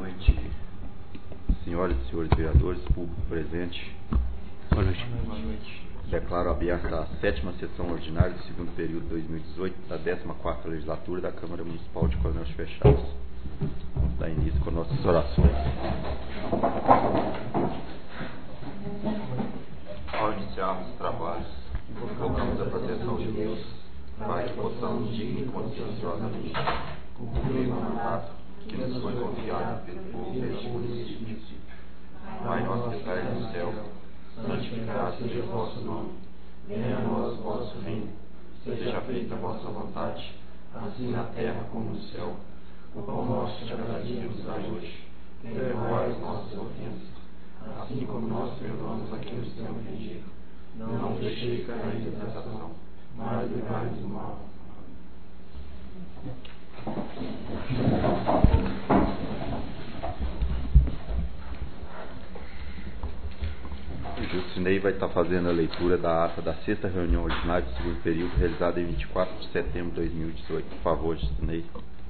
noite, senhoras e senhores vereadores, público presente. Boa noite. Boa noite. Declaro aberta a 7ª sessão ordinária do segundo período de 2018 da 14ª legislatura da Câmara Municipal de Coronel Chiver Chaves. Vamos dar início com nossas orações. Ao iniciarmos os trabalhos, invocamos a proteção de Deus para que possamos digna e conscienciosamente cumprir o mandato que nos foi confiado pelo povo deste município. Pai nosso que estais no céu, santificado seja o vosso nome. Venha a nós o vosso reino. Seja feita a vossa vontade, assim na terra como no céu. O pão nosso de cada dia nos dai hoje. Perdoai as nossas ofensas, assim como nós perdoamos a quem nos tem ofendido. Não nos deixeis cair em tentação, mas livrai-nos do mal. O Jusinei vai estar fazendo a leitura da ata da 6ª reunião ordinária do segundo período, realizada em 24 de setembro de 2018. Por favor, Jusinei.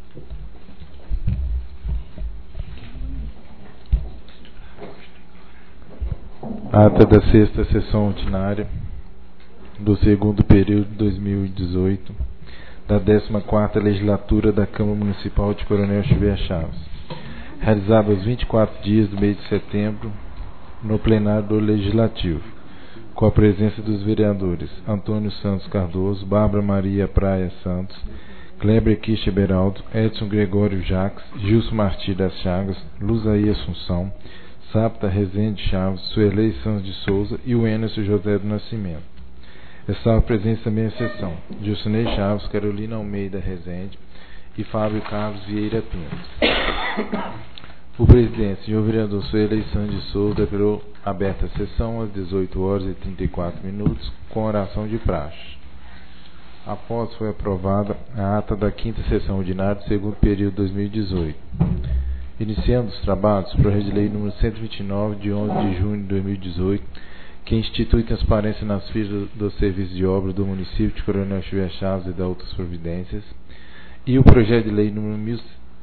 Ata da 6ª sessão ordinária do segundo período de 2018 da 14ª legislatura da Câmara Municipal de Coronel Chiver Chaves, realizada aos 24 dias do mês de setembro no plenário do Legislativo, com a presença dos vereadores Antônio Santos Cardoso, Bárbara Maria Praia Santos, Kleber Kish Beraldo, Edson Gregório Jacques, Gilson Martins das Chagas, Luzaí Assunção, Sapta Rezende Chaves, Suelei Santos de Souza e o Emerson José do Nascimento. Estava presente também a sessão Gilcinei Chaves, Carolina Almeida Rezende e Fábio Carlos Vieira Pinto. O presidente, senhor vereador Suelei Santos de Souza, declarou aberta a sessão às 18h34, com oração de praxe. Após foi aprovada a ata da 5ª sessão ordinária do segundo período de 2018. Iniciando os trabalhos, o projeto de lei número 129, de 11 de junho de 2018, que institui transparência nas fichas dos serviços de obra do município de Coronel Chiver Chaves e da outras providências, e o projeto de lei número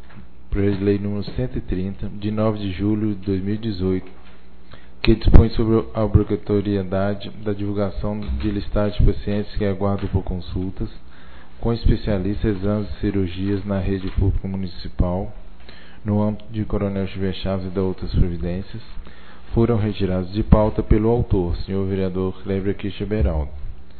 130, de 9 de julho de 2018, que dispõe sobre a obrigatoriedade da divulgação de listagem de pacientes que aguardam por consultas com especialistas, exames e cirurgias na rede pública municipal, no âmbito de Coronel Chiver Chaves e da outras providências, foram retirados de pauta pelo autor, senhor vereador Kleber Kish Beraldo,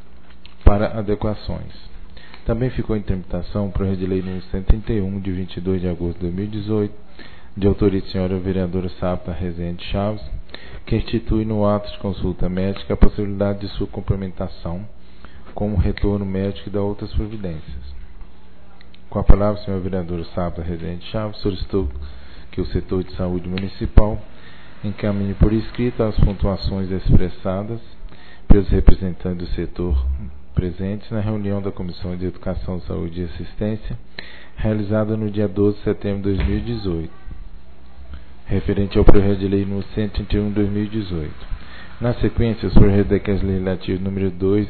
para adequações. Também ficou em tramitação o projeto de lei número 131, de 22 de agosto de 2018, de autoria da senhora vereadora Sapta Rezende Chaves, que institui no ato de consulta médica a possibilidade de sua complementação com o retorno médico e da outras providências. Com a palavra, senhor vereador Sapta Rezende Chaves solicitou que o setor de saúde municipal encaminhe por escrito as pontuações expressadas pelos representantes do setor presentes na reunião da Comissão de Educação, Saúde e Assistência, realizada no dia 12 de setembro de 2018, referente ao projeto de lei número 131 de 2018. Na sequência, os projetos de decreto legislativo número 2,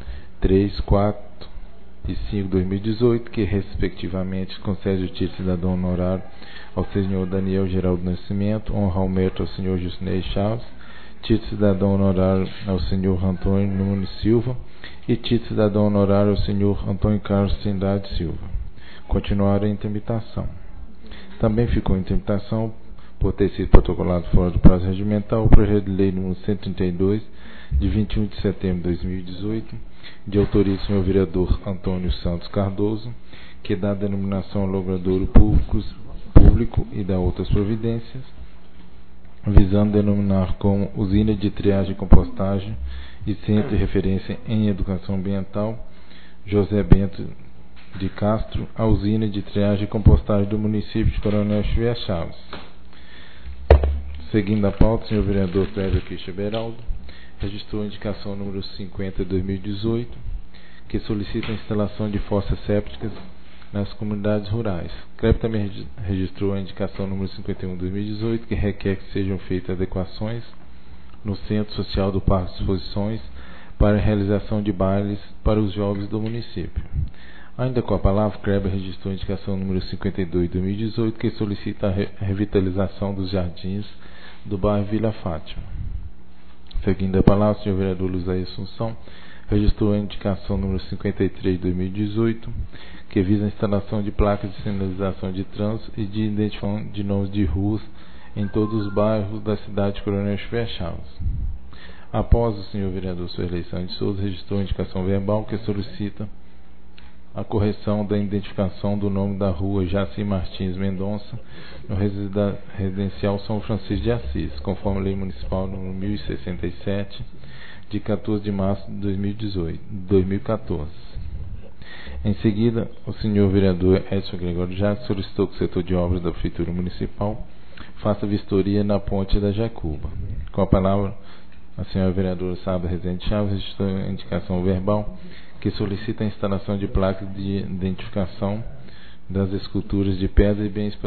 3, 4 e 5 de 2018, que respectivamente concede o título de cidadão honorário ao senhor Daniel Geraldo Nascimento, honra ao mérito ao senhor Jusinei Chaves, título de cidadão honorário ao senhor Antônio Nunes Silva e título de cidadão honorário ao senhor Antônio Carlos Trindade Silva, continuaram em tramitação. Também ficou em tramitação, por ter sido protocolado fora do prazo regimental, o projeto de lei número 132, de 21 de setembro de 2018, de autoria do senhor vereador Antônio Santos Cardoso, que dá denominação ao logradouro público e dá outras providências, visando denominar como usina de triagem e compostagem e centro de referência em educação ambiental José Bento de Castro, a usina de triagem e compostagem do município de Coronel Chiver Chaves. Seguindo a pauta, o senhor vereador Kleber Kish Beraldo registrou a indicação número 50 de 2018, que solicita a instalação de fossas sépticas nas comunidades rurais. Kleber também registrou a indicação número 51 de 2018, que requer que sejam feitas adequações no Centro Social do Parque de Exposições para a realização de bailes para os jovens do município. Ainda com a palavra, Kleber registrou a indicação número 52 de 2018, que solicita a revitalização dos jardins do bairro Vila Fátima. Seguindo a palavra, o senhor vereador Luiz Assunção registrou a indicação número 53 de 2018, que visa a instalação de placas de sinalização de trânsito e de identificação de nomes de ruas em todos os bairros da cidade de Coronel Xavier Chaves. Após o senhor vereador sua eleição de Souza, registrou a indicação verbal que solicita a correção da identificação do nome da rua Jaci Martins Mendonça no residencial São Francisco de Assis, conforme a Lei Municipal número 1067, de 14 de março de 2014. Em seguida, o senhor vereador Edson Gregório Jacques solicitou que o setor de obras da Prefeitura Municipal faça vistoria na ponte da Jacuba. Com a palavra, a senhora vereadora Sara Rezende Chaves registrou a indicação verbal que solicita a instalação de placas de identificação das esculturas de pedra e bens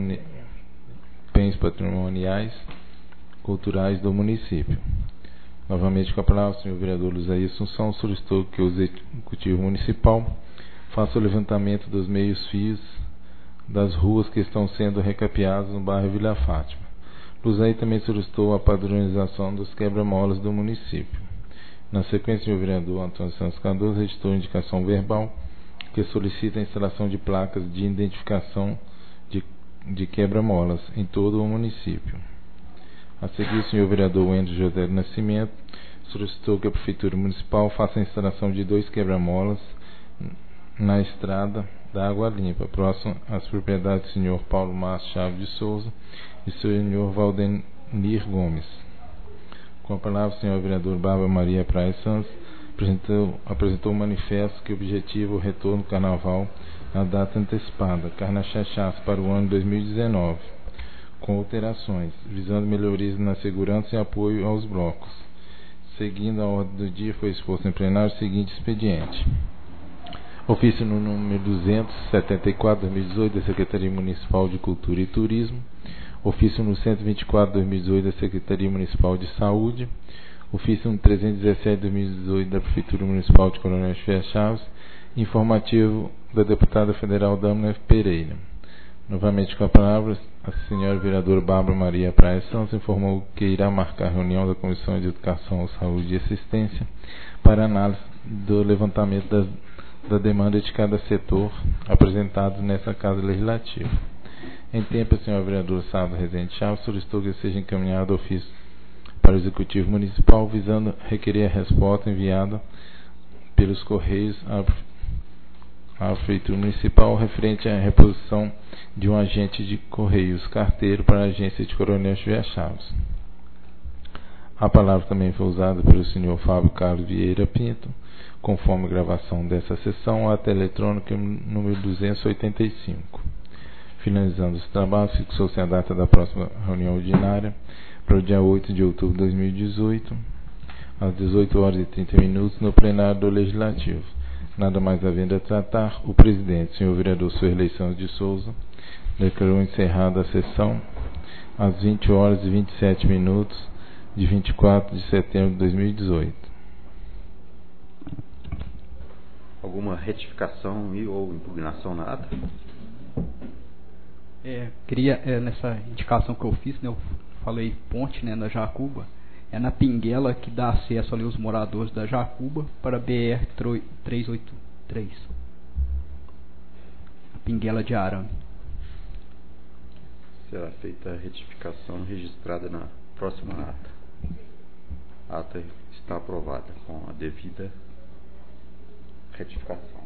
patrimoniais culturais do município. Novamente com a palavra, o senhor vereador Luiz Assunção solicitou que o Executivo Municipal faça o levantamento dos meios-fios das ruas que estão sendo recapeadas no bairro Vila Fátima. Luiz também solicitou a padronização dos quebra-molas do município. Na sequência, o vereador Antônio Santos Cardoso registrou indicação verbal que solicita a instalação de placas de identificação de quebra-molas em todo o município. A seguir, o senhor vereador Wendel José do Nascimento solicitou que a Prefeitura Municipal faça a instalação de 2 quebra-molas na estrada da Água Limpa, próximo às propriedades do senhor Paulo Márcio Chaves de Souza e do senhor Valdenir Gomes. Com a palavra, o senhor vereador Bárbara Maria Praia Santos apresentou um manifesto que objetiva o retorno do carnaval na data antecipada, Carnaxaxás, para o ano 2019, com alterações, visando melhorias na segurança e apoio aos blocos. Seguindo a ordem do dia, foi exposto em plenário o seguinte expediente. Ofício no número 274/2018 da Secretaria Municipal de Cultura e Turismo. Ofício no 124/2018 da Secretaria Municipal de Saúde. Ofício no 317/2018 da Prefeitura Municipal de Coronel Xavier Chaves. Informativo da deputada federal Dâmara Pereira. Novamente com a palavra, a senhora vereadora Bárbara Maria Praia Santos informou que irá marcar reunião da Comissão de Educação, Saúde e Assistência para análise do levantamento da demanda de cada setor apresentado nessa Casa Legislativa. Em tempo, a senhora vereadora Sara Rezende Chaves solicitou que seja encaminhado ofício para o Executivo Municipal visando requerer a resposta enviada pelos Correios à Prefeitura Municipal referente à reposição de um agente de Correios carteiro para a agência de Coronel Xavier Chaves. A palavra também foi usada pelo senhor Fábio Carlos Vieira Pinto, conforme a gravação dessa sessão, ata eletrônica número 285. Finalizando os trabalhos, fixou-se a data da próxima reunião ordinária para o dia 8 de outubro de 2018, às 18h30, no plenário do Legislativo. Nada mais havendo a tratar, o presidente, senhor vereador Suerley Santos de Souza, declarou encerrada a sessão às 20h27, de 24 de setembro de 2018. Alguma retificação ou impugnação na ata? Queria, nessa indicação que eu fiz, né, eu falei ponte, né, na Jacuba, é na Pinguela que dá acesso ali os moradores da Jacuba para a BR-383. A Pinguela de Arame. Será feita a retificação registrada na próxima ata. A ata está aprovada com a devida retificação.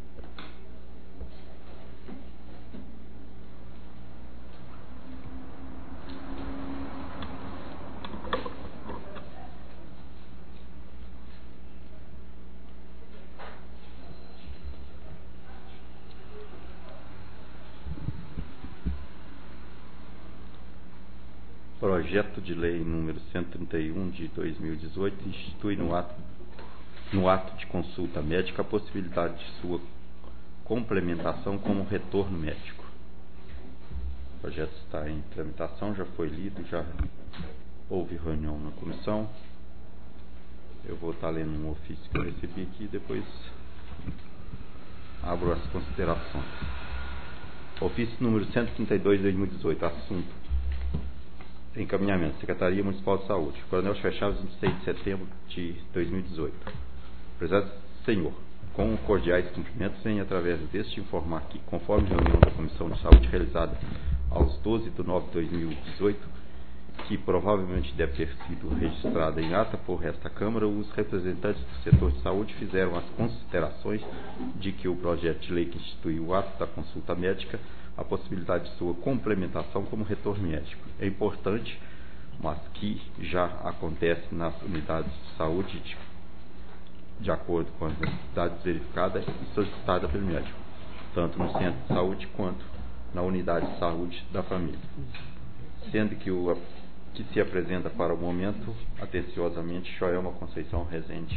Projeto de Lei número 131 de 2018 institui no ato de consulta médica a possibilidade de sua complementação como retorno médico. O projeto está em tramitação, já foi lido, já houve reunião na comissão. Eu vou estar lendo um ofício que eu recebi aqui, depois Abro as considerações. Ofício número 132 de 2018, assunto: encaminhamento, Secretaria Municipal de Saúde, Coronel Chaves, 26 de setembro de 2018. Prezado Senhor, com cordiais cumprimentos, venho através deste informar que, conforme reunião da Comissão de Saúde realizada aos 12/9/2018, que provavelmente deve ter sido registrada em ata por esta Câmara, os representantes do setor de saúde fizeram as considerações de que o projeto de lei que institui o ato da consulta médica, a possibilidade de sua complementação como retorno médico, é importante, mas que já acontece nas unidades de saúde de acordo com as necessidades verificadas e solicitadas pelo médico, tanto no centro de saúde quanto na unidade de saúde da família, sendo que o que se apresenta para o momento, atenciosamente, Joelma Conceição Rezende,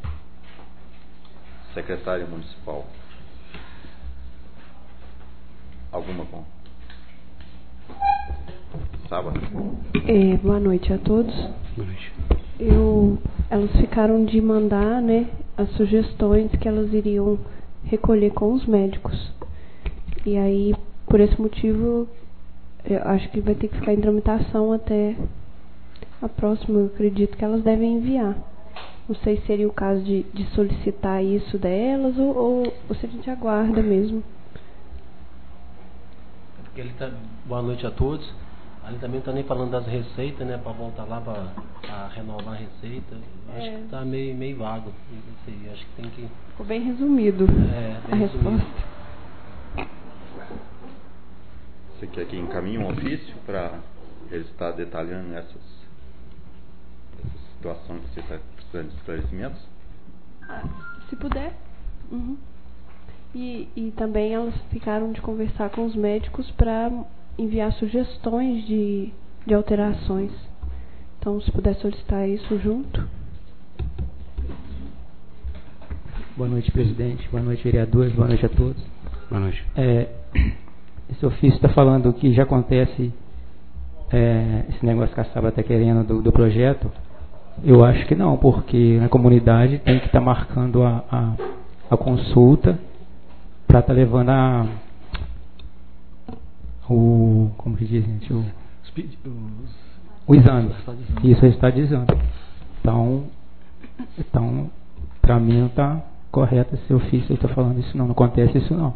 secretária municipal. Alguma com? Sábado. Boa noite a todos. Boa noite. Elas ficaram de mandar, né, as sugestões que elas iriam recolher com os médicos. E aí, por esse motivo, eu acho que vai ter que ficar em tramitação até a próxima. Eu acredito que elas devem enviar. Não sei se seria o caso de solicitar isso delas ou se a gente aguarda mesmo. Boa noite a todos. Ali também não está nem falando das receitas, né? Para voltar lá para renovar a receita. Acho que está meio vago. Não sei, acho que tem que. Ficou bem resumido a resposta. Você quer que encaminhe um ofício para ele estar detalhando essas situações que você está precisando de esclarecimentos? Se puder. Uhum. E também elas ficaram de conversar com os médicos para enviar sugestões de alterações. Então, se puder solicitar isso junto. Boa noite, presidente. Boa noite, vereadores. Boa noite a todos. Boa noite. Esse ofício está falando que já acontece esse negócio que a Saba está querendo do projeto. Eu acho que não, porque na comunidade tem que estar marcando a consulta para estar levando como que diz, gente? O exame. Isso, o resultado de exame. Então para mim não está correto esse ofício. Ele está falando isso não acontece isso não.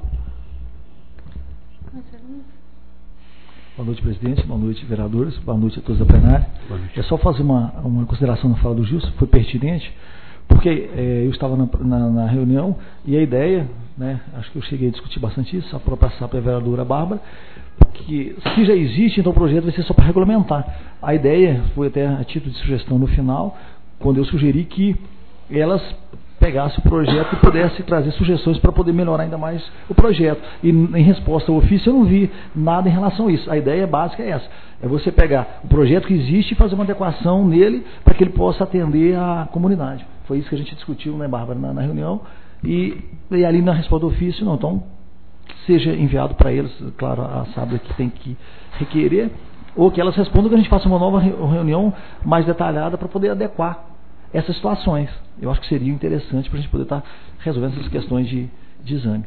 Boa noite, presidente. Boa noite, vereadores. Boa noite a todos da plenária. É só fazer uma consideração na fala do Gilson, foi pertinente, porque eu estava na reunião e a ideia, né, acho que eu cheguei a discutir bastante isso, só para passar para a vereadora Bárbara, que se já existe, então o projeto vai ser só para regulamentar. A ideia foi até a título de sugestão no final, quando eu sugeri que elas pegasse o projeto e pudesse trazer sugestões para poder melhorar ainda mais o projeto. E em resposta ao ofício eu não vi nada em relação a isso. A ideia básica é essa, é você pegar o projeto que existe e fazer uma adequação nele para que ele possa atender a comunidade. Foi isso que a gente discutiu, né, Bárbara, na reunião, e ali na resposta do ofício não. Então, seja enviado para eles, claro, a Sábia que tem que requerer, ou que elas respondam, que a gente faça uma nova reunião mais detalhada para poder adequar essas situações. Eu acho que seria interessante para a gente poder estar resolvendo essas questões de exame.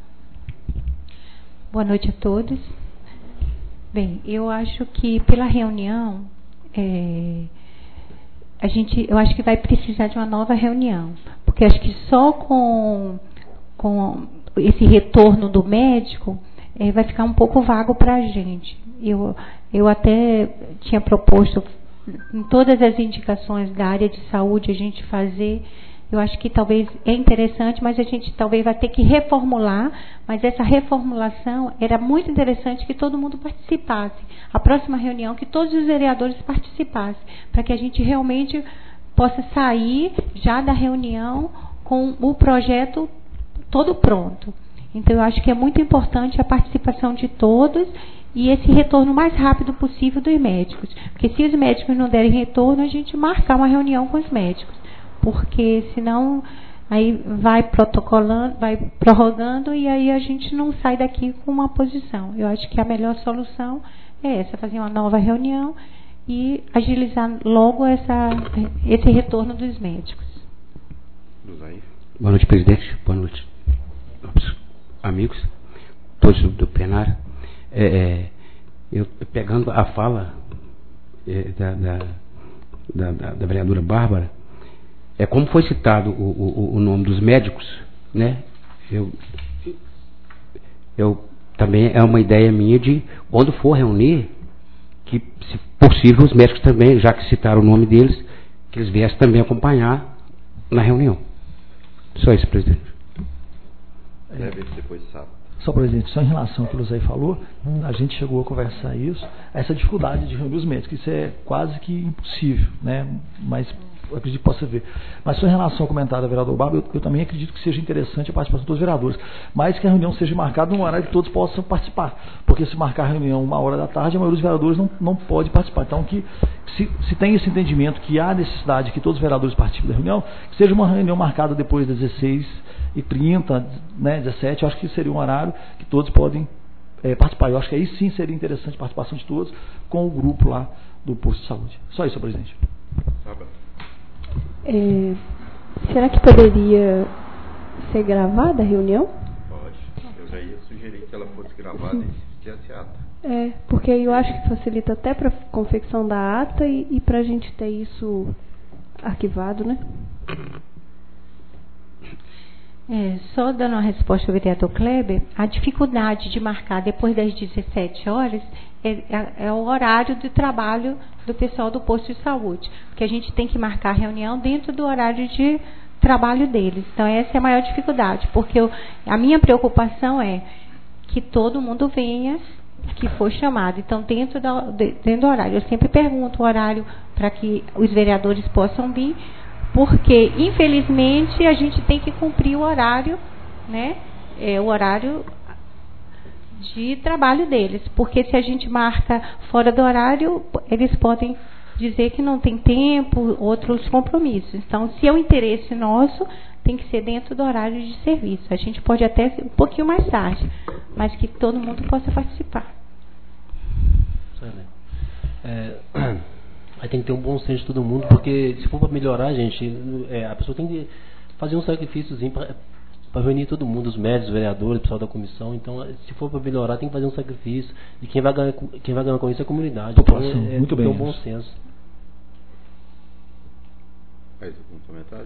Boa noite a todos. Bem, eu acho que pela reunião, eu acho que vai precisar de uma nova reunião, porque acho que só com esse retorno do médico vai ficar um pouco vago para a gente. Eu até tinha proposto em todas as indicações da área de saúde a gente fazer. Eu acho que talvez é interessante, mas a gente talvez vai ter que reformular, mas essa reformulação era muito interessante que todo mundo participasse. A próxima reunião, que todos os vereadores participassem, para que a gente realmente possa sair já da reunião com o projeto todo pronto. Então, eu acho que é muito importante a participação de todos e esse retorno mais rápido possível dos médicos. Porque se os médicos não derem retorno, a gente marcar uma reunião com os médicos. Porque senão aí vai protocolando, vai prorrogando e aí a gente não sai daqui com uma posição. Eu acho que a melhor solução é essa, fazer uma nova reunião e agilizar logo esse retorno dos médicos. Boa noite, presidente. Boa noite. amigos, todos do plenário. Eu pegando a fala da vereadora Bárbara, como foi citado o nome dos médicos, né? Eu também é uma ideia minha de, quando for reunir, que, se possível, os médicos também, já que citaram o nome deles, que eles viessem também acompanhar na reunião. Só isso, presidente. Depois sábado. Só, presidente, só em relação ao que o José falou, a gente chegou a conversar isso, essa dificuldade de reunir os médicos, isso é quase que impossível, né? Mas eu acredito que possa ver. Mas só em relação ao comentário da vereadora Bárbara, eu também acredito que seja interessante a participação dos vereadores, mas que a reunião seja marcada num horário que todos possam participar, porque se marcar a reunião 13h, a maioria dos vereadores não pode participar. Então, que se tem esse entendimento que há necessidade que todos os vereadores participem da reunião, que seja uma reunião marcada depois das 16h30, né, 17h, eu acho que seria um horário que todos podem participar. Eu acho que aí sim seria interessante a participação de todos com o grupo lá do posto de saúde. Só isso, presidente. Será que poderia ser gravada a reunião? Pode. Eu já ia sugerir que ela fosse gravada e fizesse ata. Porque eu acho que facilita até para a confecção da ata e para a gente ter isso arquivado, né? Só dando uma resposta ao vereador Kleber, a dificuldade de marcar depois das 17h é o horário de trabalho do pessoal do posto de saúde, porque a gente tem que marcar a reunião dentro do horário de trabalho deles. Então essa é a maior dificuldade, porque a minha preocupação é que todo mundo venha, que for chamado. Então dentro do horário, eu sempre pergunto o horário para que os vereadores possam vir, porque infelizmente a gente tem que cumprir o horário, né? O horário de trabalho deles, porque se a gente marca fora do horário, eles podem dizer que não tem tempo, outros compromissos. Então, se é um interesse nosso, tem que ser dentro do horário de serviço. A gente pode até ser um pouquinho mais tarde, mas que todo mundo possa participar. Aí tem que ter um bom senso de todo mundo, porque se for para melhorar, gente, a pessoa tem que fazer um sacrifíciozinho para reunir todo mundo, os médicos, os vereadores, o pessoal da comissão. Então, se for para melhorar, tem que fazer um sacrifício. E quem vai ganhar com isso é a comunidade. População, então, muito bem. Tem um bom senso. Mais algum comentário?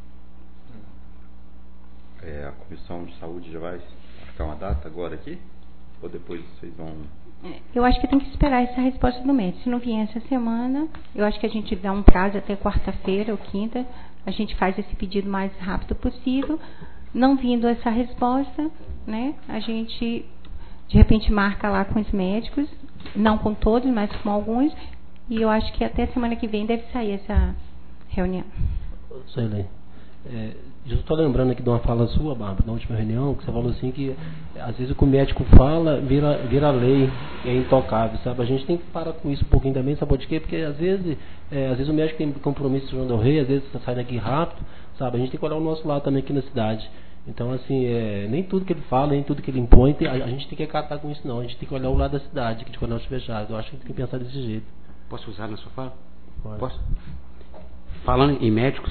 A Comissão de Saúde já vai marcar uma data agora aqui? Ou depois vocês vão... Eu acho que tem que esperar essa resposta do médico. Se não vier essa semana, eu acho que a gente dá um prazo até quarta-feira ou quinta. A gente faz esse pedido o mais rápido possível. Não vindo essa resposta, né, a gente de repente marca lá com os médicos, não com todos, mas com alguns. E eu acho que até semana que vem deve sair essa reunião. Sueli, eu estou lembrando aqui de uma fala sua, Bárbara, na última reunião, que você falou assim que às vezes o que o médico fala vira lei, é intocável, sabe? A gente tem que parar com isso um pouquinho também, sabe por quê? Porque às vezes o médico tem compromisso de João del Rei, às vezes sai daqui rápido, sabe? A gente tem que olhar o nosso lado também aqui na cidade. Então, assim, nem tudo que ele fala, nem tudo que ele impõe, a gente tem que acatar com isso, não. A gente tem que olhar o lado da cidade, que de comércio fechado. Eu acho que tem que pensar desse jeito. Posso usar na sua fala? Pode. Posso? Falando em médicos,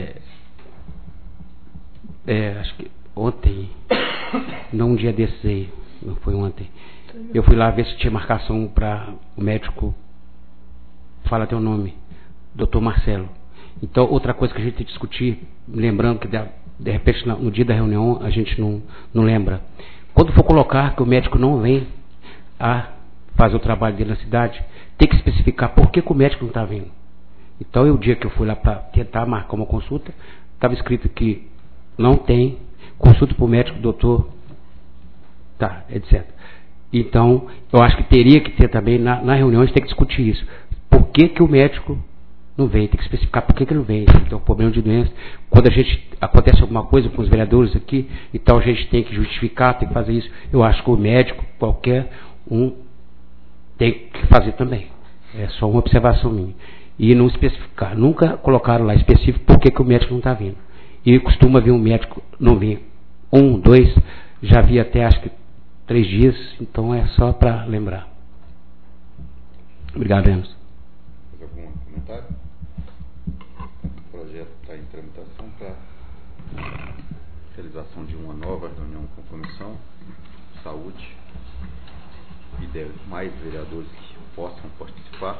acho que ontem, não um dia desses aí, não foi ontem, eu fui lá ver se tinha marcação para o médico, fala teu nome, Dr. Marcelo. Então, outra coisa que a gente tem que discutir, lembrando que de repente no dia da reunião a gente não lembra. Quando for colocar que o médico não vem a fazer o trabalho dele na cidade, tem que especificar por que o médico não está vindo. Então, o dia que eu fui lá para tentar marcar uma consulta, estava escrito que não tem consulta para o médico, doutor, tá, etc. Então, eu acho que teria que ter também, na reunião, a gente tem que discutir isso. Por que o médico não vem? Tem que especificar por que ele não vem. Então, problema de doença. Quando acontece alguma coisa com os vereadores aqui, então a gente tem que justificar, tem que fazer isso. Eu acho que o médico, qualquer um, tem que fazer também. É só uma observação minha. E não especificar. Nunca colocaram lá específico por que o médico não está vindo. E costuma vir um médico, não vir 1, 2, já vi até acho que 3 dias, então é só para lembrar. Obrigado, Enos. Mais algum comentário? O projeto está em tramitação para realizar realização de uma nova reunião com a Comissão de Saúde e demais vereadores que possam participar.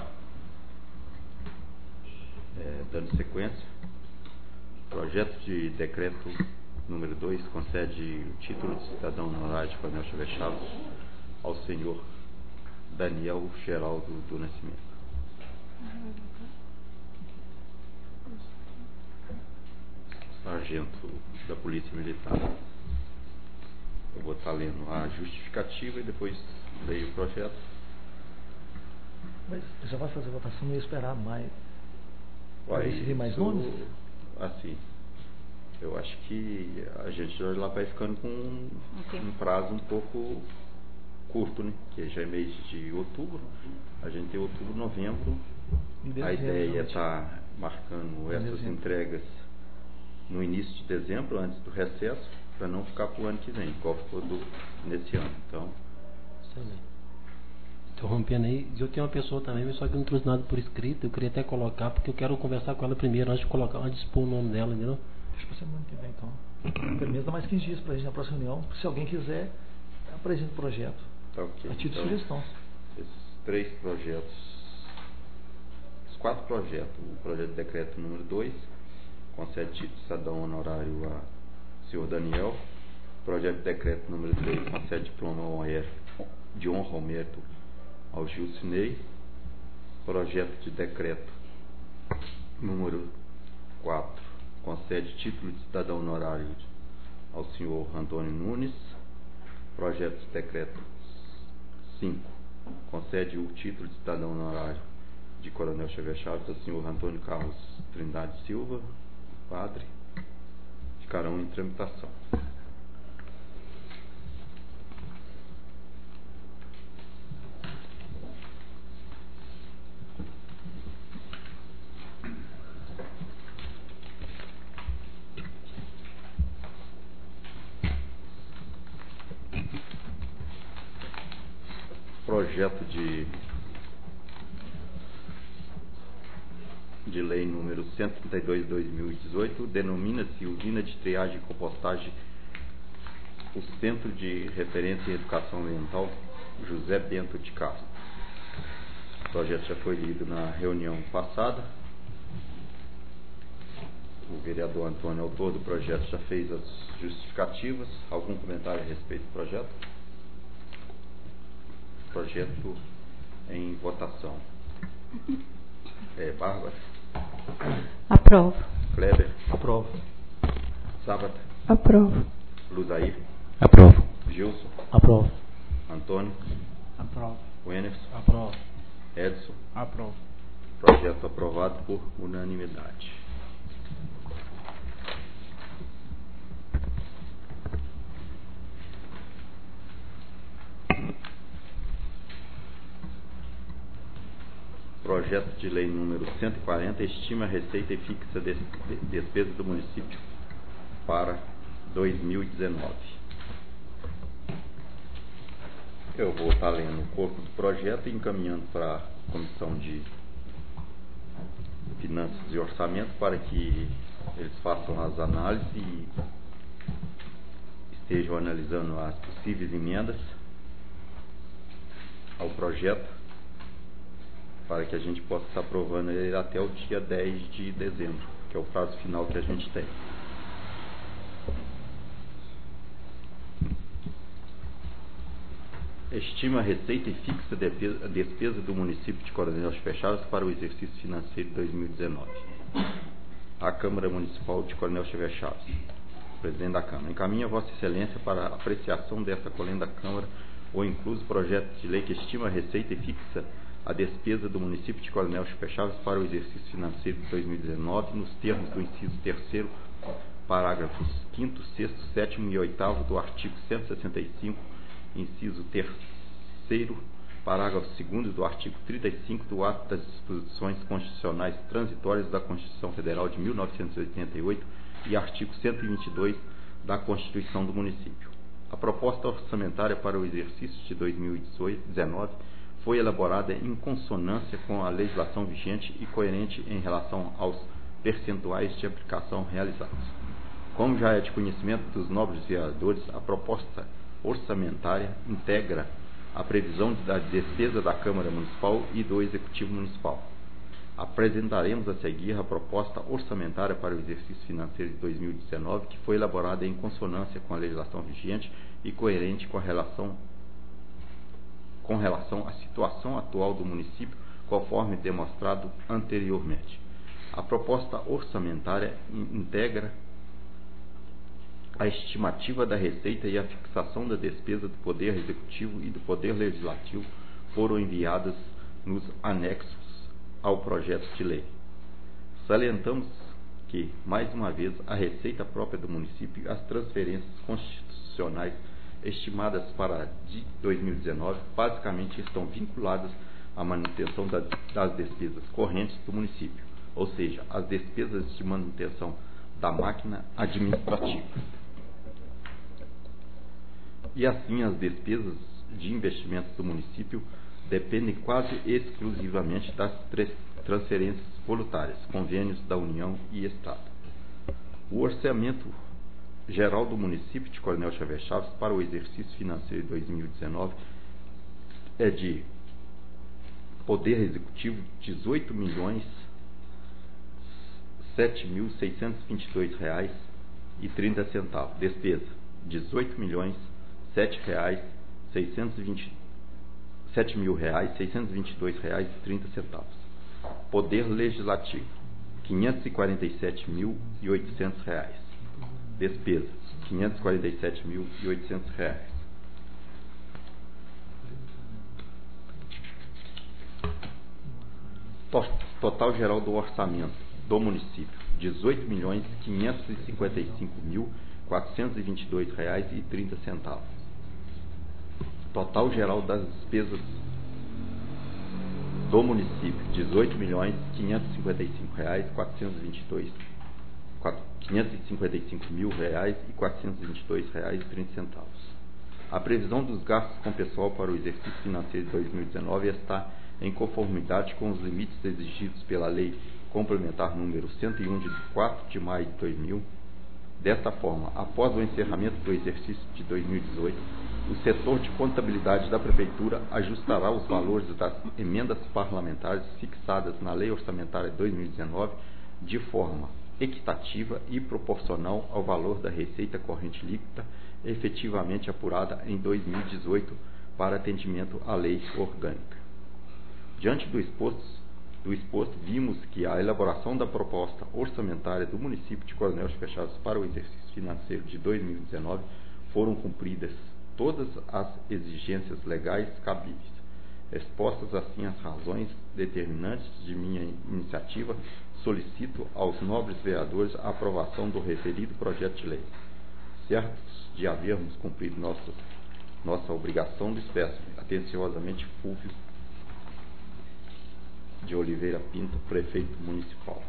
Dando sequência, projeto de decreto número 2 concede o título de cidadão honorário de Coronel Xavier Chaves ao senhor Daniel Geraldo do Nascimento. Sargento da Polícia Militar. Eu vou estar lendo a justificativa e depois leio o projeto. Mas já vai fazer votação, não ia esperar mais. Vai decidir mais nomes? Assim, eu acho que a gente já lá vai ficando com um prazo um pouco curto, né? Que já é mês de outubro. A gente tem outubro, novembro. A ideia é estar marcando essas entregas no início de dezembro, antes do recesso, para não ficar para o ano que vem, igual ficou nesse ano. Então, interrompendo aí, eu tenho uma pessoa também, só que não trouxe nada por escrito. Eu queria até colocar, porque eu quero conversar com ela primeiro, antes de expor o nome dela, entendeu? Deixa pra semana que vem, então. Pelo menos dá mais 15 dias pra gente na próxima reunião. Se alguém quiser, apresente o projeto. Tá ok. A título de sugestão. Esses 3 projetos, os 4 projetos, o projeto de decreto número 2, concede título de cidadão honorário a senhor Daniel. O projeto de decreto número 3 concede diploma de honra ao mérito ao Gilcinei. Projeto de decreto número 4 concede título de cidadão honorário ao senhor Antônio Nunes. Projeto de decreto 5 concede o título de cidadão honorário de Coronel Xavier Chaves ao senhor Antônio Carlos Trindade Silva, padre. Ficarão em tramitação. Projeto de lei número 132/2018 denomina-se Usina de Triagem e Compostagem o Centro de Referência em Educação Ambiental José Bento de Castro. O projeto já foi lido na reunião passada. O vereador Antônio, autor do projeto, já fez as justificativas. Algum comentário a respeito do projeto? Projeto em votação. Bárbara? Aprovo. Kleber? Aprovo. Sábata? Aprovo. Luzair? Aprovo. Gilson? Aprovo. Antônio? Aprovo. Wenerson? Aprovo. Edson? Aprovo. Projeto aprovado por unanimidade. Projeto de lei número 140 estima a receita e fixa despesa do município para 2019. Eu vou estar lendo o corpo do projeto e encaminhando para a Comissão de Finanças e Orçamento para que eles façam as análises e estejam analisando as possíveis emendas ao projeto, para que a gente possa estar aprovando ele até o dia 10 de dezembro, que é o prazo final que a gente tem. Estima a receita e fixa a despesa do município de Coronel Xavier Chaves para o exercício financeiro de 2019. A Câmara Municipal de Coronel Xavier Chaves. Presidente da Câmara, encaminha Vossa Excelência para a apreciação desta colenda da Câmara o incluso projeto de lei que estima a receita e fixa a despesa do município de Coronel Xavier Chaves para o exercício financeiro de 2019 nos termos do inciso 3º, parágrafos 5º, 6º, 7º e 8º do artigo 165, inciso 3º, parágrafo 2º do artigo 35 do ato das disposições constitucionais transitórias da Constituição Federal de 1988 e artigo 122 da Constituição do município. A proposta orçamentária para o exercício de 2019 foi elaborada em consonância com a legislação vigente e coerente em relação aos percentuais de aplicação realizados. Como já é de conhecimento dos nobres vereadores, a proposta orçamentária integra a previsão da despesa da Câmara Municipal e do Executivo Municipal. Apresentaremos a seguir a proposta orçamentária para o exercício financeiro de 2019, que foi elaborada em consonância com a legislação vigente e coerente com relação à situação atual do município, conforme demonstrado anteriormente. A proposta orçamentária integra a estimativa da receita e a fixação da despesa do Poder Executivo e do Poder Legislativo foram enviadas nos anexos ao projeto de lei. Salientamos que, mais uma vez, a receita própria do município e as transferências constitucionais estimadas para de 2019 basicamente estão vinculadas à manutenção das despesas correntes do município, ou seja, as despesas de manutenção da máquina administrativa. E assim as despesas de investimentos do município dependem quase exclusivamente das transferências voluntárias, convênios da União e Estado. O orçamento geral do município de Coronel Xavier Chaves para o exercício financeiro de 2019 é de Poder Executivo R$18.007.622,30. Despesa R$18.007.622,30. Poder Legislativo R$547.800. Despesa R$547.800. Total geral do orçamento do município R$18.555.422,30. Total geral das despesas do município R$18.555.422,30. A previsão dos gastos com pessoal para o exercício financeiro de 2019 está em conformidade com os limites exigidos pela Lei Complementar número 101 de 4 de maio de 2000. Desta forma, após o encerramento do exercício de 2018, o setor de contabilidade da Prefeitura ajustará os valores das emendas parlamentares fixadas na Lei Orçamentária de 2019 de forma equitativa e proporcional ao valor da receita corrente líquida efetivamente apurada em 2018 para atendimento à lei orgânica. Diante do exposto, vimos que a elaboração da proposta orçamentária do município de Coronel Xavier Chaves para o exercício financeiro de 2019 foram cumpridas todas as exigências legais cabíveis. Expostas assim as razões determinantes de minha iniciativa, solicito aos nobres vereadores a aprovação do referido projeto de lei. Certos de havermos cumprido nossa obrigação, despeço-me atenciosamente Fúvio de Oliveira Pinto, prefeito municipal.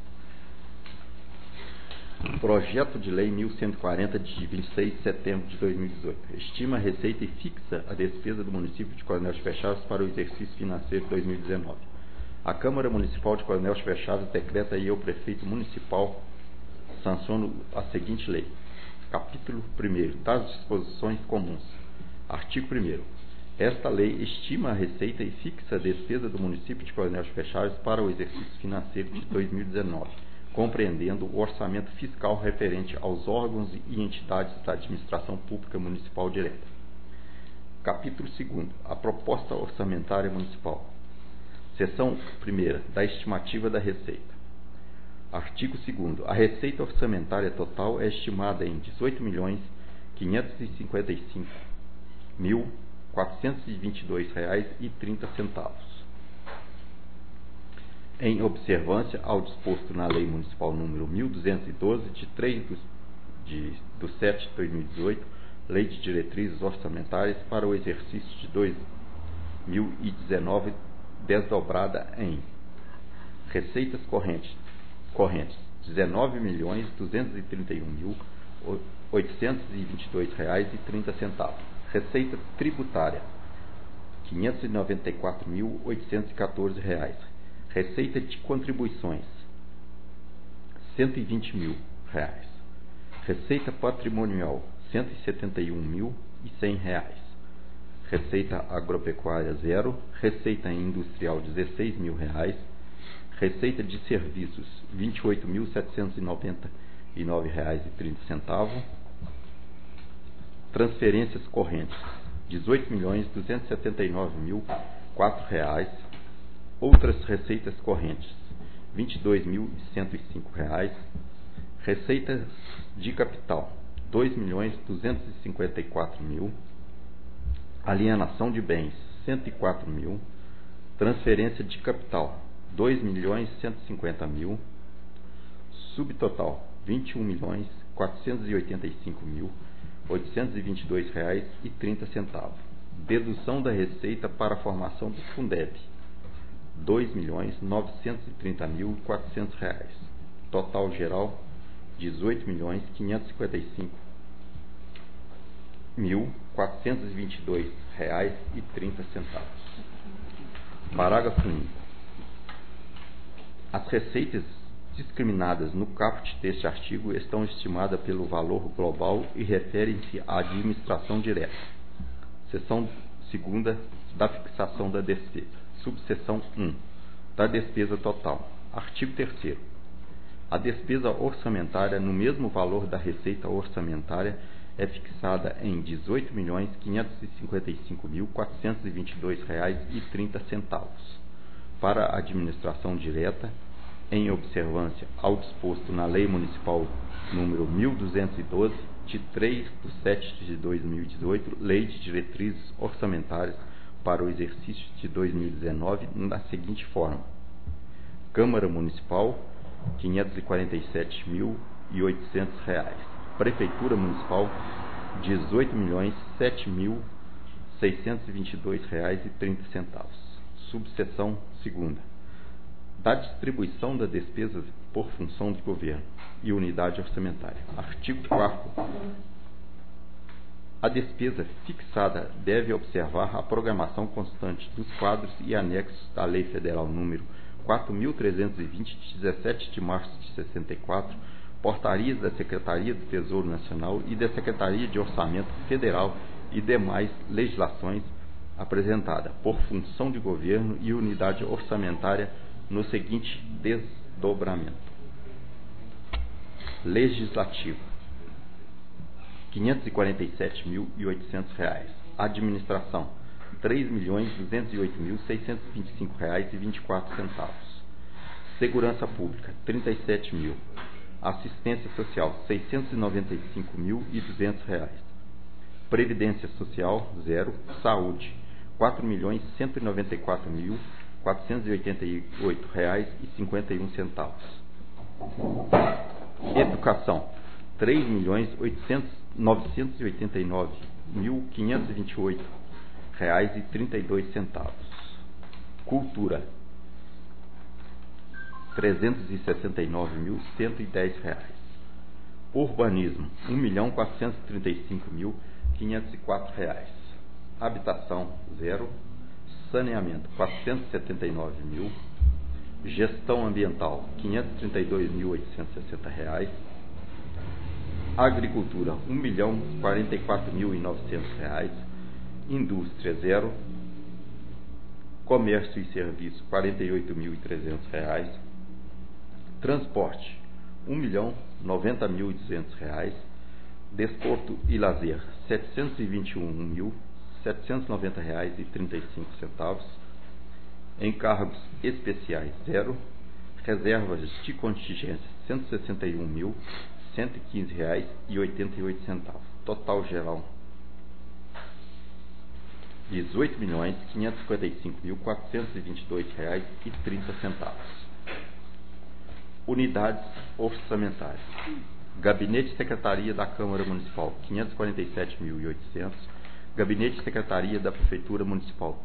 Projeto de Lei 1140 de 26 de setembro de 2018. Estima a receita e fixa a despesa do município de Coronel Xavier Chaves para o exercício financeiro de 2019. A Câmara Municipal de Coronel Xavier Chaves decreta e eu, prefeito municipal, sanciono a seguinte lei. Capítulo 1º das disposições comuns. Artigo 1º. Esta lei estima a receita e fixa a despesa do município de Coronel Xavier Chaves para o exercício financeiro de 2019, compreendendo o orçamento fiscal referente aos órgãos e entidades da administração pública municipal direta. Capítulo 2º. A proposta orçamentária municipal. Seção 1ª. Da estimativa da receita. Artigo 2º. A receita orçamentária total é estimada em R$18.555.422,30. Em observância ao disposto na Lei Municipal número 1212, de 3 de 7 de 2018, Lei de Diretrizes Orçamentárias para o exercício de 2019, desdobrada em receitas correntes R$19.231.822,30. Receita tributária R$594.814. Receita de contribuições R$120.000. Receita patrimonial, R$171.100. Receita agropecuária, 0. Receita industrial, R$16.000. Receita de serviços, R$28.799,30. Transferências correntes, R$18.279.004. Outras receitas correntes, R$22.105. Receitas de capital, R$2.254.000. Alienação de bens, R$104.000. Transferência de capital, R$2.150.000. Subtotal, R$21.485.822,30. Dedução da receita para a formação do Fundeb, R$2.930.400. Total geral, R$18.555.422,30. Parágrafo único. As receitas discriminadas no caput deste artigo estão estimadas pelo valor global e referem-se à administração direta. Seção 2ª da fixação da despesa. Subseção 1. Da despesa total. Artigo 3º. A despesa orçamentária no mesmo valor da receita orçamentária é fixada em R$18.555.422,30 para a administração direta, em observância ao disposto na Lei Municipal número 1212, de 3/7/2018, Lei de Diretrizes Orçamentárias para o exercício de 2019, na seguinte forma: Câmara Municipal, R$547.800. Prefeitura Municipal, R$18.007.622,30. Subseção 2ª. Da distribuição da despesa por função de governo e unidade orçamentária. Artigo 4º. A despesa fixada deve observar a programação constante dos quadros e anexos da Lei Federal número 4.320, de 17 de março de 64, portarias da Secretaria do Tesouro Nacional e da Secretaria de Orçamento Federal e demais legislações apresentada por função de governo e unidade orçamentária no seguinte desdobramento: Legislativo, R$547.800. Administração, R$3.208.625,24. Segurança Pública, R$37.000. Assistência Social, R$695.200. Previdência Social, 0. Saúde, R$4.199.488,51. Educação, R$3.989.528,32. Cultura, R$369.110. Urbanismo, R$1.435.504. Habitação, 0. Saneamento, R$479.000. Gestão ambiental, R$532.860. Agricultura, R$1.044.900. Indústria, 0. Comércio e serviço, R$48.300. Transporte, R$1.090.200. Desporto e lazer, R$721.790,35. Encargos especiais, 0. Reservas de contingência, R$161.115,88. Total geral, R$18.555.422,30. Unidades orçamentárias. Gabinete Secretaria da Câmara Municipal, R$547.800. Gabinete Secretaria da Prefeitura Municipal,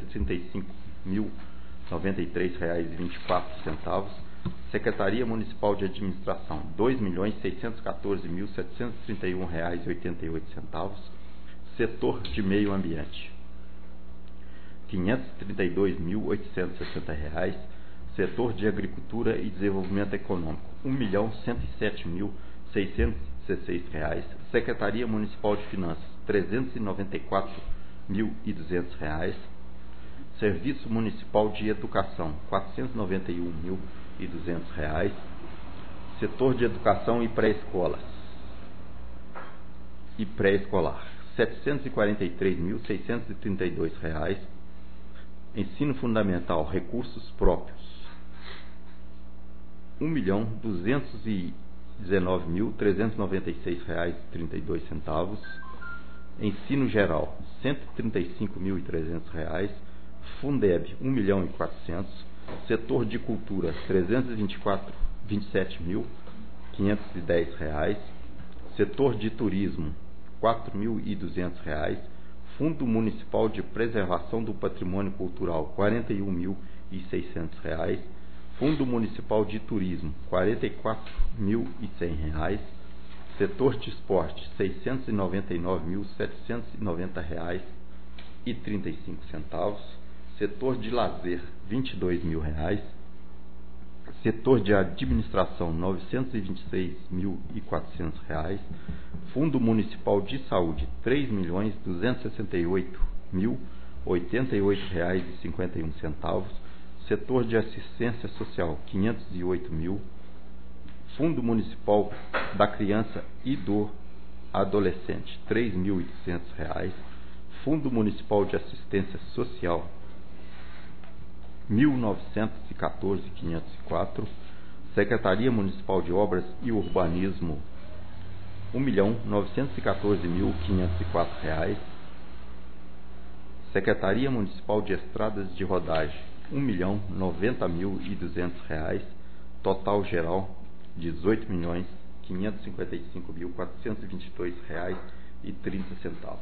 R$335.093,24. Secretaria Municipal de Administração, R$2.614.731,88. Setor de Meio Ambiente, R$532.860. Setor de Agricultura e Desenvolvimento Econômico, R$1.107.606,30. R$316. Secretaria Municipal de Finanças, R$394.200. Serviço Municipal de Educação, R$491.200. Setor de Educação e Pré-Escolas e Pré-Escolar, R$743.632. Ensino Fundamental, Recursos Próprios, R$1.219.396,32. Ensino Geral, R$135.300. Fundeb, R$1.400.000. Setor de Cultura, R$327.510. Setor de Turismo, R$4.200. Fundo Municipal de Preservação do Patrimônio Cultural, R$41.600. Fundo Municipal de Turismo, R$44.100. Setor de Esporte, R$699.790,35. Setor de Lazer, R$22.000. Setor de Administração, R$926.400. Fundo Municipal de Saúde, R$3.268.088,51. Setor de Assistência Social, R$508.000. Fundo Municipal da Criança e do Adolescente, R$3.800. Fundo Municipal de Assistência Social, R$1.914.504. Secretaria Municipal de Obras e Urbanismo, R$1.914.504. Secretaria Municipal de Estradas de Rodagem, R$1.090.200. Total geral, R$18.555.422,30.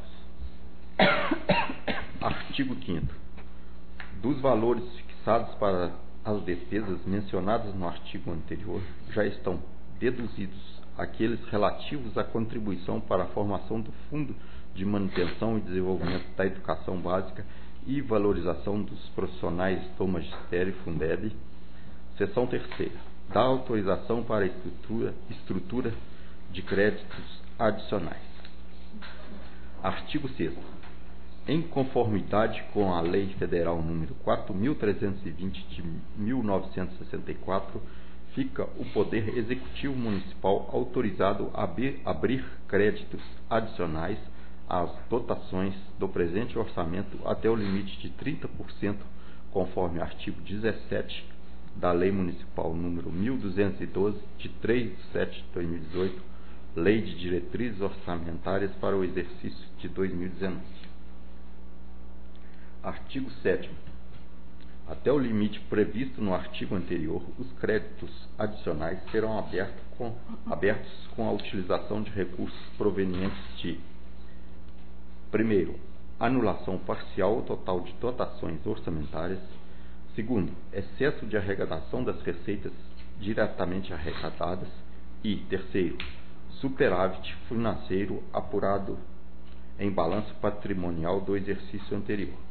Artigo 5º. Dos valores fixados para as despesas mencionadas no artigo anterior, já estão deduzidos aqueles relativos à contribuição para a formação do Fundo de Manutenção e Desenvolvimento da Educação Básica e Valorização dos Profissionais do Magistério, Fundeb. Seção 3ª. Da autorização para a estrutura de créditos adicionais. Artigo 6º. Em conformidade com a Lei Federal número 4.320 de 1964, fica o Poder Executivo Municipal autorizado a abrir créditos adicionais às dotações do presente orçamento até o limite de 30%, conforme artigo 17 da Lei Municipal número 1212, de 3 de 7 de 2018, Lei de Diretrizes Orçamentárias para o exercício de 2019. Artigo 7º. Até o limite previsto no artigo anterior, os créditos adicionais serão abertos com a utilização de recursos provenientes de: primeiro, anulação parcial ou total de dotações orçamentárias; segundo, excesso de arrecadação das receitas diretamente arrecadadas; e terceiro, superávit financeiro apurado em balanço patrimonial do exercício anterior.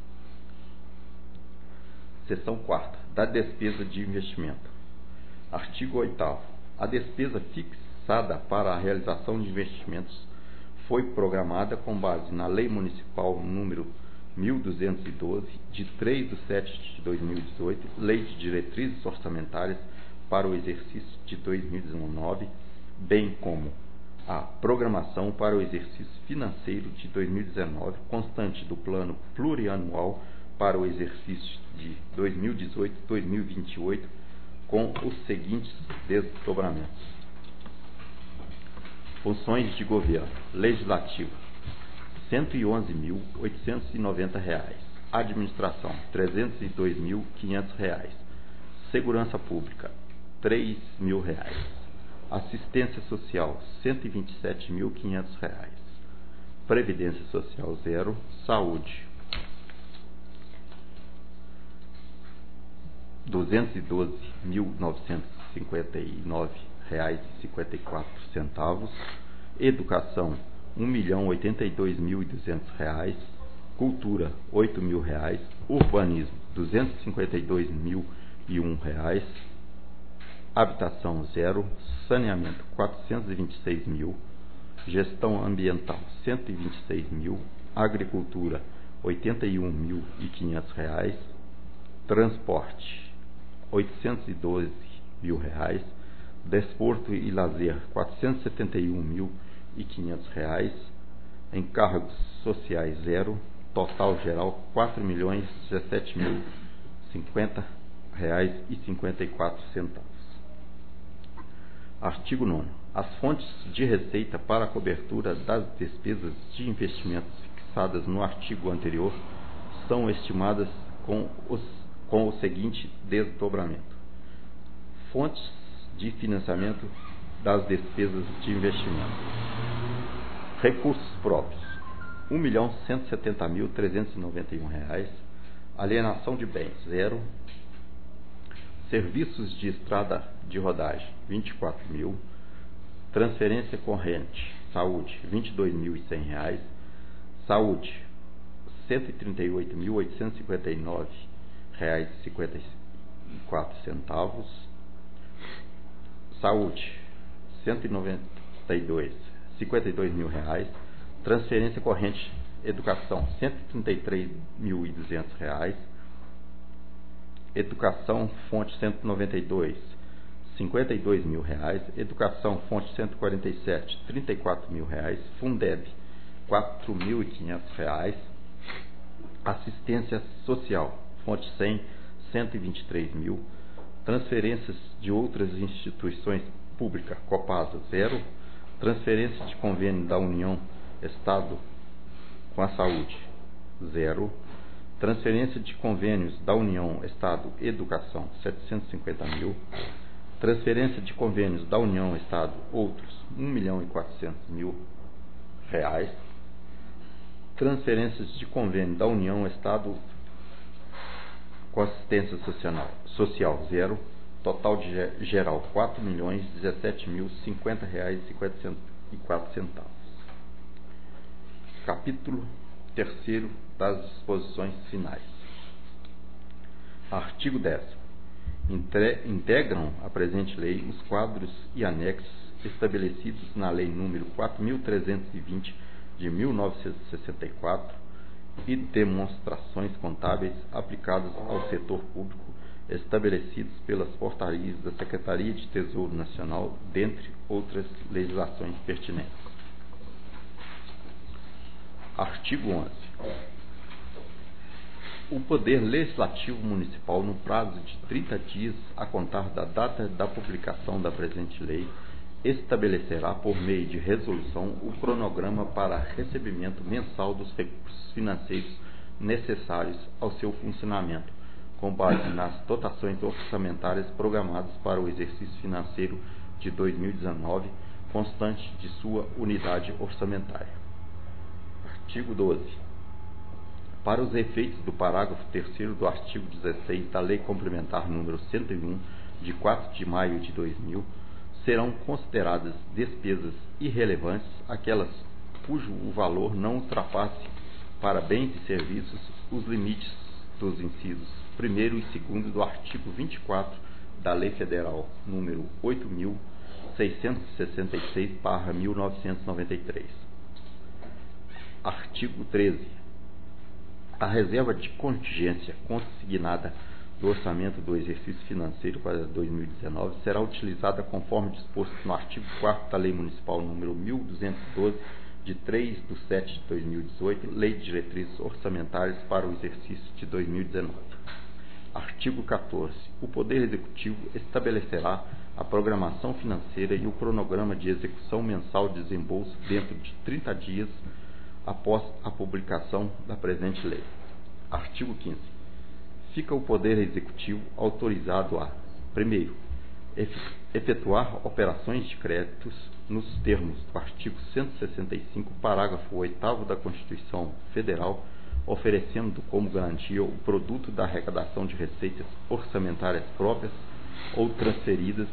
Seção 4ª. Da despesa de investimento. Artigo 8º. A despesa fixada para a realização de investimentos foi programada com base na Lei Municipal número 1212, de 3 de 7 de 2018, Lei de Diretrizes Orçamentárias para o exercício de 2019, bem como a programação para o exercício financeiro de 2019, constante do Plano Plurianual para o exercício de 2018-2028, com os seguintes desdobramentos: funções de governo. Legislativo, R$111.890. Administração, R$302.500. Segurança Pública, R$3.000. Assistência Social, R$127.500. Previdência Social, 0. Saúde, R$212.959,54. Educação, R$1.082.200. Cultura, R$8.000. Urbanismo, R$252.001. Habitação, 0. Saneamento, R$426.000. Gestão ambiental, R$126 mil. Agricultura, R$81.500. Transporte, R$812 mil. Desporto e lazer, R$471.500. Encargos sociais, 0. Total geral, R$4.017.050,54. Artigo 9º. As fontes de receita para a cobertura das despesas de investimentos fixadas no artigo anterior são estimadas com o seguinte desdobramento. Fontes de financiamento das despesas de investimento. Recursos próprios, R$1.170.391. Alienação de bens, 0. Serviços de estrada de rodagem, R$24 mil. Transferência corrente, saúde, R$22.100. Saúde, R$138.859,54. Saúde, R$52 mil. Transferência corrente, educação, R$133.200. Educação, fonte 192, R$52 mil. Educação, fonte 147, R$34 mil. Fundeb, R$4.500. Assistência social, fonte 100, R$123 mil. Transferências de outras instituições públicas, Copasa, 0. Transferência de convênio da União Estado com a saúde, 0. Transferência de convênios da União Estado Educação, R$750 mil. Transferência de convênios da União Estado Outros, R$1.400.000. Transferências de convênio da União Estado com assistência social, 0. Total de geral, R$4.017.050,54. Capítulo 3º das disposições finais. Artigo 10º. Integram a presente lei os quadros e anexos estabelecidos na Lei nº 4.320 de 1964 e demonstrações contábeis aplicadas ao setor público estabelecidos pelas portarias da Secretaria de Tesouro Nacional, dentre outras legislações pertinentes. Artigo 11. O Poder Legislativo Municipal, no prazo de 30 dias a contar da data da publicação da presente lei, estabelecerá por meio de resolução o cronograma para recebimento mensal dos recursos financeiros necessários ao seu funcionamento, com base nas dotações orçamentárias programadas para o exercício financeiro de 2019, constante de sua unidade orçamentária. Artigo 12. Para os efeitos do parágrafo 3º do artigo 16 da Lei Complementar número 101, de 4 de maio de 2000, serão consideradas despesas irrelevantes aquelas cujo valor não ultrapasse para bens e serviços os limites dos incisos 1º e 2º do artigo 24 da Lei Federal número 8.666/1993. Artigo 13. A reserva de contingência consignada do orçamento do exercício financeiro para 2019 será utilizada conforme disposto no artigo 4º da Lei Municipal número 1212, de 3/7 de 2018, Lei de Diretrizes Orçamentárias para o exercício de 2019. Artigo 14. O Poder Executivo estabelecerá a programação financeira e o cronograma de execução mensal de desembolso dentro de 30 dias após a publicação da presente lei. Artigo 15. Fica o Poder Executivo autorizado a: primeiro, efetuar operações de créditos nos termos do artigo 165, parágrafo 8º da Constituição Federal, oferecendo como garantia o produto da arrecadação de receitas orçamentárias próprias ou transferidas,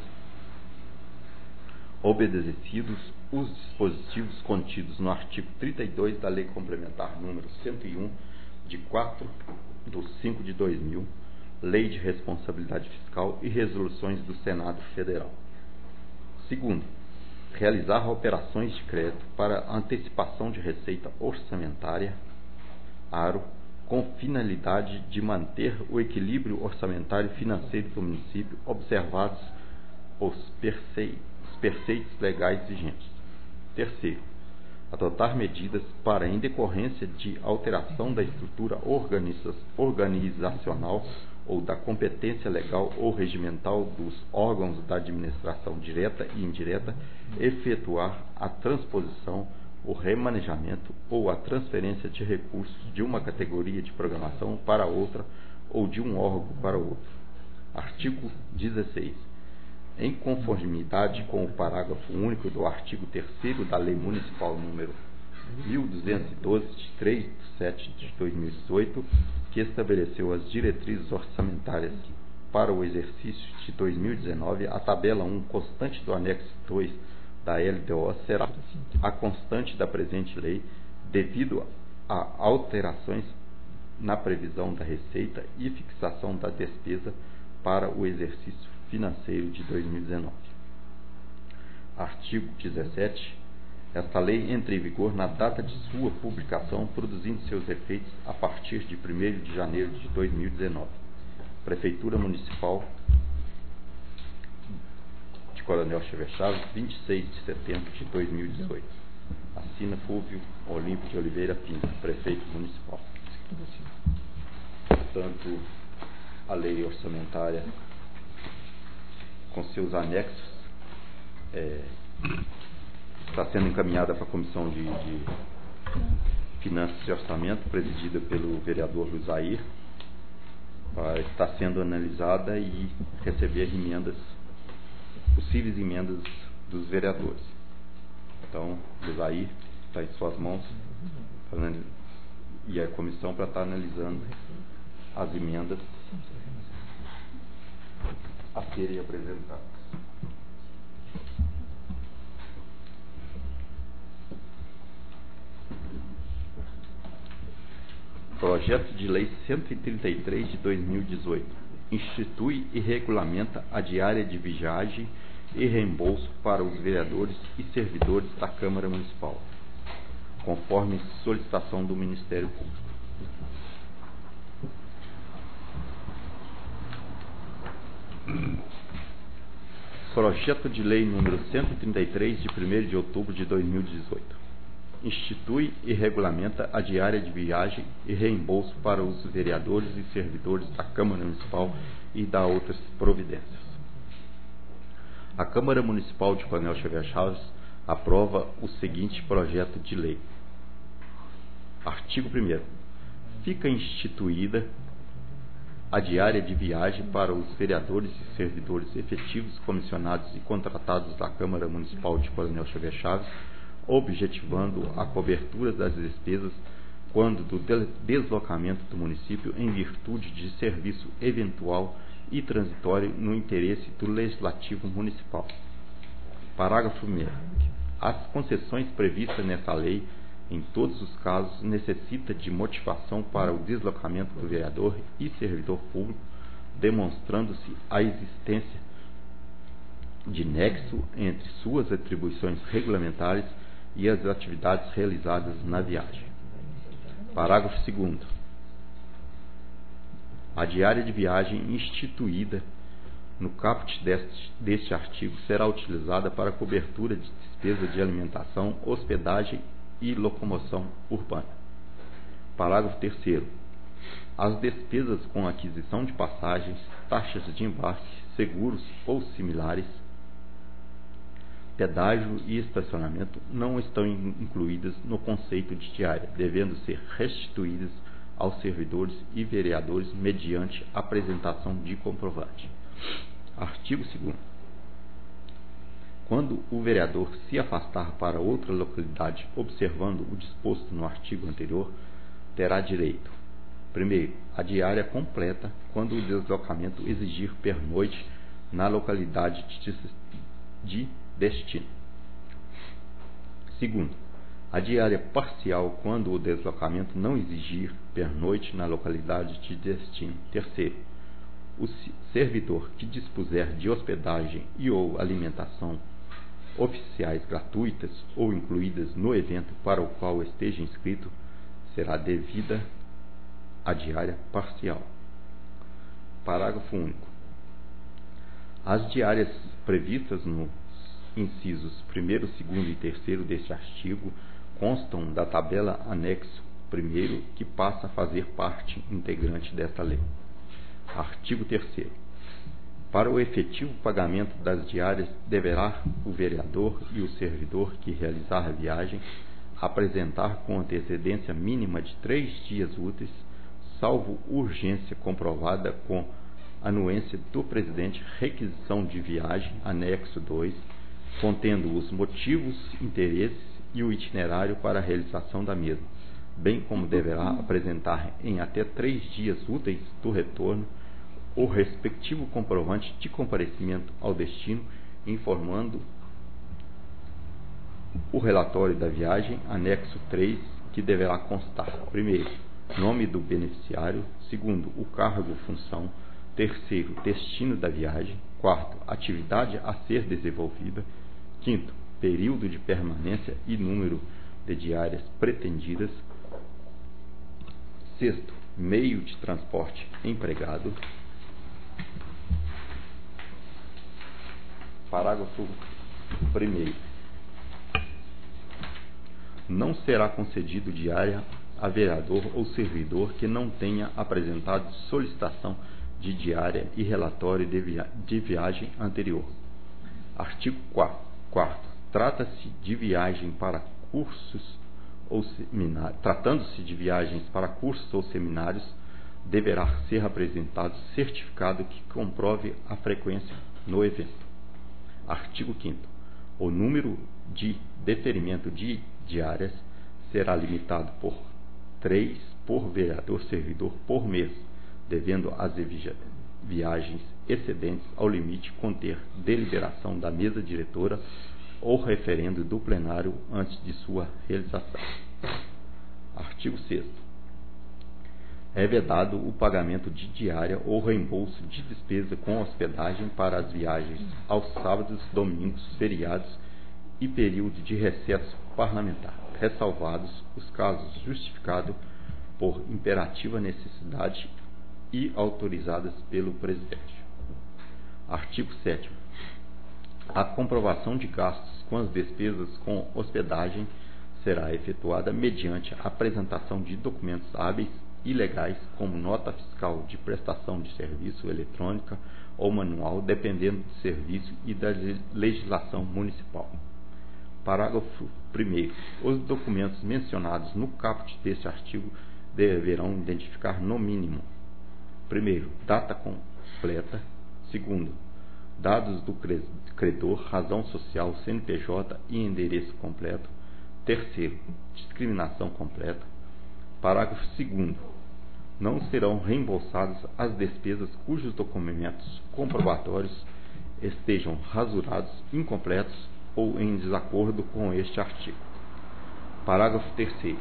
obedecidos os dispositivos contidos no artigo 32 da Lei Complementar número 101, de 4/5 de 2000, Lei de Responsabilidade Fiscal e resoluções do Senado Federal. Segundo, realizar operações de crédito para antecipação de receita orçamentária, aro, com finalidade de manter o equilíbrio orçamentário e financeiro do município, observados os preceitos legais vigentes. Terceiro, adotar medidas para, em decorrência de alteração da estrutura organizacional ou da competência legal ou regimental dos órgãos da administração direta e indireta, efetuar a transposição, o remanejamento ou a transferência de recursos de uma categoria de programação para outra ou de um órgão para outro. Artigo 16. Em conformidade com o parágrafo único do artigo 3º da Lei Municipal número 1212, de 3 de 7 de 2018, que estabeleceu as diretrizes orçamentárias para o exercício de 2019, a tabela 1 constante do anexo 2 da LDO será a constante da presente lei, devido a alterações na previsão da receita e fixação da despesa para o exercício financeiro de 2019. Artigo 17. Esta lei entra em vigor na data de sua publicação, produzindo seus efeitos a partir de 1º de janeiro de 2019. Prefeitura Municipal de Coronel Xavier Chaves, 26 de setembro de 2018. Assina Fúvio Olímpio de Oliveira Pinto, Prefeito Municipal. Portanto, a lei orçamentária, com seus anexos, está sendo encaminhada para a Comissão de Finanças e Orçamento, presidida pelo vereador Luiz Air, para estar sendo analisada e receber possíveis emendas dos vereadores. Então, Luiz Air está em suas mãos, e a comissão para estar analisando as emendas a serem apresentadas. Projeto de Lei 133 de 2018 institui e regulamenta a diária de viagem e reembolso para os vereadores e servidores da Câmara Municipal, conforme solicitação do Ministério Público. Projeto de Lei número 133 de 1º de outubro de 2018 institui e regulamenta a diária de viagem e reembolso para os vereadores e servidores da Câmara Municipal e dá outras providências. A Câmara Municipal de Coronel Xavier Chaves aprova o seguinte projeto de lei. Artigo 1º. Fica instituída a diária de viagem para os vereadores e servidores efetivos, comissionados e contratados da Câmara Municipal de Coronel Xavier Chaves, objetivando a cobertura das despesas quando do deslocamento do município em virtude de serviço eventual e transitório no interesse do Legislativo Municipal. Parágrafo 1º. As concessões previstas nesta lei, em todos os casos, necessita de motivação para o deslocamento do vereador e servidor público, demonstrando-se a existência de nexo entre suas atribuições regulamentares e as atividades realizadas na viagem. Parágrafo 2º. A diária de viagem instituída no caput deste artigo será utilizada para cobertura de despesa de alimentação, hospedagem e locomoção urbana. Parágrafo 3º. As despesas com aquisição de passagens, taxas de embarque, seguros ou similares, pedágio e estacionamento não estão incluídas no conceito de diária, devendo ser restituídas aos servidores e vereadores mediante apresentação de comprovante. Artigo 2º. Quando o vereador se afastar para outra localidade, observando o disposto no artigo anterior, terá direito: primeiro, a diária completa quando o deslocamento exigir pernoite na localidade de destino. Segundo, a diária parcial quando o deslocamento não exigir pernoite na localidade de destino. Terceiro, o servidor que dispuser de hospedagem e ou alimentação oficiais gratuitas ou incluídas no evento para o qual esteja inscrito, será devida a diária parcial. Parágrafo único. As diárias previstas nos incisos 1º, 2º e 3º deste artigo constam da tabela anexo 1º, que passa a fazer parte integrante desta lei. Artigo 3º. Para o efetivo pagamento das diárias, deverá o vereador e o servidor que realizar a viagem apresentar com antecedência mínima de 3 dias úteis, salvo urgência comprovada com anuência do presidente, requisição de viagem, anexo 2, contendo os motivos, interesses e o itinerário para a realização da mesma, bem como deverá apresentar em até 3 dias úteis do retorno o respectivo comprovante de comparecimento ao destino, informando o relatório da viagem, anexo 3, que deverá constar: primeiro, nome do beneficiário; segundo, o cargo, função; terceiro, destino da viagem; quarto, atividade a ser desenvolvida; quinto, período de permanência e número de diárias pretendidas; sexto, meio de transporte empregado. Parágrafo 1º. Não será concedido diária a vereador ou servidor que não tenha apresentado solicitação de diária e relatório de viagem anterior. Artigo 4º. Trata-se de viagem para cursos ou seminários. Tratando-se de viagens para cursos ou seminários, deverá ser apresentado certificado que comprove a frequência no evento. Artigo 5º. O número de deferimento de diárias será limitado por 3 por vereador-servidor por mês, devendo as viagens excedentes ao limite conter deliberação da mesa diretora ou referendo do plenário antes de sua realização. Artigo 6º. É vedado o pagamento de diária ou reembolso de despesa com hospedagem para as viagens aos sábados, domingos, feriados e período de recesso parlamentar, ressalvados os casos justificados por imperativa necessidade e autorizadas pelo presidente. Artigo 7º. A comprovação de gastos com as despesas com hospedagem será efetuada mediante a apresentação de documentos hábeis e legais, como nota fiscal de prestação de serviço eletrônica ou manual, dependendo do serviço e da legislação municipal. Parágrafo 1º. Os documentos mencionados no caput deste artigo deverão identificar no mínimo: primeiro, data completa; segundo, dados do credor, razão social, CNPJ e endereço completo; terceiro, discriminação completa. Parágrafo 2º. Não serão reembolsadas as despesas cujos documentos comprobatórios estejam rasurados, incompletos ou em desacordo com este artigo. Parágrafo 3º.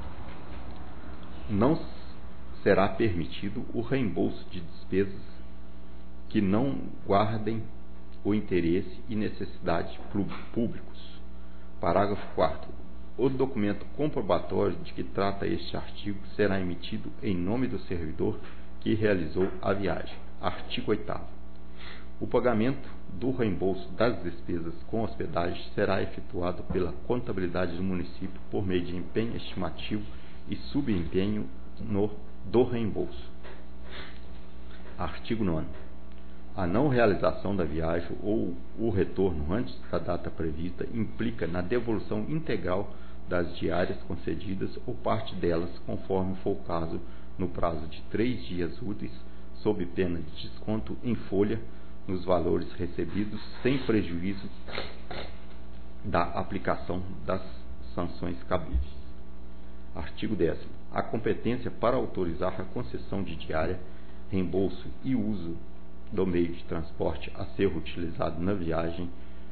Não será permitido o reembolso de despesas que não guardem o interesse e necessidade públicos. Parágrafo 4º. O documento comprobatório de que trata este artigo será emitido em nome do servidor que realizou a viagem. Artigo 8º. O pagamento do reembolso das despesas com hospedagem será efetuado pela contabilidade do município por meio de empenho estimativo e subempenho do reembolso. Artigo 9º. A não realização da viagem ou o retorno antes da data prevista implica na devolução integral das diárias concedidas ou parte delas, conforme for o caso, no prazo de 3 dias úteis, sob pena de desconto em folha nos valores recebidos, sem prejuízo da aplicação das sanções cabíveis. Artigo 10º. A competência para autorizar a concessão de diária, reembolso e uso do meio de transporte a ser utilizado na viagem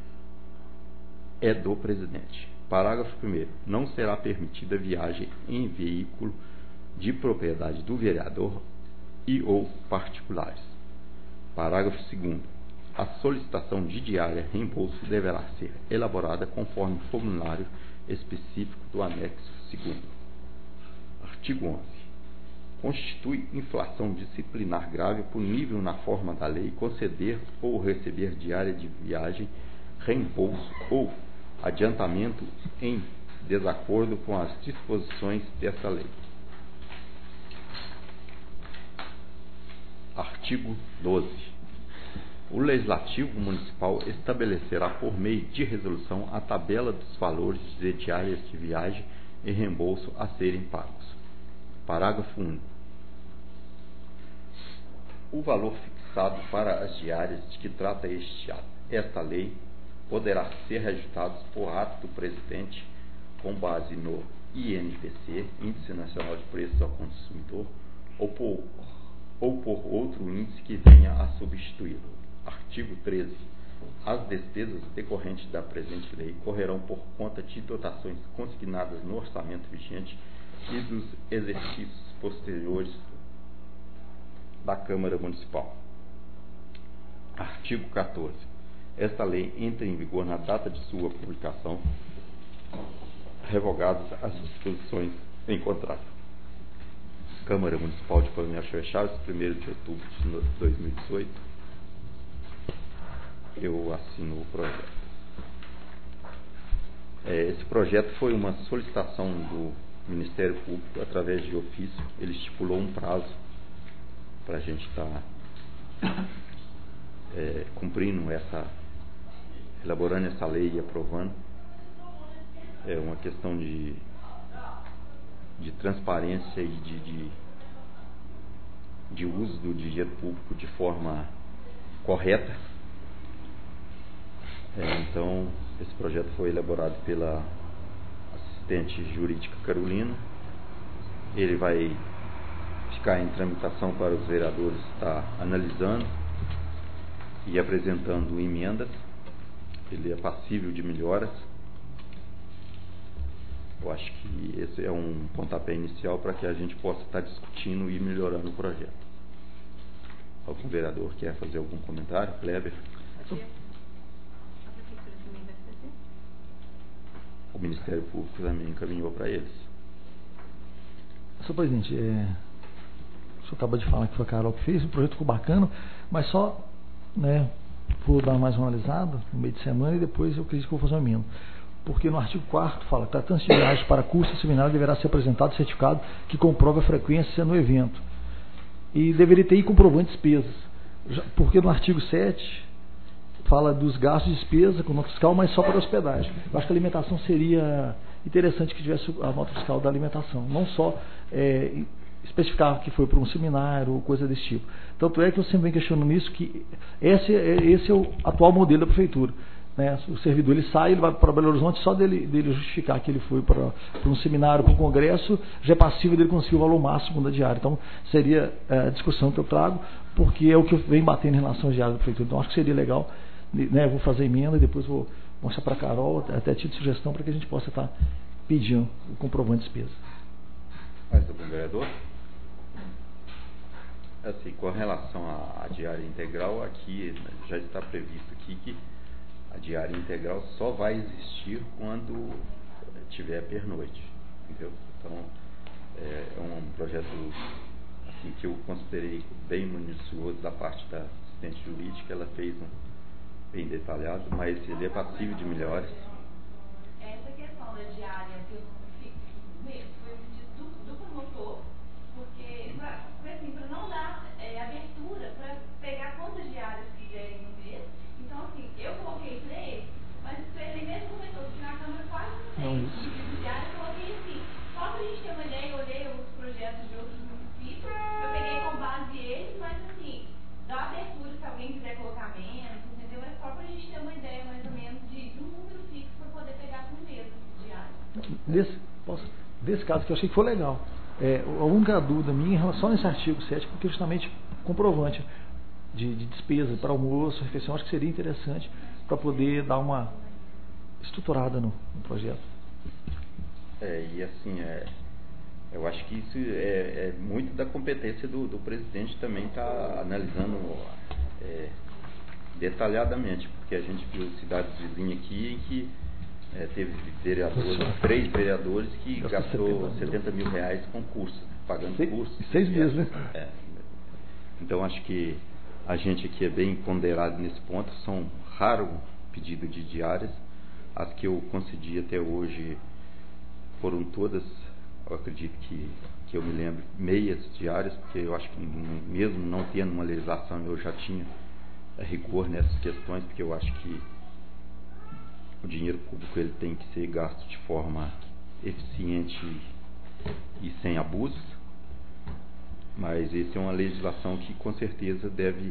é do presidente. Parágrafo 1º. Não será permitida viagem em veículo de propriedade do vereador e ou particulares. Parágrafo 2º. A solicitação de diária reembolso deverá ser elaborada conforme o formulário específico do anexo 2º. Artigo 11. Constitui infração disciplinar grave punível na forma da lei conceder ou receber diária de viagem, reembolso ou adiantamento em desacordo com as disposições desta lei. Artigo 12. O Legislativo Municipal estabelecerá por meio de resolução a tabela dos valores de diárias de viagem e reembolso a serem pagos. Parágrafo único. O valor fixado para as diárias de que trata esta lei poderá ser reajustado por ato do Presidente com base no INPC, Índice Nacional de Preços ao Consumidor, ou por outro índice que venha a substituí-lo. Artigo 13. As despesas decorrentes da presente lei correrão por conta de dotações consignadas no orçamento vigente e dos exercícios posteriores da Câmara Municipal. Artigo 14. Esta lei entra em vigor na data de sua publicação, revogadas as disposições em contrato. Câmara Municipal de Coronel Chaves, 1º de outubro de 2018. Eu assino o projeto. Esse projeto foi uma solicitação do Ministério Público através de ofício. Ele estipulou um prazo para a gente estar cumprindo elaborando essa lei e aprovando. É uma questão de transparência e de uso do dinheiro público de forma correta. Então, esse projeto foi elaborado pela assistente jurídica Carolina. Ele vai ficar em tramitação para os vereadores estar analisando e apresentando emendas. Ele é passível de melhoras. Eu acho que esse é um pontapé inicial para que a gente possa estar discutindo e melhorando o projeto. Algum vereador quer fazer algum comentário? Kleber? O Ministério Público também encaminhou para eles. Senhor presidente, o senhor acabou de falar que foi a Carol que fez, o projeto ficou bacana, mas só, vou dar mais uma analisada no meio de semana e depois eu acredito que vou fazer uma emenda. Porque no artigo 4º fala que tratando-se de viagem para curso e seminário deverá ser apresentado certificado que comprove a frequência no evento. E deveria ter comprovante de despesas. Porque no artigo 7 fala dos gastos de despesa com nota fiscal, mas só para hospedagem. Eu acho que a alimentação seria interessante que tivesse a nota fiscal da alimentação, não só especificar que foi para um seminário ou coisa desse tipo. Tanto é que eu sempre venho questionando isso, que esse é o atual modelo da prefeitura. O servidor ele sai, ele vai para Belo Horizonte, só dele justificar que ele foi para um seminário, para um congresso, já é passível dele conseguir o valor máximo da diária. Então seria a discussão que eu trago, porque é o que eu venho batendo em relação à diária da prefeitura. Então acho que seria legal, vou fazer emenda e depois vou mostrar para a Carol, até título de sugestão, para que a gente possa estar pedindo o comprovante de despesa. Mais algum vereador? Assim, com relação à diária integral, aqui já está previsto aqui que a diária integral só vai existir quando tiver pernoite, entendeu? Então, é um projeto assim, que eu considerei bem minucioso da parte da assistente jurídica. Ela fez bem detalhado, mas ele é passível de melhores. Essa questão da diária que eu foi do promotor, porque assim, para não dar abertura para pegar quantas diárias quiserem no mês. Então, assim, eu coloquei 3, mas ele mesmo comentou que na Câmara quase não tem tipo de diária. Eu coloquei assim, só para a gente ter uma ideia, eu olhei os projetos de outros municípios, eu peguei com base eles, mas assim, dá abertura se alguém quiser colocar menos, entendeu? É só para a gente ter uma ideia mais ou menos de um número fixo para poder pegar com mesmo diário. Desse caso que eu achei que foi legal. A única dúvida minha em relação nesse artigo 7, porque justamente comprovante de despesa para almoço, refeição, acho que seria interessante para poder dar uma estruturada no projeto. E assim, eu acho que isso é muito da competência do presidente também estar analisando detalhadamente, porque a gente viu cidades vizinhas aqui em que teve vereadores, 3 vereadores que gastou 70 mil reais com curso, pagando curso. 6 meses, né? Então acho que a gente aqui é bem ponderado nesse ponto. São raros pedidos de diárias. As que eu concedi até hoje foram todas, eu acredito que eu me lembro, meias diárias, porque eu acho que mesmo não tendo uma legislação eu já tinha rigor nessas questões, porque eu acho que o dinheiro público ele tem que ser gasto de forma eficiente e sem abusos, mas essa é uma legislação que com certeza deve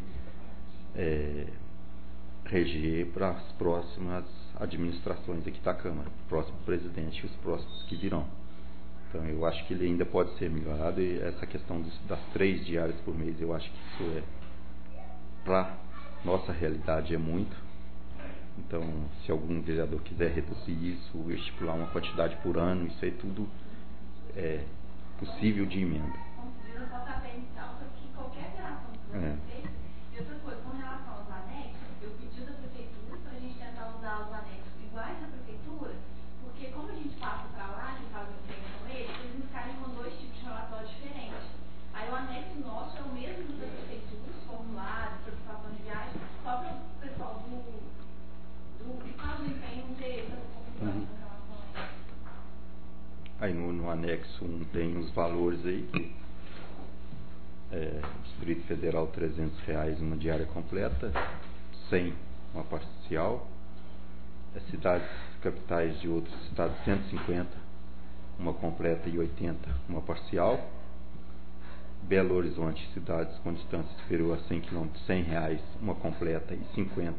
reger para as próximas administrações aqui da Câmara, o próximo presidente e os próximos que virão. Então eu acho que ele ainda pode ser melhorado, e essa questão das 3 diárias por mês, eu acho que isso para nossa realidade é muito. Então, se algum vereador quiser reduzir isso, estipular uma quantidade por ano, isso aí tudo é possível de emenda. Considera só saber então que qualquer alteração que você fez. E outra coisa, com relação aos anexos, eu pedi da prefeitura para a gente tentar usar os anexos iguais da prefeitura, porque como a gente passa para lá, que faz o empenho com eles nos caem com 2 tipos de relatório diferentes. Aí o anexo nosso é o mesmo da prefeitura, os formulários, preocupação de viagem, só para o pessoal que faz o empenho ter essa confusão com relação a isso. Aí no anexo 1 tem os valores aí, que Distrito Federal R$300 uma diária completa, 100 uma parcial, cidades capitais de outros estados 150 uma completa e 80 uma parcial. Belo Horizonte, cidades com distância superior a 100 km, R$100 uma completa e 50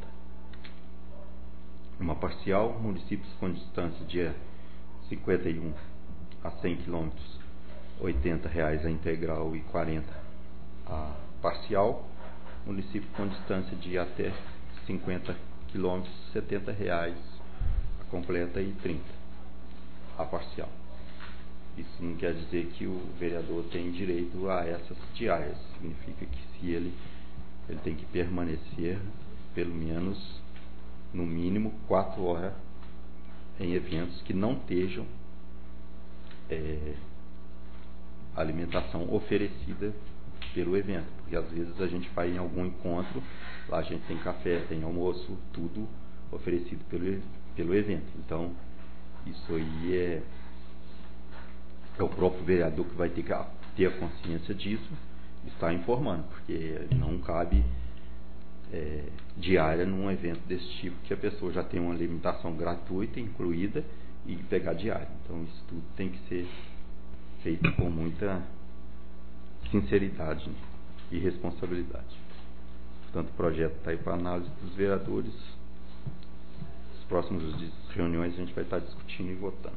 uma parcial. Municípios com distância de 51 a 100 km, R$80 a integral e 40 a parcial. Município com distância de até 50 km, R$70 a completa e 30 a parcial. Isso não quer dizer que o vereador tem direito a essas diárias. Significa que se ele tem que permanecer pelo menos, no mínimo, 4 horas em eventos que não estejam alimentação oferecida pelo evento, porque às vezes a gente vai em algum encontro, lá a gente tem café, tem almoço, tudo oferecido pelo evento. Então isso aí é o próprio vereador que vai ter que ter a consciência disso, estar informando, porque não cabe diária num evento desse tipo, que a pessoa já tem uma alimentação gratuita incluída e pegar diária. Então isso tudo tem que ser feito com muita sinceridade e responsabilidade. Portanto, o projeto está aí para análise dos vereadores. As próximas reuniões a gente vai estar discutindo e votando.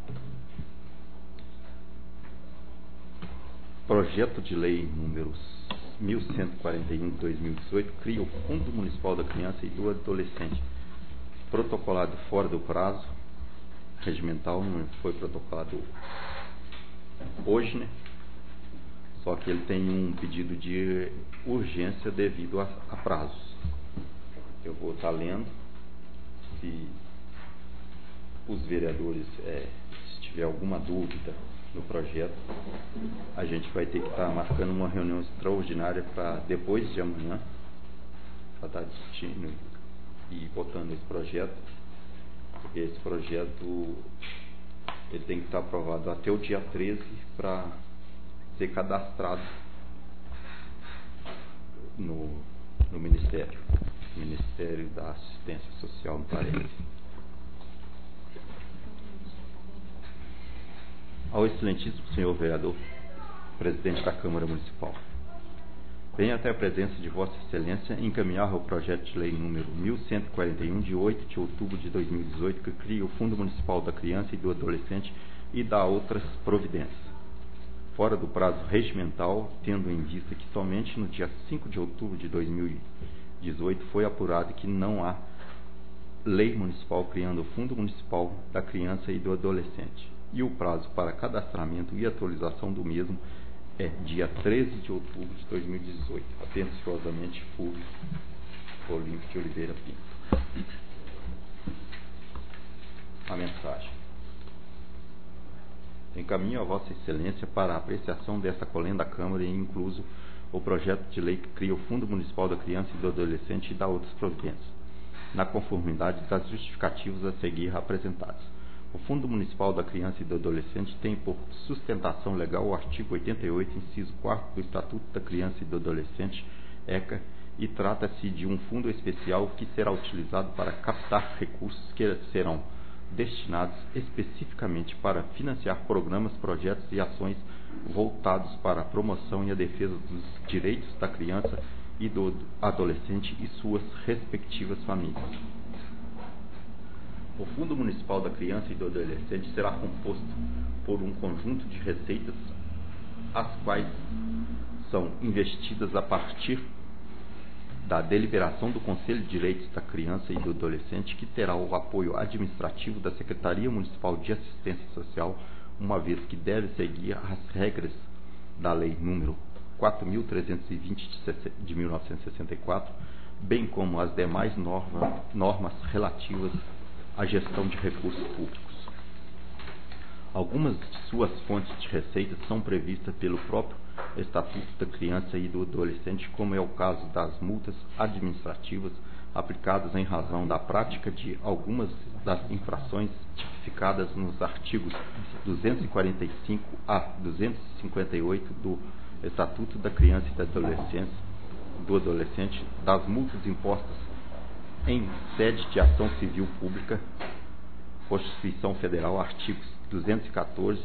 Projeto de lei número 1141 de 2018 cria o Fundo Municipal da Criança e do Adolescente, protocolado fora do prazo regimental. Não foi protocolado hoje, né? Só que ele tem um pedido de urgência devido a prazos. Eu vou estar lendo. Se os vereadores se tiver alguma dúvida no projeto, a gente vai ter que estar marcando uma reunião extraordinária para depois de amanhã, para estar discutindo e votando esse projeto, porque esse projeto ele tem que estar aprovado até o dia 13 para ser cadastrado no Ministério da Assistência Social, me parece. Ao excelentíssimo senhor vereador, presidente da Câmara Municipal, venho até a presença de Vossa Excelência encaminhar o projeto de lei número 1141 de 8 de outubro de 2018, que cria o Fundo Municipal da Criança e do Adolescente e dá outras providências, fora do prazo regimental, tendo em vista que somente no dia 5 de outubro de 2018 foi apurado que não há lei municipal criando o Fundo Municipal da Criança e do Adolescente, e o prazo para cadastramento e atualização do mesmo é dia 13 de outubro de 2018. Atenciosamente, Fulvio Olímpio de Oliveira Pinto. A mensagem. Encaminho a Vossa Excelência para a apreciação desta colenda Câmara e incluso o projeto de lei que cria o Fundo Municipal da Criança e do Adolescente e dá outras providências, na conformidade das justificativas a seguir apresentadas. O Fundo Municipal da Criança e do Adolescente tem por sustentação legal o artigo 88, inciso 4 do Estatuto da Criança e do Adolescente, ECA, e trata-se de um fundo especial que será utilizado para captar recursos que serão destinados especificamente para financiar programas, projetos e ações voltados para a promoção e a defesa dos direitos da criança e do adolescente e suas respectivas famílias. O Fundo Municipal da Criança e do Adolescente será composto por um conjunto de receitas, as quais são investidas a partir da deliberação do Conselho de Direitos da Criança e do Adolescente, que terá o apoio administrativo da Secretaria Municipal de Assistência Social, uma vez que deve seguir as regras da Lei número 4.320 de 1964, bem como as demais normas relativas à gestão de recursos públicos. Algumas de suas fontes de receitas são previstas pelo próprio Estatuto da Criança e do Adolescente, como é o caso das multas administrativas aplicadas em razão da prática de algumas das infrações tipificadas nos artigos 245 a 258 do Estatuto da Criança e do Adolescente, das multas impostas em sede de ação civil pública, Constituição Federal, artigos 214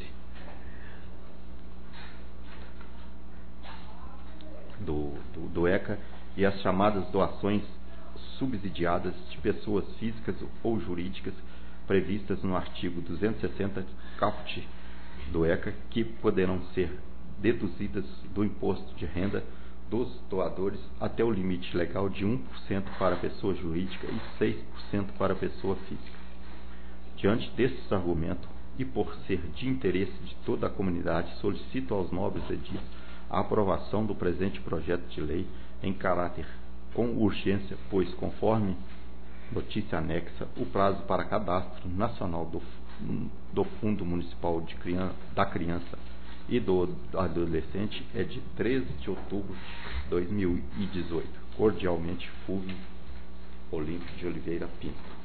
do ECA, e as chamadas doações subsidiadas de pessoas físicas ou jurídicas previstas no artigo 260 caput do ECA, que poderão ser deduzidas do imposto de renda dos doadores até o limite legal de 1% para a pessoa jurídica e 6% para a pessoa física. Diante desses argumentos, e por ser de interesse de toda a comunidade, solicito aos nobres edis a aprovação do presente projeto de lei em caráter com urgência, pois, conforme notícia anexa, o prazo para cadastro nacional do Fundo Municipal da Criança e do Adolescente é de 13 de outubro de 2018. Cordialmente, Fulvio Olímpio de Oliveira Pinto.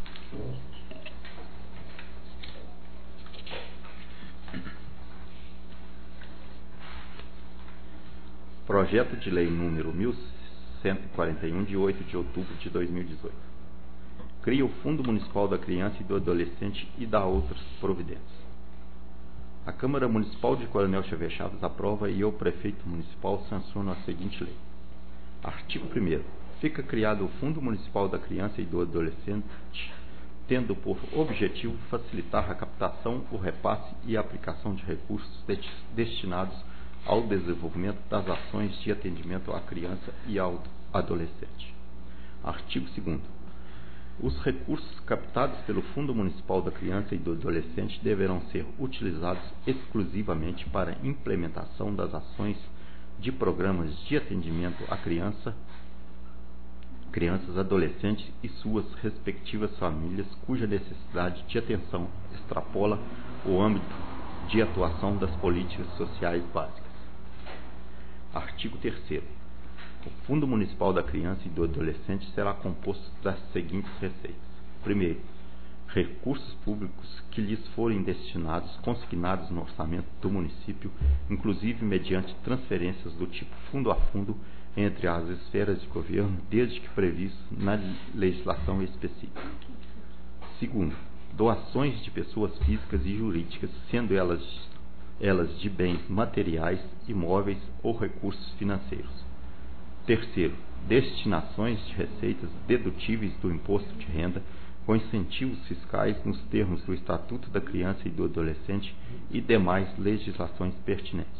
Projeto de Lei número 1141, de 8 de outubro de 2018. Cria o Fundo Municipal da Criança e do Adolescente e dá outras providências. A Câmara Municipal de Coronel Xavier Chaves aprova e o Prefeito Municipal sanciona a seguinte lei. Artigo 1º. Fica criado o Fundo Municipal da Criança e do Adolescente, tendo por objetivo facilitar a captação, o repasse e a aplicação de recursos destinados ao desenvolvimento das ações de atendimento à criança e ao adolescente. Artigo 2º. Os recursos captados pelo Fundo Municipal da Criança e do Adolescente deverão ser utilizados exclusivamente para a implementação das ações de programas de atendimento à crianças, adolescentes e suas respectivas famílias, cuja necessidade de atenção extrapola o âmbito de atuação das políticas sociais básicas. Artigo 3º. O Fundo Municipal da Criança e do Adolescente será composto das seguintes receitas. Primeiro, recursos públicos que lhes forem destinados, consignados no orçamento do município, inclusive mediante transferências do tipo fundo a fundo entre as esferas de governo, desde que previsto na legislação específica. Segundo, doações de pessoas físicas e jurídicas, sendo elas de bens materiais, imóveis ou recursos financeiros. Terceiro, destinações de receitas dedutíveis do imposto de renda com incentivos fiscais nos termos do Estatuto da Criança e do Adolescente e demais legislações pertinentes.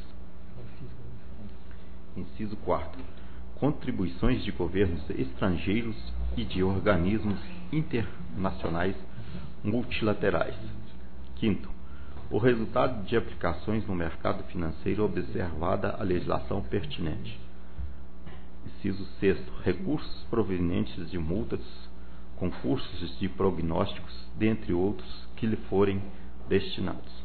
Inciso 4º. Contribuições de governos estrangeiros e de organismos internacionais multilaterais. Quinto, o resultado de aplicações no mercado financeiro observada a legislação pertinente. Inciso 6º. Recursos provenientes de multas, concursos de prognósticos, dentre outros, que lhe forem destinados.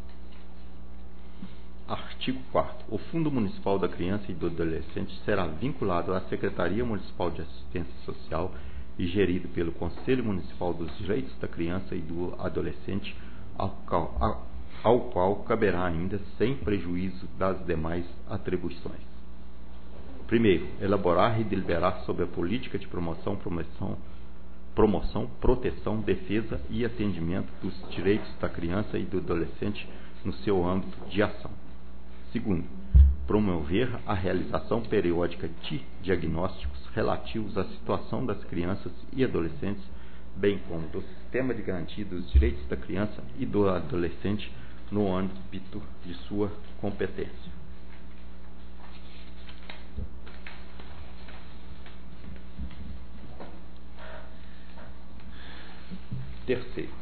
Artigo 4º. O Fundo Municipal da Criança e do Adolescente será vinculado à Secretaria Municipal de Assistência Social e gerido pelo Conselho Municipal dos Direitos da Criança e do Adolescente, ao qual caberá ainda, sem prejuízo das demais atribuições: primeiro, elaborar e deliberar sobre a política de promoção, proteção, defesa e atendimento dos direitos da criança e do adolescente no seu âmbito de ação. Segundo, promover a realização periódica de diagnósticos relativos à situação das crianças e adolescentes, bem como do sistema de garantia dos direitos da criança e do adolescente no âmbito de sua competência. Terceiro,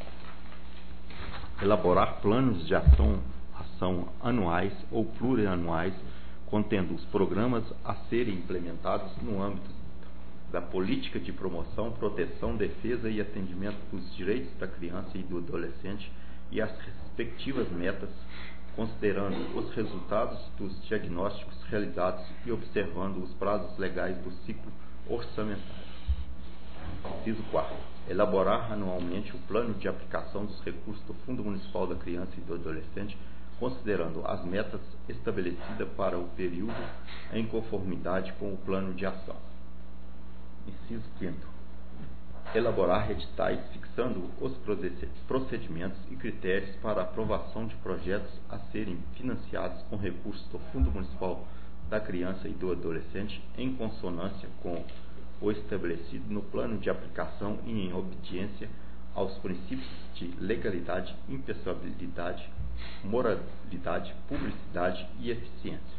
elaborar planos de ação anuais ou plurianuais, contendo os programas a serem implementados no âmbito da política de promoção, proteção, defesa e atendimento dos direitos da criança e do adolescente e as respectivas metas, considerando os resultados dos diagnósticos realizados e observando os prazos legais do ciclo orçamentário. Inciso 4º. Elaborar anualmente o plano de aplicação dos recursos do Fundo Municipal da Criança e do Adolescente, considerando as metas estabelecidas para o período em conformidade com o plano de ação. Inciso 5º. Elaborar editais fixando os procedimentos e critérios para aprovação de projetos a serem financiados com recursos do Fundo Municipal da Criança e do Adolescente, em consonância com o estabelecido no plano de aplicação e em obediência aos princípios de legalidade, impessoalidade, moralidade, publicidade e eficiência.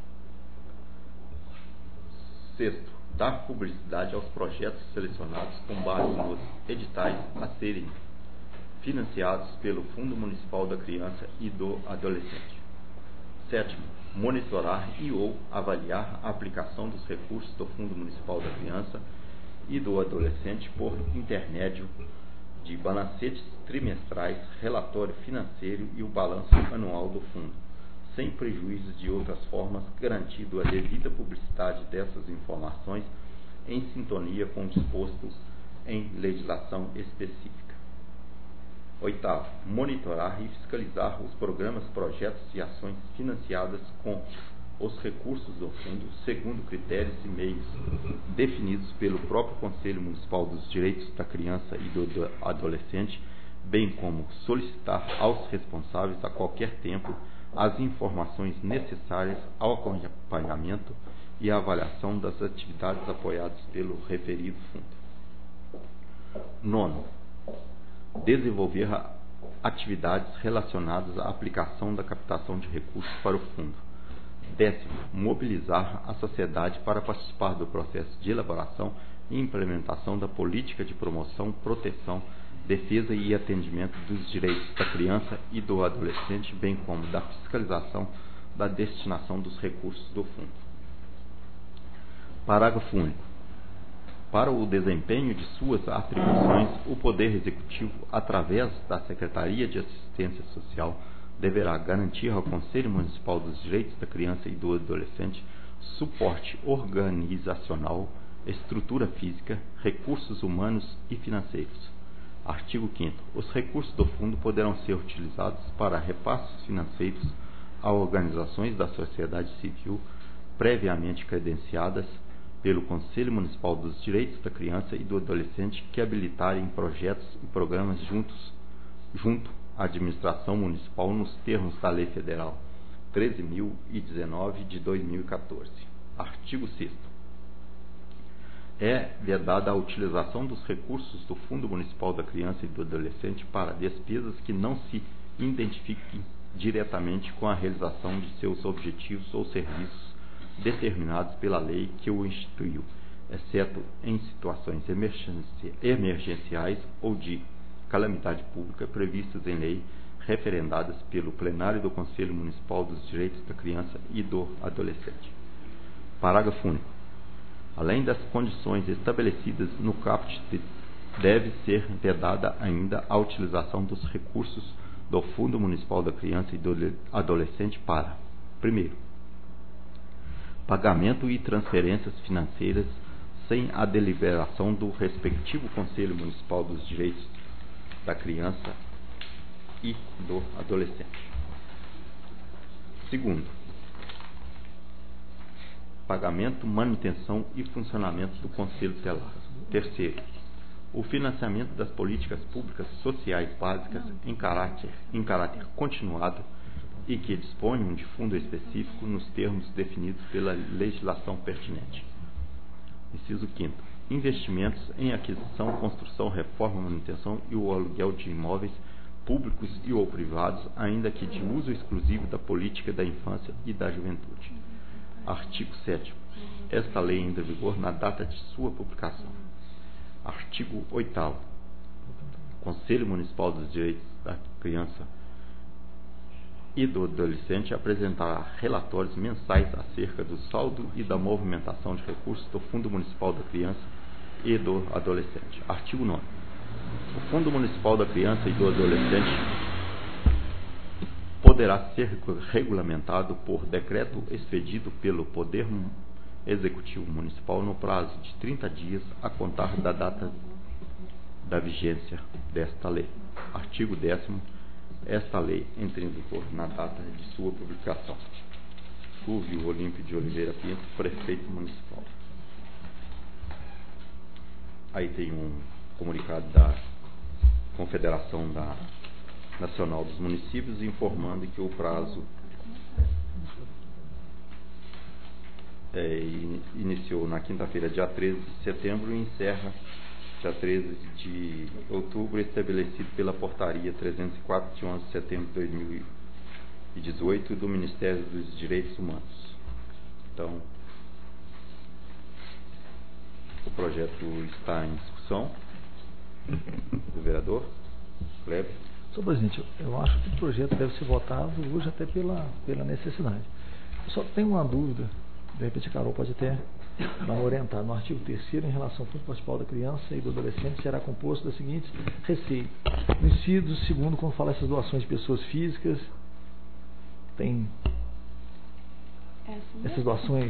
Sexto, dar publicidade aos projetos selecionados com base nos editais a serem financiados pelo Fundo Municipal da Criança e do Adolescente. Sétimo, monitorar e ou avaliar a aplicação dos recursos do Fundo Municipal da Criança e do Adolescente por intermédio de balancetes trimestrais, relatório financeiro e o balanço anual do Fundo, sem prejuízo de outras formas, garantindo a devida publicidade dessas informações em sintonia com o disposto em legislação específica. Oitavo, monitorar e fiscalizar os programas, projetos e ações financiadas com os recursos do Fundo, segundo critérios e meios definidos pelo próprio Conselho Municipal dos Direitos da Criança e do Adolescente, bem como solicitar aos responsáveis a qualquer tempo as informações necessárias ao acompanhamento e à avaliação das atividades apoiadas pelo referido fundo. Nono, desenvolver atividades relacionadas à aplicação da captação de recursos para o fundo. Décimo, mobilizar a sociedade para participar do processo de elaboração e implementação da política de promoção, proteção, defesa e atendimento dos direitos da criança e do adolescente, bem como da fiscalização da destinação dos recursos do fundo. Parágrafo único. Para o desempenho de suas atribuições, o Poder Executivo, através da Secretaria de Assistência Social, deverá garantir ao Conselho Municipal dos Direitos da Criança e do Adolescente suporte organizacional, estrutura física, recursos humanos e financeiros. Artigo 5º. Os recursos do fundo poderão ser utilizados para repassos financeiros a organizações da sociedade civil previamente credenciadas pelo Conselho Municipal dos Direitos da Criança e do Adolescente que habilitarem projetos e programas junto à administração municipal nos termos da Lei Federal 13.019 de 2014. Artigo 6º. É vedada a utilização dos recursos do Fundo Municipal da Criança e do Adolescente para despesas que não se identifiquem diretamente com a realização de seus objetivos ou serviços determinados pela lei que o instituiu, exceto em situações emergenciais ou de calamidade pública previstas em lei, referendadas pelo plenário do Conselho Municipal dos Direitos da Criança e do Adolescente. Parágrafo único. Além das condições estabelecidas no caput, deve ser vedada ainda a utilização dos recursos do Fundo Municipal da Criança e do Adolescente para: primeiro, pagamento e transferências financeiras sem a deliberação do respectivo Conselho Municipal dos Direitos da Criança e do Adolescente. Segundo, pagamento, manutenção e funcionamento do Conselho Tutelar. Terceiro, o financiamento das políticas públicas sociais básicas em caráter continuado e que disponham de fundo específico nos termos definidos pela legislação pertinente. Inciso 5º. Investimentos em aquisição, construção, reforma, manutenção e o aluguel de imóveis públicos e ou privados, ainda que de uso exclusivo da política da infância e da juventude. Artigo 7º. Esta lei entra em vigor na data de sua publicação. Artigo 8º. Conselho Municipal dos Direitos da Criança e do Adolescente apresentará relatórios mensais acerca do saldo e da movimentação de recursos do Fundo Municipal da Criança e do Adolescente. Artigo 9º. O Fundo Municipal da Criança e do Adolescente poderá ser regulamentado por decreto expedido pelo Poder Executivo Municipal no prazo de 30 dias a contar da data da vigência desta lei. Artigo 10º. Esta lei entra em vigor na data de sua publicação. Silvio Olímpio de Oliveira Pinto, Prefeito Municipal. Aí tem um comunicado da Confederação Nacional dos Municípios informando que o prazo iniciou na quinta-feira, dia 13 de setembro, e encerra dia 13 de outubro, estabelecido pela Portaria 304 de 11 de setembro de 2018 do Ministério dos Direitos Humanos. Então, o projeto está em discussão. O vereador Kleber. Senhor presidente, eu acho que o projeto deve ser votado hoje até pela necessidade. Eu só tenho uma dúvida, de repente a Carol pode até dar uma orientada. No artigo 3º, em relação ao Fundo Municipal da Criança e do Adolescente, será composto das seguintes receitas. No inciso 2º, quando fala essas doações de pessoas físicas, tem essas doações.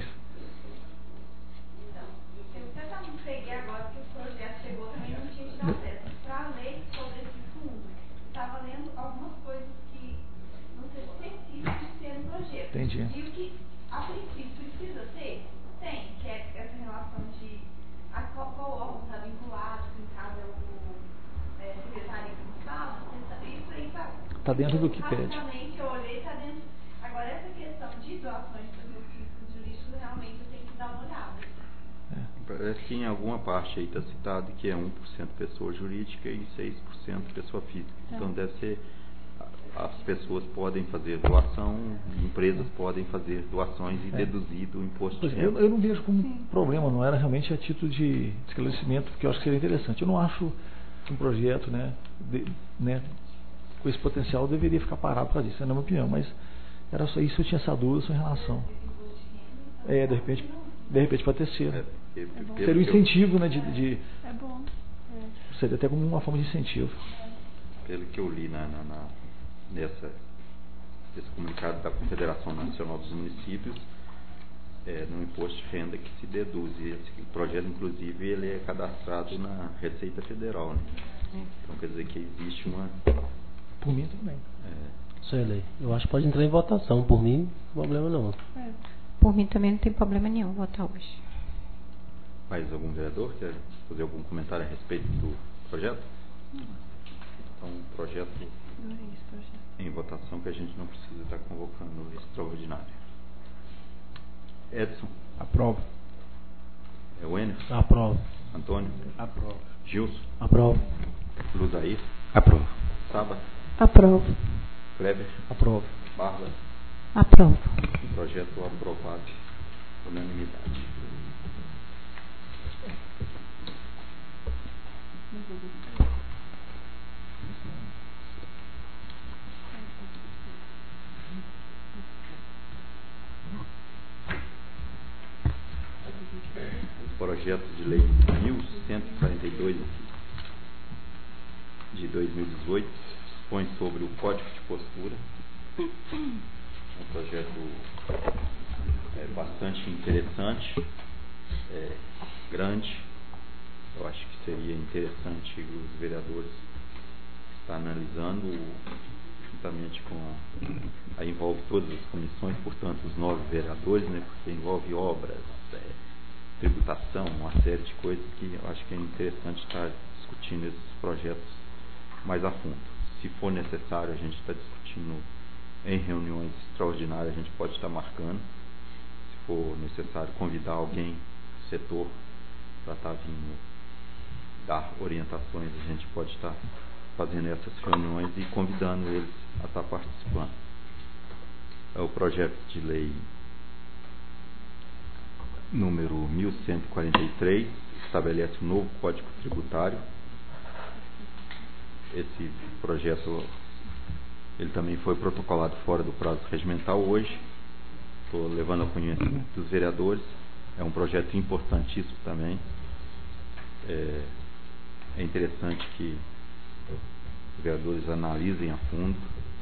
Eu não peguei agora que o projeto chegou também, não tinha te dado acesso. Para a lei sobre esse fundo, estava lendo algumas coisas que não sei se precisa de ter no projeto. Entendi. E o que a princípio precisa ter, tem, que é essa relação de qual órgão está vinculado, que no caso é o secretário municipal, isso aí está dentro do que pede. Rapidamente eu olhei, está dentro. Agora, essa questão de doações de pessoas físicas jurídicas, realmente eu tenho que dar uma olhada. Parece que em alguma parte aí está citado que é 1% pessoa jurídica e 6% pessoa física. Então deve ser, as pessoas podem fazer doação, empresas podem fazer doações e deduzir do imposto de renda. Eu não vejo como problema, não era realmente a título de esclarecimento, porque eu acho que seria interessante. Eu não acho que um projeto com esse potencial deveria ficar parado por causa disso, na minha opinião, mas era só isso, eu tinha essa dúvida em relação. De repente pode ter sido. Seria um incentivo, né? É bom. Seria até como uma forma de incentivo. Pelo que eu li nesse comunicado da Confederação Nacional dos Municípios, no imposto de renda que se deduz. E esse projeto, inclusive, ele é cadastrado na Receita Federal, né? Então quer dizer que existe uma... Por mim também. Sueli, eu acho que pode entrar em votação. Por mim, não tem problema não. Por mim também não tem problema nenhum votar hoje. Mais algum vereador quer fazer algum comentário a respeito do projeto? Então, projeto em votação, que a gente não precisa estar convocando extraordinário. Edson? Aprovo. Euênio? Aprovo. Antônio? Aprovo. Gilson? Aprovo. Luzair? Aprovo. Saba? Aprovo. Kleber? Aprovo. Bárbara? Aprovo. Projeto aprovado. Unanimidade. projeto de lei 1142 de 2018, expõe sobre o Código de Postura. Um projeto bastante interessante, grande. Eu acho que seria interessante os vereadores estar analisando, juntamente com aí envolve todas as comissões, portanto os 9 vereadores, né, porque envolve obras, tributação, uma série de coisas que eu acho que é interessante estar discutindo esses projetos mais a fundo. Se for necessário, a gente está discutindo em reuniões extraordinárias, a gente pode estar marcando. Se for necessário convidar alguém do setor para estar vindo dar orientações, a gente pode estar fazendo essas reuniões e convidando eles a estar participando. É o projeto de lei número 1143, estabelece um novo Código Tributário. Esse projeto ele também foi protocolado fora do prazo regimental hoje. Estou levando a conhecimento dos vereadores. É um projeto importantíssimo também. É interessante que os vereadores analisem a fundo.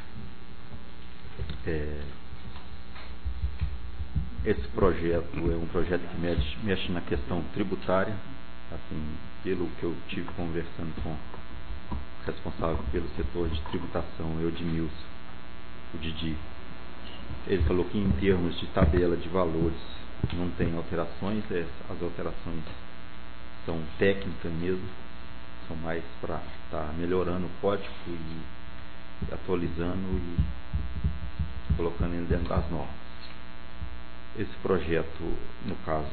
Esse projeto é um projeto que mexe na questão tributária, assim, pelo que eu tive conversando com o responsável pelo setor de tributação, Eudmilson, o Didi. Ele falou que em termos de tabela de valores não tem alterações, as alterações são técnicas mesmo, são mais para estar melhorando o código e atualizando e colocando ele dentro das normas. Esse projeto, no caso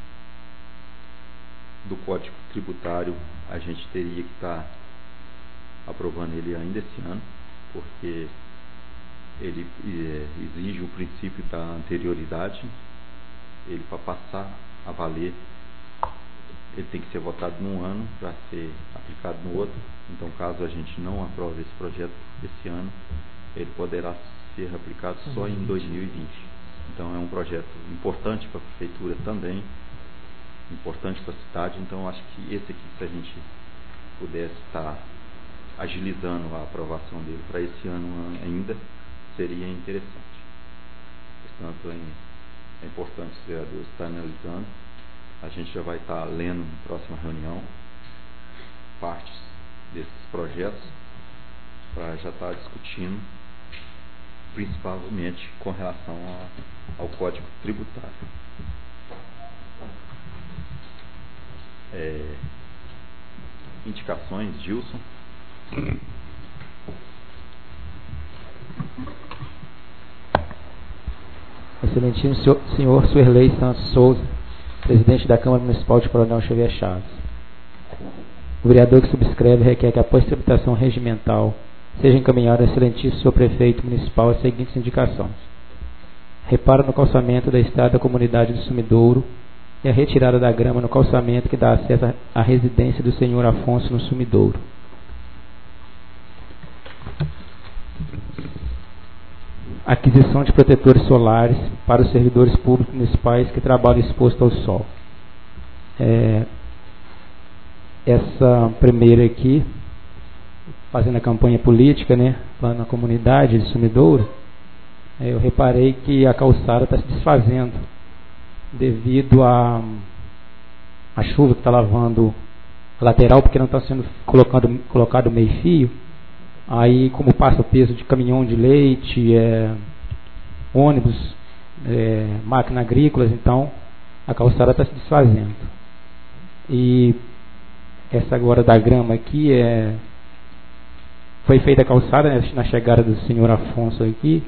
do Código Tributário, a gente teria que estar aprovando ele ainda esse ano, porque ele exige o princípio da anterioridade. Ele, para passar a valer, ele tem que ser votado num ano para ser aplicado no outro. Então, caso a gente não aprove esse projeto esse ano, ele poderá ser aplicado só em 2020. Então é um projeto importante para a prefeitura também, importante para a cidade. Então eu acho que esse aqui, se a gente pudesse estar agilizando a aprovação dele para esse ano ainda, seria interessante. Portanto, é importante os vereadores estar analisando. A gente já vai estar lendo na próxima reunião partes desses projetos para já estar discutindo, principalmente com relação ao Código Tributário. Indicações, Gilson. Excelentíssimo senhor Suerley Santos Souza, presidente da Câmara Municipal de Coronel Xavier Chaves. O vereador que subscreve requer que, após tramitação regimental, seja encaminhado ao excelentíssimo senhor prefeito municipal as seguintes indicações: reparo no calçamento da estrada da comunidade do Sumidouro e a retirada da grama no calçamento que dá acesso à residência do senhor Afonso no Sumidouro. Aquisição de protetores solares para os servidores públicos municipais que trabalham exposto ao sol. Essa primeira aqui, fazendo a campanha política, né, lá na comunidade de Sumidouro, eu reparei que a calçada está se desfazendo devido à chuva que está lavando a lateral, porque não está sendo colocado meio fio. Aí, como passa o peso de caminhão de leite, ônibus, máquinas agrícolas, então a calçada está se desfazendo. E essa agora da grama aqui foi feita a calçada, né, na chegada do senhor Afonso aqui,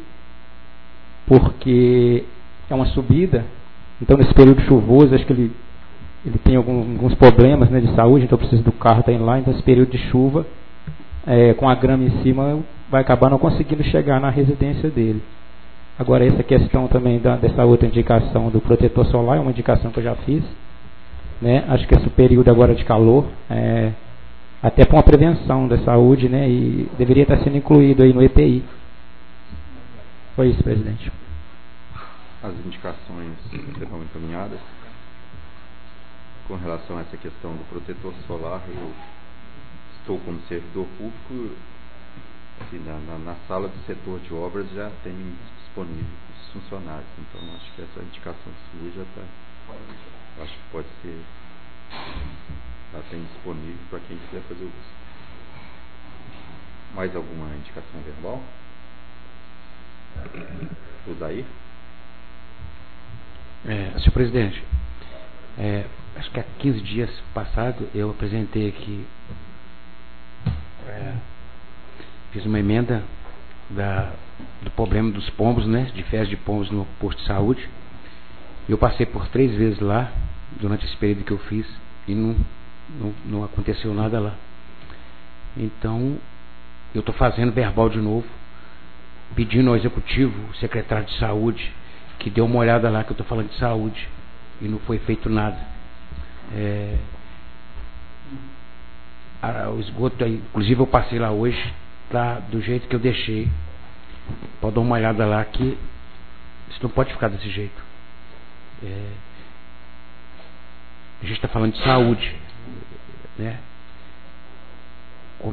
porque é uma subida. Então, nesse período chuvoso, acho que ele tem alguns problemas, né, de saúde, então precisa do carro estar indo lá. Então, esse período de chuva, com a grama em cima, vai acabar não conseguindo chegar na residência dele. Agora, essa questão também dessa outra indicação do protetor solar é uma indicação que eu já fiz, né? Acho que esse período agora de calor até para uma prevenção da saúde, né? E deveria estar sendo incluído aí no EPI. Foi isso, presidente. As indicações serão encaminhadas. com relação a essa questão do protetor solar, eu estou como servidor público, assim, na sala do setor de obras já tem disponível os funcionários, então acho que essa indicação sua já está, acho que pode ser, já tem disponível para quem quiser fazer uso. Mais alguma indicação verbal? O Daí? Senhor presidente, acho que há 15 dias passado eu apresentei aqui, fiz uma emenda do problema dos pombos, né, de fezes de pombos no posto de saúde. Eu passei por 3 vezes lá durante esse período que eu fiz e não aconteceu nada lá. Então eu estou fazendo verbal de novo, pedindo ao executivo, o secretário de saúde, que dê uma olhada lá, que eu estou falando de saúde e não foi feito nada. O esgoto, inclusive eu passei lá hoje, tá do jeito que eu deixei. Pode dar uma olhada lá, que isso não pode ficar desse jeito. A gente está falando de saúde, né? Como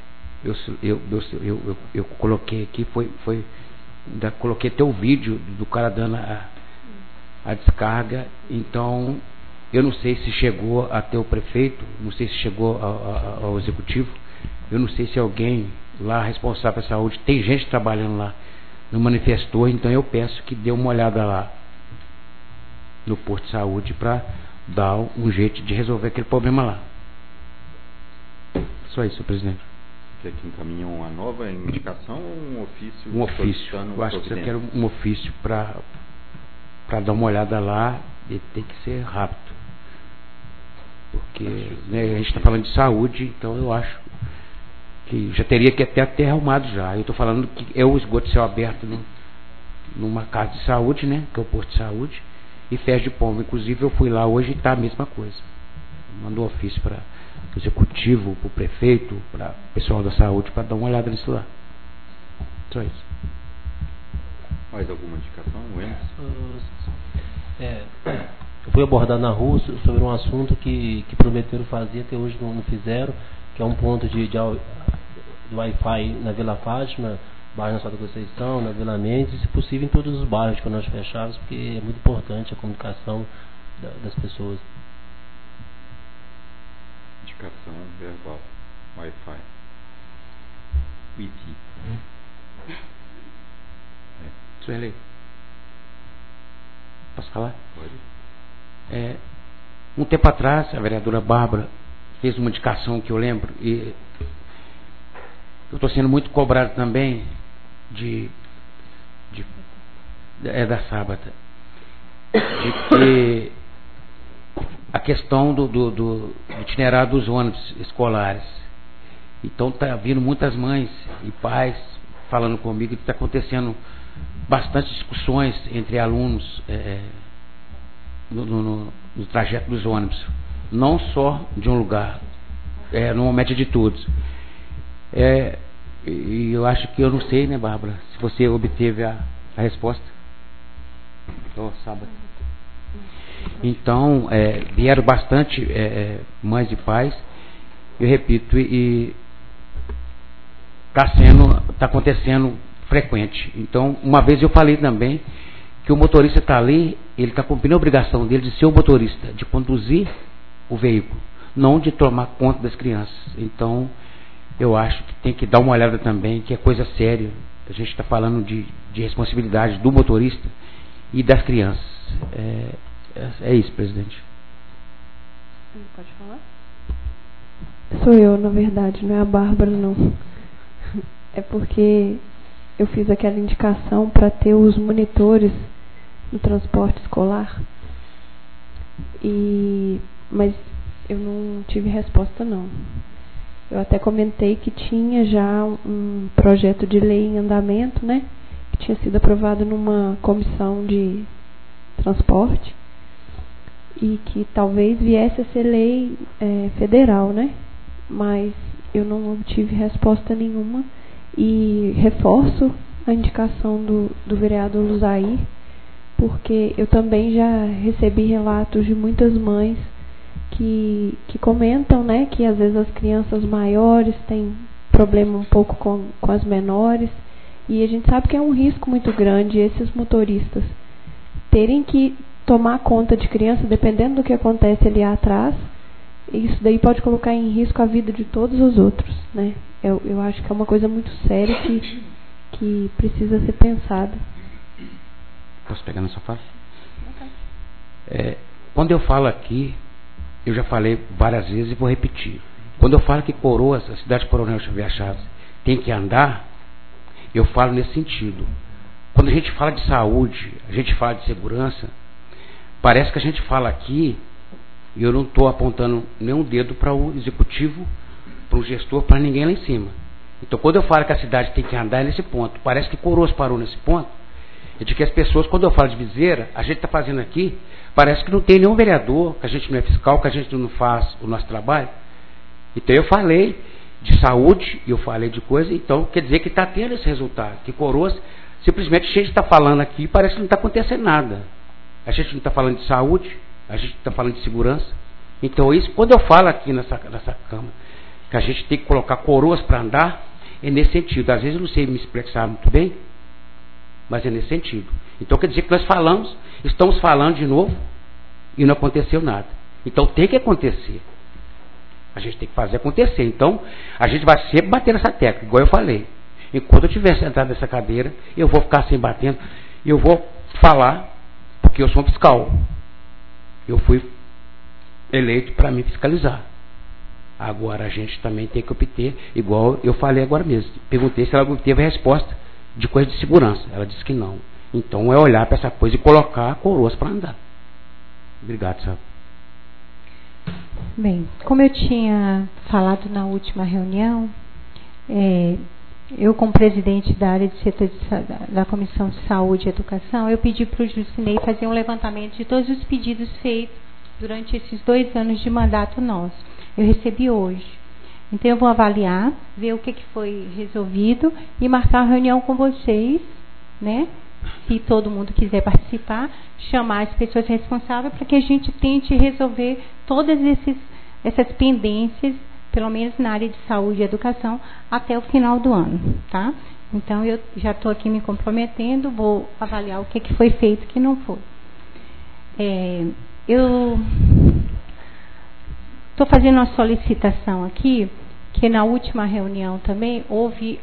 eu coloquei aqui, ainda coloquei até o vídeo do cara dando a descarga. Então eu não sei se chegou até o prefeito, não sei se chegou ao executivo, eu não sei se alguém lá responsável pela saúde, tem gente trabalhando lá, não manifestou. Então eu peço que dê uma olhada lá no posto de saúde para dar um jeito de resolver aquele problema lá. Só isso, senhor presidente. Quer que encaminhe uma nova indicação ou um ofício? Um ofício. Eu acho que eu quero um ofício para dar uma olhada lá, e tem que ser rápido. Porque né, a gente está falando de saúde, então eu acho que já teria que ter arrumado já. Eu estou falando que é o esgoto céu aberto numa casa de saúde, né, que é o posto de saúde, e fezes de pombo. Inclusive eu fui lá hoje e está a mesma coisa. Mandou ofício para o executivo, para o prefeito, para o pessoal da saúde, para dar uma olhada nisso lá. Só isso. Mais alguma indicação, eu fui abordar na rua sobre um assunto que prometeram fazer, até hoje não fizeram, que é um ponto de Wi-Fi na Vila Fátima, bairro na Santa Conceição, na Vila Mendes, e se possível em todos os bairros que nós fechamos, porque é muito importante a comunicação das pessoas. Indicação verbal, Wi-Fi, Wi-Fi. Sueli, posso falar? Pode. Um tempo atrás, a vereadora Bárbara fez uma indicação que eu lembro, e eu estou sendo muito cobrado também da Sábata, de que a questão do itinerário dos ônibus escolares. Então está vindo muitas mães e pais falando comigo que está acontecendo bastante discussões entre alunos no trajeto dos ônibus, não só de um lugar, numa média de todos. E eu acho que eu não sei, né, Bárbara, se você obteve a resposta. Sábado. Então, vieram bastante mães e pais, eu repito, e está acontecendo frequente. Então, uma vez eu falei também que o motorista está ali, ele está cumprindo a obrigação dele de ser o motorista, de conduzir o veículo, não de tomar conta das crianças. Então, eu acho que tem que dar uma olhada também, que é coisa séria. A gente está falando de responsabilidade do motorista e das crianças. É isso, presidente. Pode falar? Sou eu, na verdade, não é a Bárbara, não. É porque eu fiz aquela indicação para ter os monitores no transporte escolar, mas eu não tive resposta, não. Eu até comentei que tinha já um projeto de lei em andamento, né, que tinha sido aprovado numa comissão de transporte e que talvez viesse a ser lei federal, né, mas eu não obtive resposta nenhuma. E reforço a indicação do vereador Luzair, porque eu também já recebi relatos de muitas mães que comentam, né, que às vezes as crianças maiores têm problema um pouco com as menores, e a gente sabe que é um risco muito grande esses motoristas terem que tomar conta de criança, dependendo do que acontece ali atrás. Isso daí pode colocar em risco a vida de todos os outros, né? Eu acho que é uma coisa muito séria que precisa ser pensada. Posso pegar na sua fala? Quando eu falo aqui, eu já falei várias vezes e vou repetir. Quando eu falo que Coroas, a cidade de Coronel Xavier Chaves, tem que andar, eu falo nesse sentido. Quando a gente fala de saúde, a gente fala de segurança, parece que a gente fala aqui, e eu não estou apontando nenhum dedo para o executivo, para o gestor, para ninguém lá em cima. Então, quando eu falo que a cidade tem que andar, é nesse ponto. Parece que Coroas parou nesse ponto, é de que as pessoas, quando eu falo de viseira, a gente está fazendo aqui, parece que não tem nenhum vereador, que a gente não é fiscal, que a gente não faz o nosso trabalho. Então, eu falei de saúde, e eu falei de coisa, então quer dizer que está tendo esse resultado, que Coroas, simplesmente a gente está falando aqui, parece que não está acontecendo nada. A gente não está falando de saúde, a gente está falando de segurança. Então, isso, quando eu falo aqui nessa Câmara, que a gente tem que colocar Coroas para andar, é nesse sentido. Às vezes eu não sei me expressar muito bem, mas é nesse sentido. Então, quer dizer que nós estamos falando de novo, e não aconteceu nada. Então, tem que acontecer. A gente tem que fazer acontecer. Então, a gente vai sempre bater nessa tecla, igual eu falei. Enquanto eu estiver sentado nessa cadeira, eu vou ficar assim batendo, eu vou falar, porque eu sou um fiscal. Eu fui eleito para me fiscalizar. Agora a gente também tem que obter, igual eu falei agora mesmo. Perguntei se ela obteve a resposta de coisa de segurança. Ela disse que não. Então é olhar para essa coisa e colocar Coroas para andar. Obrigado, senhor. Bem, como eu tinha falado na última reunião, eu, como presidente da área de setor da Comissão de Saúde e Educação, eu pedi para o Jucinei fazer um levantamento de todos os pedidos feitos durante esses 2 anos de mandato nosso. Eu recebi hoje. Então, eu vou avaliar, ver o que foi resolvido e marcar uma reunião com vocês, né? Se todo mundo quiser participar, chamar as pessoas responsáveis para que a gente tente resolver todas essas pendências, pelo menos na área de saúde e educação, até o final do ano, tá? Então, eu já estou aqui me comprometendo, vou avaliar o que foi feito e o que não foi. Eu estou fazendo uma solicitação aqui, que na última reunião também houve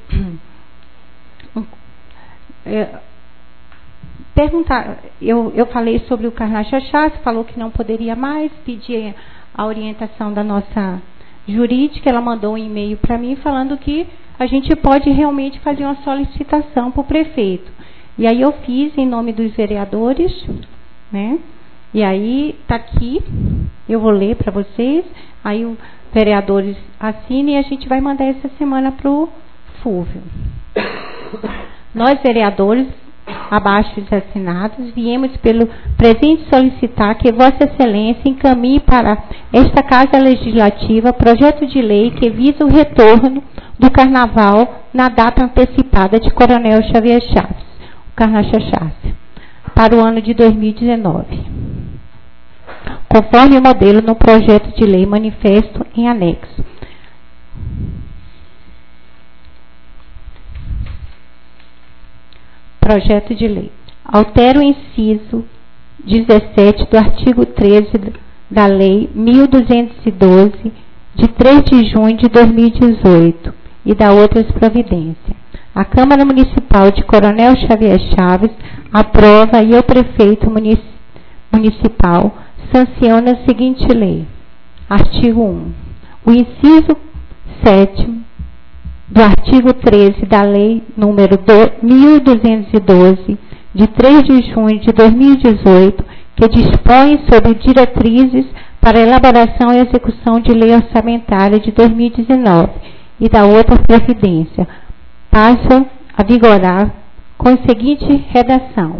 eu falei sobre o Carnaxaxá, você falou que não poderia mais, pedi a orientação da nossa jurídica, ela mandou um e-mail para mim falando que a gente pode realmente fazer uma solicitação para o prefeito. E aí eu fiz em nome dos vereadores, né? E aí está aqui, eu vou ler para vocês, aí os vereadores assinem e a gente vai mandar essa semana para o Fúvio. Nós, vereadores, abaixo dos assinados, viemos pelo presente solicitar que Vossa Excelência encaminhe para esta Casa Legislativa projeto de lei que visa o retorno do Carnaval na data antecipada de Coronel Xavier Chaves, o Carnaxaxá, para o ano de 2019, conforme o modelo no projeto de lei manifesto em anexo. Projeto de lei. Altera o inciso 17 do artigo 13 da Lei 1212, de 3 de junho de 2018, e da outras providências. A Câmara Municipal de Coronel Xavier Chaves aprova e o prefeito municipal sanciona a seguinte lei. Artigo 1. O inciso 7 do artigo 13 da Lei número 1212, de 3 de junho de 2018, que dispõe sobre diretrizes para elaboração e execução de lei orçamentária de 2019 e da outra providência, passa a vigorar com a seguinte redação.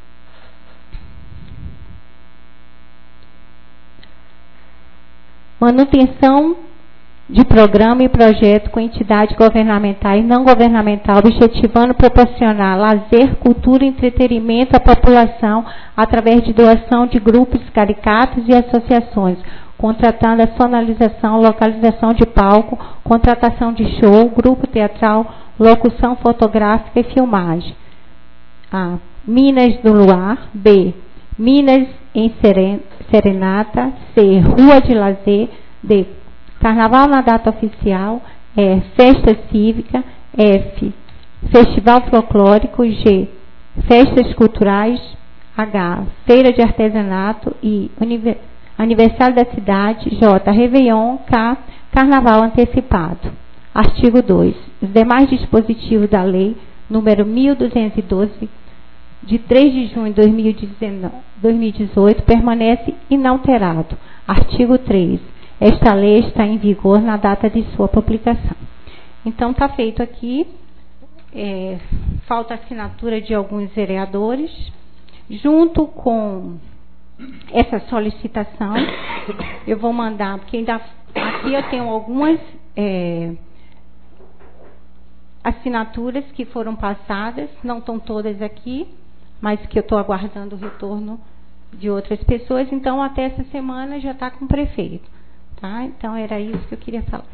Manutenção de programa e projeto com entidade governamental e não governamental, objetivando proporcionar lazer, cultura e entretenimento à população através de doação de grupos caricatos e associações, contratando a sonorização, localização de palco, contratação de show, grupo teatral, locução fotográfica e filmagem. A. Minas do Luar. B. Minas em Serenata. C. Rua de Lazer. D. Carnaval na data oficial. E. Festa cívica. F. Festival folclórico. G. Festas culturais. H. Feira de artesanato. I. Aniversário da cidade. J. Réveillon. K. Carnaval antecipado. Artigo 2. Os demais dispositivos da lei número 1212 de 3 de junho de 2018 permanece inalterado. Artigo 3. Esta lei está em vigor na data de sua publicação. Então, está feito aqui. Falta a assinatura de alguns vereadores. Junto com essa solicitação, eu vou mandar, porque ainda aqui eu tenho algumas assinaturas que foram passadas, não estão todas aqui, mas que eu estou aguardando o retorno de outras pessoas. Então, até essa semana já está com o prefeito. Tá? Então, era isso que eu queria falar.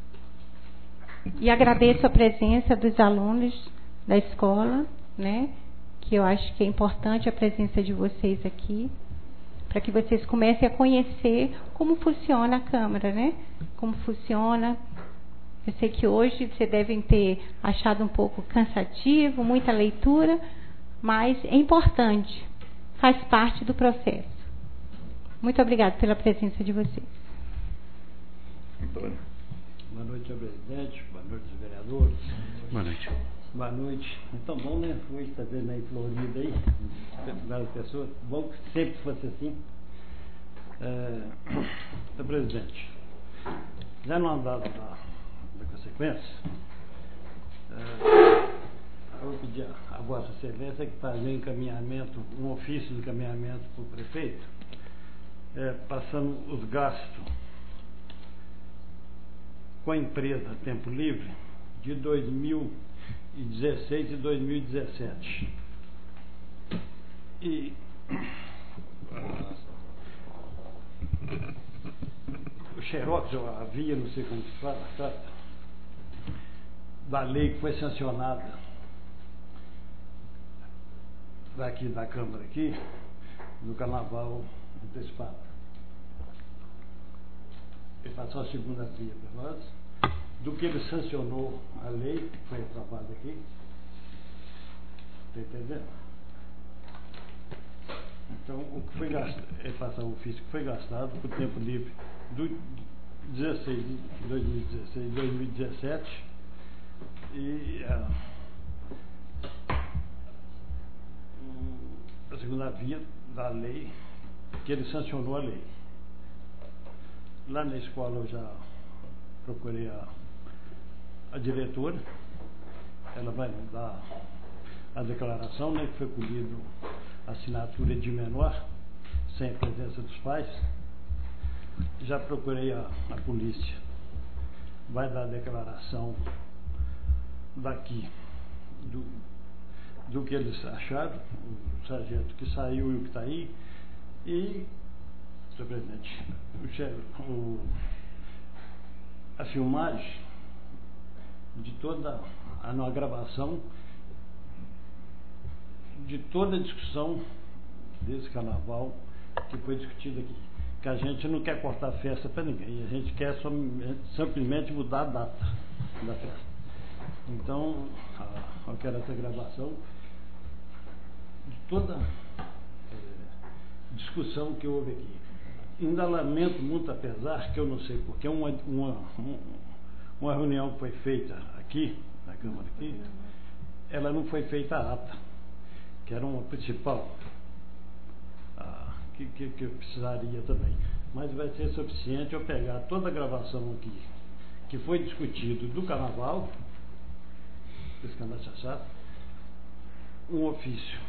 E agradeço a presença dos alunos da escola, né? Que eu acho que é importante a presença de vocês aqui, para que vocês comecem a conhecer como funciona a Câmara, né? Como funciona. Eu sei que hoje vocês devem ter achado um pouco cansativo, muita leitura, mas é importante, faz parte do processo. Muito obrigada pela presença de vocês. Boa noite, senhor presidente. Boa noite, vereadores. Boa noite. Boa noite. Então, bom, né? Hoje está vendo aí Florida aí, várias pessoas. Bom que sempre fosse assim. Senhor presidente, já no andado da consequência, eu vou pedir a Vossa Excelência que fazer um encaminhamento, um ofício de encaminhamento para o prefeito, passando os gastos com a empresa Tempo Livre de 2016 e 2017. E o xerox, eu havia, não sei como se fala, trata, da lei que foi sancionada daqui da Câmara aqui, no Carnaval antecipado. Ele passou a segunda tria para nós, do que ele sancionou a lei, que foi aprovada aqui. Está entendendo? Então, o que foi gastado, ele passou o ofício que foi gastado por tempo livre do 2016 e 2017 e a segunda via da lei, que ele sancionou a lei. Lá na escola eu já procurei a diretora, ela vai me dar a declaração, né, que foi colhido a assinatura de menor, sem a presença dos pais. Já procurei a polícia, vai dar a declaração daqui do que eles acharam, o sargento que saiu e o que está aí. E, senhor presidente, a filmagem de toda a gravação de toda a discussão desse carnaval que foi discutido aqui. Que a gente não quer cortar festa para ninguém, a gente quer simplesmente mudar a data da festa. Então, eu quero essa gravação de toda discussão que houve aqui. Ainda lamento muito, apesar que eu não sei porque uma reunião que foi feita aqui, na Câmara aqui, ela não foi feita a ata, que era uma principal, que eu precisaria também. Mas vai ser suficiente eu pegar toda a gravação aqui, que foi discutido do carnaval, esse carnaval chachado, um ofício,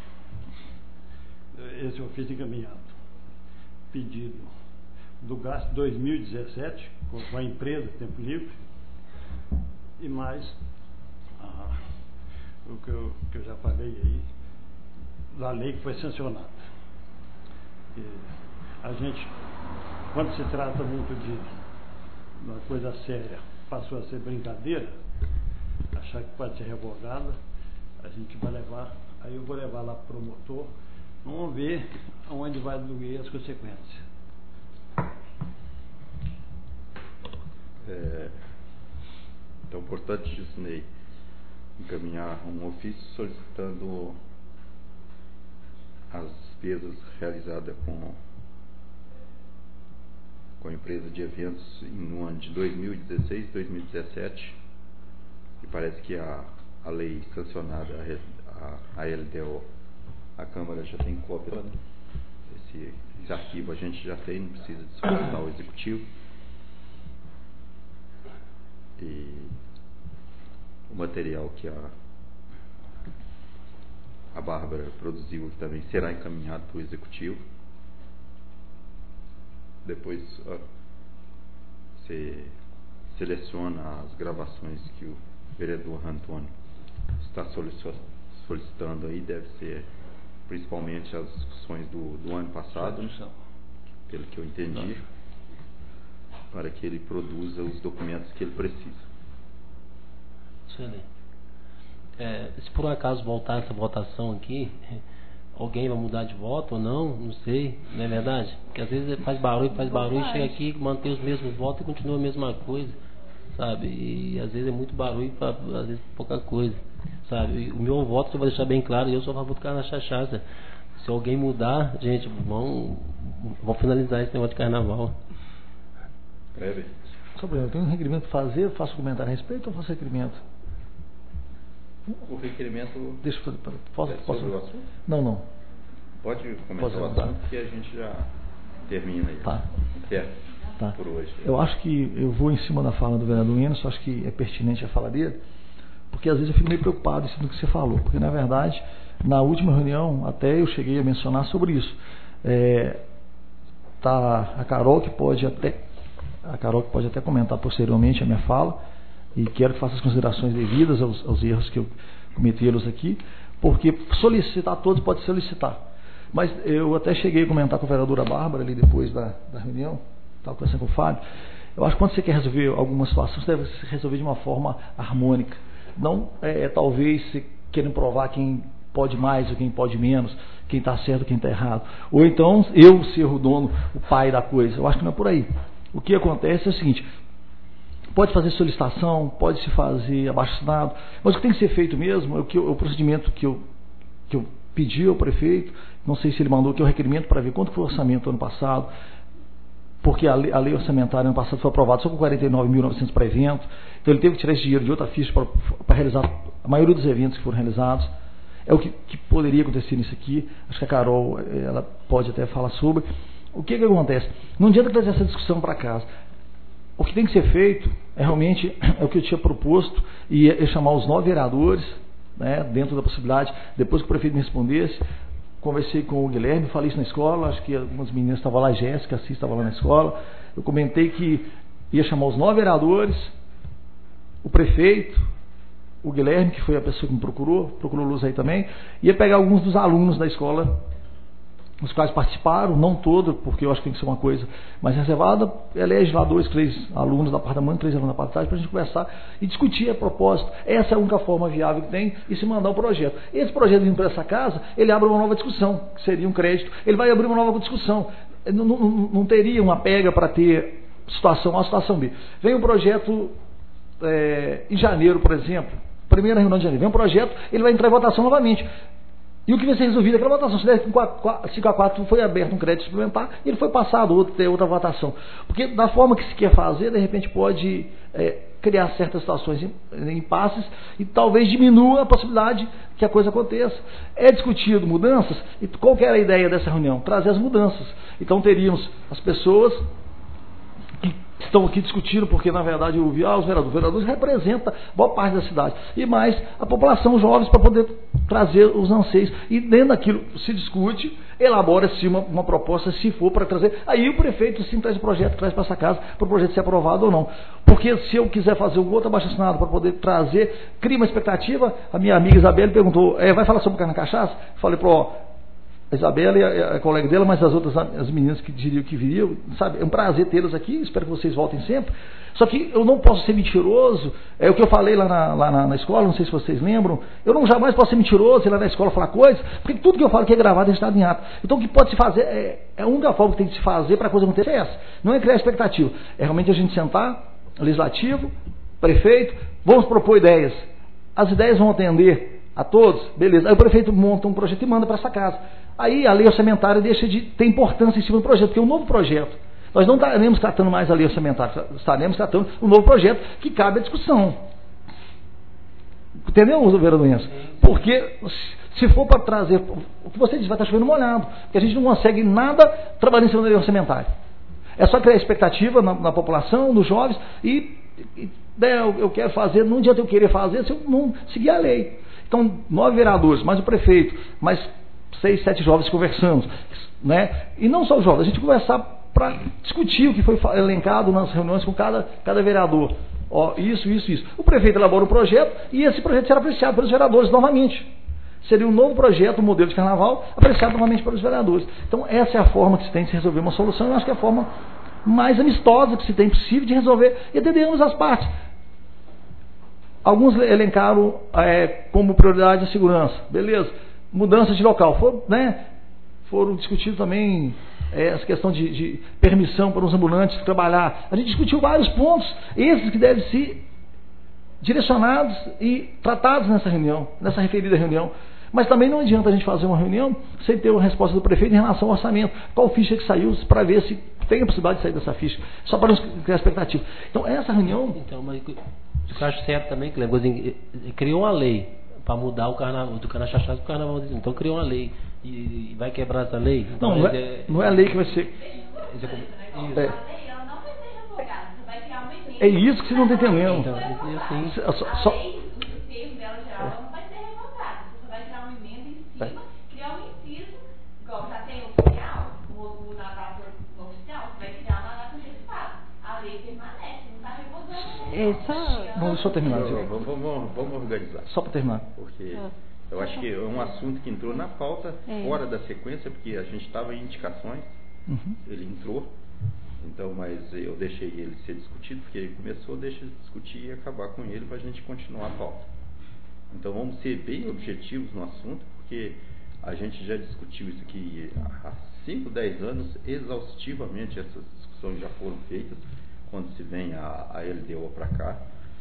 esse ofício encaminhado, pedido do gasto 2017, com a empresa Tempo Livre, e mais o que eu já falei aí, da lei que foi sancionada. E a gente quando se trata muito de uma coisa séria, passou a ser brincadeira, achar que pode ser revogada, a gente vai levar, aí eu vou levar lá para o promotor, vamos ver aonde vai doer as consequências. Então, portanto, Gisnei encaminhar um ofício solicitando as despesas realizadas com a empresa de eventos no ano de 2016 e 2017, e parece que a lei sancionada, a LDO, a Câmara já tem cópia. Esse arquivo a gente já tem, não precisa de solicitar ao Executivo. E o material que a Bárbara produziu também será encaminhado para o Executivo. Depois você seleciona as gravações que o vereador Antônio está solicitando aí, deve ser principalmente as discussões do ano passado, pelo que eu entendi, para que ele produza os documentos que ele precisa. Excelente. Se por um acaso voltar essa votação aqui, alguém vai mudar de voto ou não sei, não é verdade? Porque às vezes faz barulho, chega aqui, mantém os mesmos votos e continua a mesma coisa, sabe? E às vezes é muito barulho para às vezes pouca coisa, sabe? E o meu voto, eu vou deixar bem claro, eu só vou ficar na cachaça. Se alguém mudar, gente, vamos finalizar esse negócio de carnaval. Breve. Sobre eu tenho um requerimento para fazer, faço comentário a respeito ou faço requerimento? O requerimento. Deixa eu fazer. Posso? Sobre o assunto? Não. Pode comentar o assunto que a gente já termina aí. Tá. Tá. Por hoje. Eu acho que eu vou em cima da fala do vereador Enes, acho que é pertinente a fala dele, porque às vezes eu fico meio preocupado em cima do que você falou, porque na verdade, na última reunião, até eu cheguei a mencionar sobre isso. Tá a Carol que pode até comentar posteriormente a minha fala, e quero que faça as considerações devidas aos erros que eu cometi-los aqui, porque solicitar todos pode solicitar. Mas eu até cheguei a comentar com a vereadora Bárbara ali depois da reunião, estava conversando com o Fábio, eu acho que quando você quer resolver alguma situação, você deve resolver de uma forma harmônica. Não talvez você querendo provar quem pode mais ou quem pode menos, quem está certo ou quem está errado. Ou então eu ser o dono, o pai da coisa. Eu acho que não é por aí. O que acontece é o seguinte: pode fazer solicitação, pode se fazer abaixo-assinado, mas o que tem que ser feito mesmo é o procedimento que eu pedi ao prefeito, não sei se ele mandou, que é o requerimento para ver quanto foi o orçamento ano passado, porque a lei orçamentária ano passado foi aprovada só com 49.900 para evento, então ele teve que tirar esse dinheiro de outra ficha para realizar a maioria dos eventos que foram realizados. É o que poderia acontecer nisso aqui. Acho que a Carol ela pode até falar sobre. O que acontece? Não adianta trazer essa discussão para casa. O que tem que ser feito realmente é o que eu tinha proposto, e é chamar os 9 vereadores, né, dentro da possibilidade. Depois que o prefeito me respondesse, conversei com o Guilherme, falei isso na escola, acho que algumas meninas estavam lá, a Jéssica, a Cis estava lá na escola. Eu comentei que ia chamar os 9 vereadores, o prefeito, o Guilherme, que foi a pessoa que me procurou luz aí também, ia pegar alguns dos alunos da escola, os quais participaram, não todo, porque eu acho que tem que ser uma coisa mais reservada, elege lá 2, 3 alunos da parte da manhã, 3 alunos da parte da tarde, para a gente conversar e discutir a propósito. Essa é a única forma viável que tem, e se mandar o projeto. Esse projeto vindo para essa casa, ele abre uma nova discussão, que seria um crédito, ele vai abrir uma nova discussão. Não teria uma pega para ter situação A, situação B. Vem um projeto em janeiro, por exemplo, primeira reunião de janeiro, vem um projeto, ele vai entrar em votação novamente. E o que vai ser resolvido é aquela votação. Se 5-4 foi aberto um crédito suplementar, e ele foi passado outra votação. Porque da forma que se quer fazer, de repente pode criar certas situações impasses e talvez diminua a possibilidade que a coisa aconteça. É discutido mudanças, e qual que era a ideia dessa reunião? Trazer as mudanças. Então teríamos as pessoas que estão aqui discutindo, porque na verdade eu ouvi os vereadores representam boa parte da cidade, e mais a população, os jovens, para poder trazer os anseios, e dentro daquilo se discute, elabora-se uma proposta, se for para trazer, aí o prefeito sim traz o projeto, traz para essa casa, para o projeto ser aprovado ou não. Porque se eu quiser fazer um outro abaixo-assinado para poder trazer, cria uma expectativa. A minha amiga Isabelle perguntou, vai falar sobre carne na cachaça? Falei, a Isabela e a colega dela, mas as outras, as meninas que diriam que viriam, sabe? É um prazer tê-las aqui, espero que vocês voltem sempre. Só que eu não posso ser mentiroso, é o que eu falei lá na escola, não sei se vocês lembram, eu não jamais posso ser mentiroso, ir lá na escola falar coisas, porque tudo que eu falo que é gravado é registrado em ato. Então o que pode se fazer, a única forma que tem que se fazer para a coisa acontecer é essa, não é criar expectativa, é realmente a gente sentar, legislativo, prefeito, vamos propor ideias, as ideias vão atender a todos, beleza, aí o prefeito monta um projeto e manda para essa casa. Aí a lei orçamentária deixa de ter importância em cima do projeto, porque é um novo projeto. Nós não estaremos tratando mais a lei orçamentária, estaremos tratando um novo projeto que cabe à discussão. Entendeu, vereador Enzo? Porque se for para trazer, o que você diz, vai estar chovendo molhado, porque a gente não consegue nada trabalhando em cima da lei orçamentária. É só criar expectativa na população, nos jovens, e eu quero fazer, não adianta eu querer fazer se eu não seguir a lei. Então, 9 vereadores, mais o prefeito, mais 6, 7 jovens conversando, né? E não só os jovens, a gente conversar para discutir o que foi elencado nas reuniões com cada vereador. Ó, isso. O prefeito elabora um projeto e esse projeto será apreciado pelos vereadores novamente. Seria um novo projeto, um modelo de carnaval, apreciado novamente pelos vereadores. Então, essa é a forma que se tem de resolver uma solução. Eu acho que é a forma mais amistosa que se tem possível de resolver e atender ambas as partes. Alguns elencaram como prioridade a segurança. Beleza. Mudança de local. Foram discutidos também essa questão de permissão para os ambulantes trabalhar. A gente discutiu vários pontos, esses que devem ser direcionados e tratados nessa reunião, nessa referida reunião. Mas também não adianta a gente fazer uma reunião sem ter uma resposta do prefeito em relação ao orçamento. Qual ficha que saiu, para ver se tem a possibilidade de sair dessa ficha, só para não criar expectativa. Então, essa reunião... Então, mas eu acho certo também, que criou uma lei para mudar o carnaval, do Canaxaxá para o carnaval. Então, criou uma lei. E vai quebrar essa lei? Então, não é a lei que vai ser. É isso que você não está entendendo. Então, criar um inciso, igual já tem oficial, na data oficial, você vai criar na data de estado. A lei permanece, não está revogando. Vamos só terminar. Vamos organizar. Só para terminar. Porque eu acho que é um assunto que entrou na pauta, fora da sequência, porque a gente estava em indicações, ele entrou, então, mas eu deixei ele ser discutido, porque ele começou, deixa de discutir e acabar com ele para a gente continuar a pauta. Então vamos ser bem objetivos no assunto, porque a gente já discutiu isso aqui há 5, 10 anos, exaustivamente essas discussões já foram feitas, quando se vem a LDO para cá.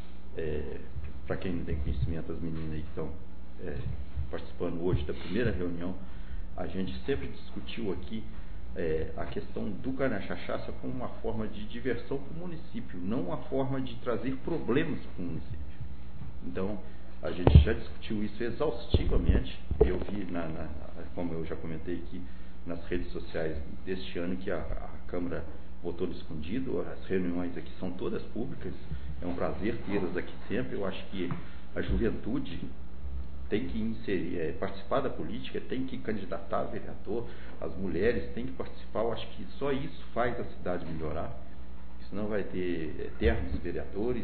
Para quem não tem conhecimento, as meninas aí que estão participando hoje da primeira reunião, a gente sempre discutiu aqui a questão do Canaxaxá como uma forma de diversão para o município, não uma forma de trazer problemas para o município. Então, a gente já discutiu isso exaustivamente. Eu vi, como eu já comentei aqui, nas redes sociais deste ano, que a Câmara votou no escondido. As reuniões aqui são todas públicas, é um prazer tê-las aqui sempre. Eu acho que a juventude tem que inserir, participar da política, tem que candidatar a vereador, as mulheres têm que participar. Eu acho que só isso faz a cidade melhorar. Senão vai ter eternos vereadores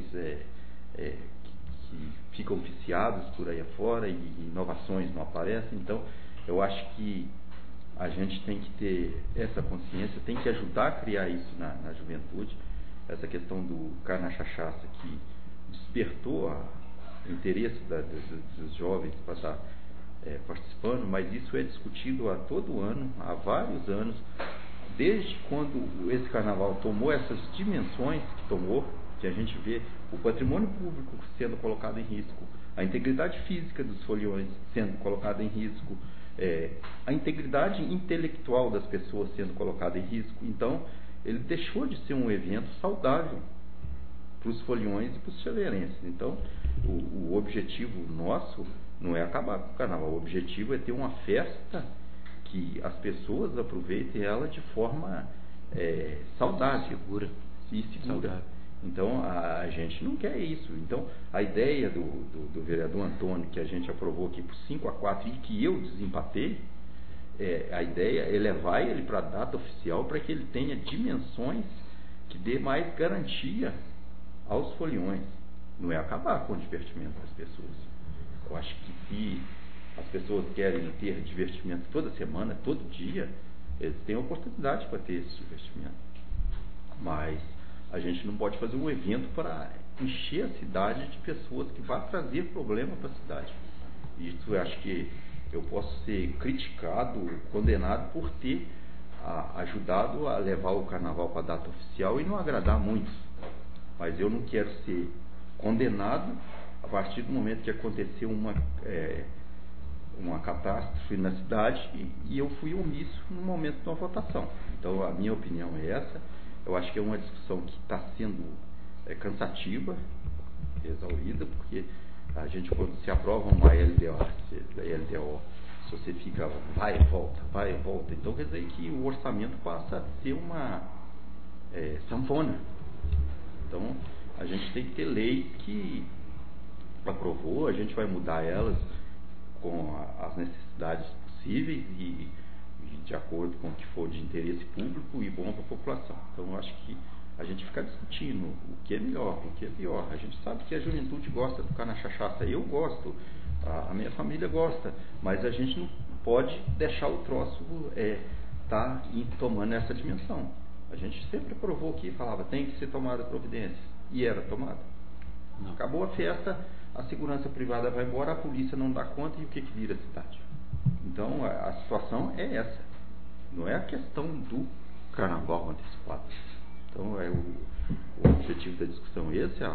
que ficam viciados por aí afora e inovações não aparecem. Então, eu acho que a gente tem que ter essa consciência, tem que ajudar a criar isso na juventude. Essa questão do Canaxaxá que despertou o interesse dos jovens para estar participando, mas isso é discutido a todo ano, há vários anos, desde quando esse carnaval tomou essas dimensões que tomou, que a gente vê o patrimônio público sendo colocado em risco, a integridade física dos foliões sendo colocada em risco, a integridade intelectual das pessoas sendo colocada em risco. Então, ele deixou de ser um evento saudável para os foliões e para os chaleirenses. Então, o objetivo nosso não é acabar com o carnaval, o objetivo é ter uma festa que as pessoas aproveitem ela de forma saudável, segura. Então, a gente não quer isso. Então, a ideia do vereador Antônio, que a gente aprovou aqui por 5-4 e que eu desempatei, a ideia é levar ele para a data oficial para que ele tenha dimensões que dê mais garantia aos foliões. Não é acabar com o divertimento das pessoas. Eu acho que se as pessoas querem ter divertimento toda semana, todo dia, eles têm oportunidade para ter esse divertimento. Mas a gente não pode fazer um evento para encher a cidade de pessoas que vão trazer problema para a cidade. Isso eu acho que eu posso ser criticado, condenado por ter ajudado a levar o carnaval para a data oficial e não agradar muitos. Mas eu não quero ser condenado a partir do momento que aconteceu uma catástrofe na cidade e eu fui omisso no momento de uma votação. Então a minha opinião é essa. Eu acho que é uma discussão que está sendo cansativa, exaurida, porque a gente, quando se aprova uma LDO, se você fica vai e volta, então quer dizer que o orçamento passa a ser uma sanfona. Então a gente tem que ter lei que aprovou, a gente vai mudar elas com as necessidades possíveis e de acordo com o que for de interesse público e bom para a população. Então eu acho que a gente fica discutindo o que é melhor, o que é pior. A gente sabe que a juventude gosta de ficar na cachaça, eu gosto, a minha família gosta, mas a gente não pode deixar o troço tá tomando essa dimensão. A gente sempre aprovou que falava, tem que ser tomada providência, e era tomada. Acabou a festa, a segurança privada vai embora, a polícia não dá conta, e o que vira a cidade? Então a situação é essa, não é a questão do carnaval antecipado. Então o objetivo da discussão é esse,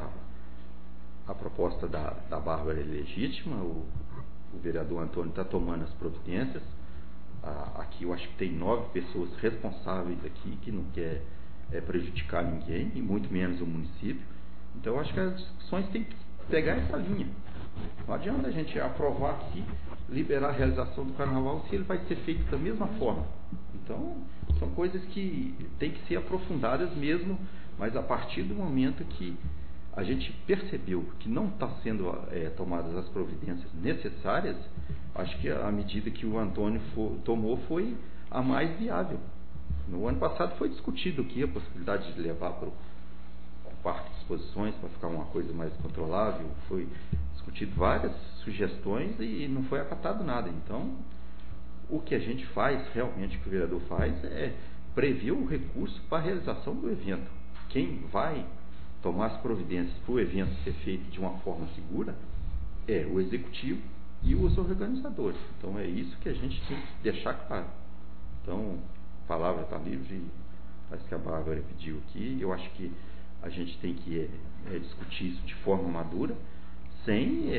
a proposta da Bárbara é legítima, o vereador Antônio está tomando as providências. Aqui eu acho que tem 9 pessoas responsáveis aqui que não quer prejudicar ninguém, e muito menos o município. Então eu acho que as discussões têm que pegar essa linha. Não adianta a gente aprovar aqui, liberar a realização do carnaval se ele vai ser feito da mesma forma. Então são coisas que têm que ser aprofundadas mesmo, mas a partir do momento que a gente percebeu que não está sendo tomadas as providências necessárias, acho que a medida que o Antônio tomou foi a mais viável. No ano passado foi discutido aqui a possibilidade de levar para o parque de exposições para ficar uma coisa mais controlável, foi discutido várias sugestões e não foi acatado nada. Então o que a gente faz, realmente o que o vereador faz, é prever o recurso para a realização do evento. Quem vai tomar as providências para o evento ser feito de uma forma segura é o executivo e os organizadores. Então é isso que a gente tem que deixar claro. Então a palavra está livre, parece que a Bárbara pediu aqui. Eu acho que a gente tem que discutir isso de forma madura, sem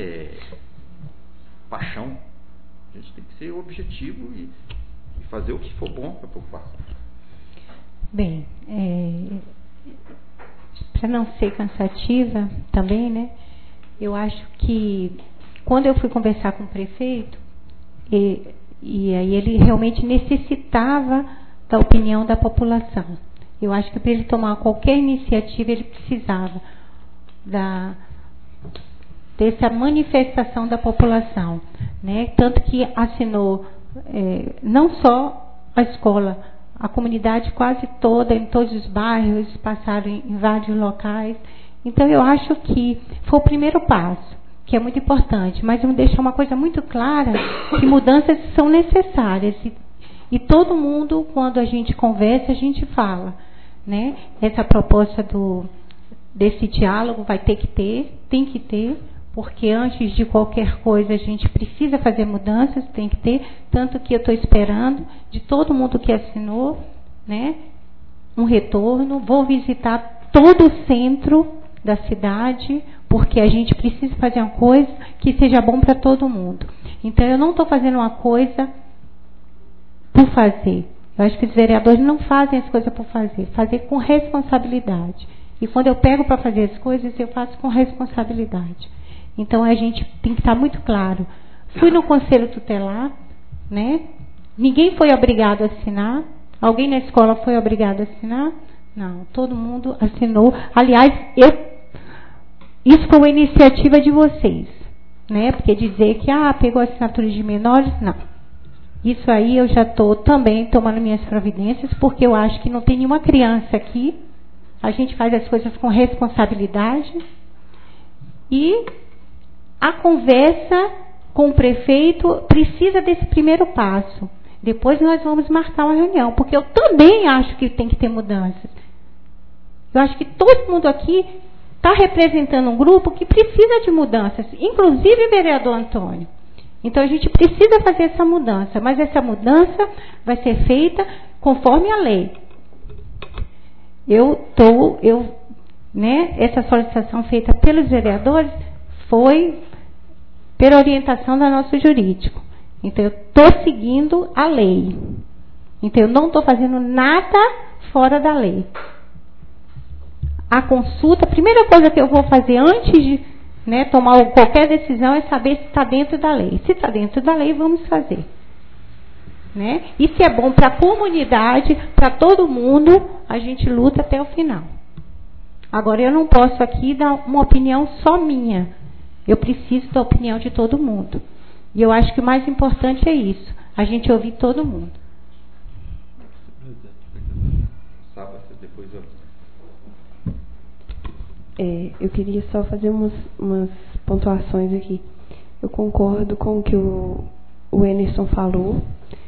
paixão. A gente tem que ser objetivo e fazer o que for bom para a população. Bem, para não ser cansativa também, né? Eu acho que quando eu fui conversar com o prefeito, e aí ele realmente necessitava da opinião da população. Eu acho que para ele tomar qualquer iniciativa, ele precisava dessa manifestação da população, né? Tanto que assinou não só a escola, a comunidade quase toda, em todos os bairros, passaram em vários locais. Então eu acho que foi o primeiro passo, que é muito importante, mas vamos deixar uma coisa muito clara, que mudanças são necessárias. E todo mundo, quando a gente conversa, a gente fala, né? Essa proposta desse diálogo vai ter que ter, tem que ter, porque antes de qualquer coisa a gente precisa fazer mudanças, tem que ter, tanto que eu estou esperando de todo mundo que assinou, né, um retorno. Vou visitar todo o centro da cidade, porque a gente precisa fazer uma coisa que seja bom para todo mundo. Então eu não estou fazendo uma coisa por fazer. Eu acho que os vereadores não fazem as coisas por fazer com responsabilidade. E quando eu pego para fazer as coisas, eu faço com responsabilidade. Então a gente tem que estar muito claro. Fui no conselho tutelar, né? Ninguém foi obrigado a assinar. Alguém na escola foi obrigado a assinar? Não, todo mundo assinou. Aliás, isso foi uma iniciativa de vocês, né? Porque dizer que pegou assinatura de menores, não. Isso aí eu já estou também tomando minhas providências, porque eu acho que não tem nenhuma criança aqui. A gente faz as coisas com responsabilidade. E a conversa com o prefeito, precisa desse primeiro passo. Depois nós vamos marcar uma reunião, porque eu também acho que tem que ter mudanças. Eu acho que todo mundo aqui está representando um grupo que precisa de mudanças, inclusive o vereador Antônio. Então a gente precisa fazer essa mudança, mas essa mudança vai ser feita conforme a lei. Essa solicitação feita pelos vereadores foi pela orientação da nosso jurídico. Então eu estou seguindo a lei. Então eu não estou fazendo nada fora da lei. A consulta, a primeira coisa que eu vou fazer antes de tomar qualquer decisão é saber se está dentro da lei. Se está dentro da lei, vamos fazer. E se é bom para a comunidade, para todo mundo, a gente luta até o final. Agora, eu não posso aqui dar uma opinião só minha. Eu preciso da opinião de todo mundo. E eu acho que o mais importante é isso, a gente ouvir todo mundo. Eu queria só fazer umas pontuações aqui. Eu concordo com o que o Enerson falou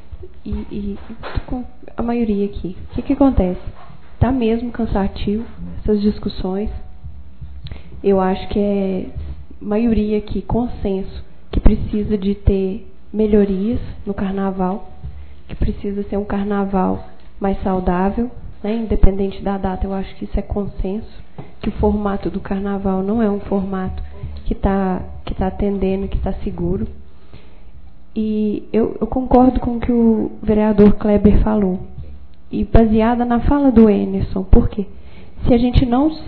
e com a maioria aqui. O que acontece? Está mesmo cansativo essas discussões. Eu acho que é maioria aqui, consenso, que precisa de ter melhorias no carnaval, que precisa ser um carnaval mais saudável, independente da data. Eu acho que isso é consenso, que o formato do carnaval não é um formato que tá atendendo, que está seguro. E eu concordo com o que o vereador Kleber falou. E baseada na fala do Enerson, por quê? Se a gente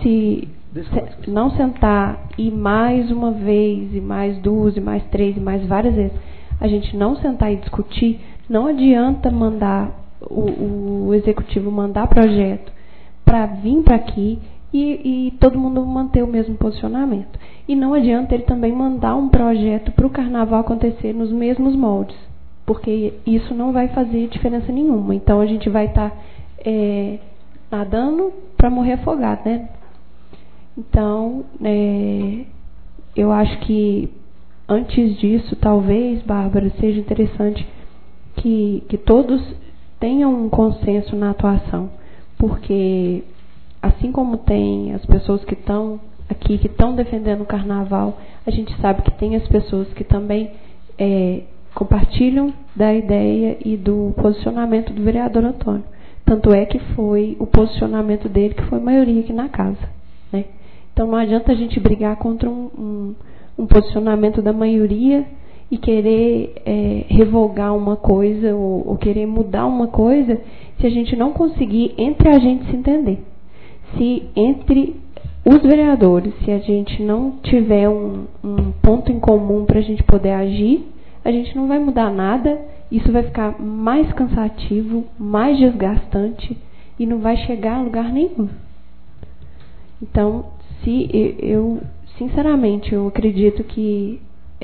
não sentar e mais uma vez, e mais duas, e mais três, e mais várias vezes, a gente não sentar e discutir, não adianta mandar o executivo mandar projeto para vir para aqui e todo mundo manter o mesmo posicionamento. E não adianta ele também mandar um projeto para o carnaval acontecer nos mesmos moldes, porque isso não vai fazer diferença nenhuma. Então a gente vai estar nadando para morrer afogado, Então, eu acho que antes disso, talvez, Bárbara, seja interessante que todos tenham um consenso na atuação, porque assim como tem as pessoas que estão aqui, que estão defendendo o carnaval, a gente sabe que tem as pessoas que também compartilham da ideia e do posicionamento do vereador Antônio. Tanto é que foi o posicionamento dele que foi maioria aqui na casa. Então não adianta a gente brigar contra um posicionamento da maioria e querer revogar uma coisa ou querer mudar uma coisa se a gente não conseguir entre a gente se entender. Se entre os vereadores, se a gente não tiver um ponto em comum para a gente poder agir, a gente não vai mudar nada, isso vai ficar mais cansativo, mais desgastante e não vai chegar a lugar nenhum. Então, sinceramente, eu acredito que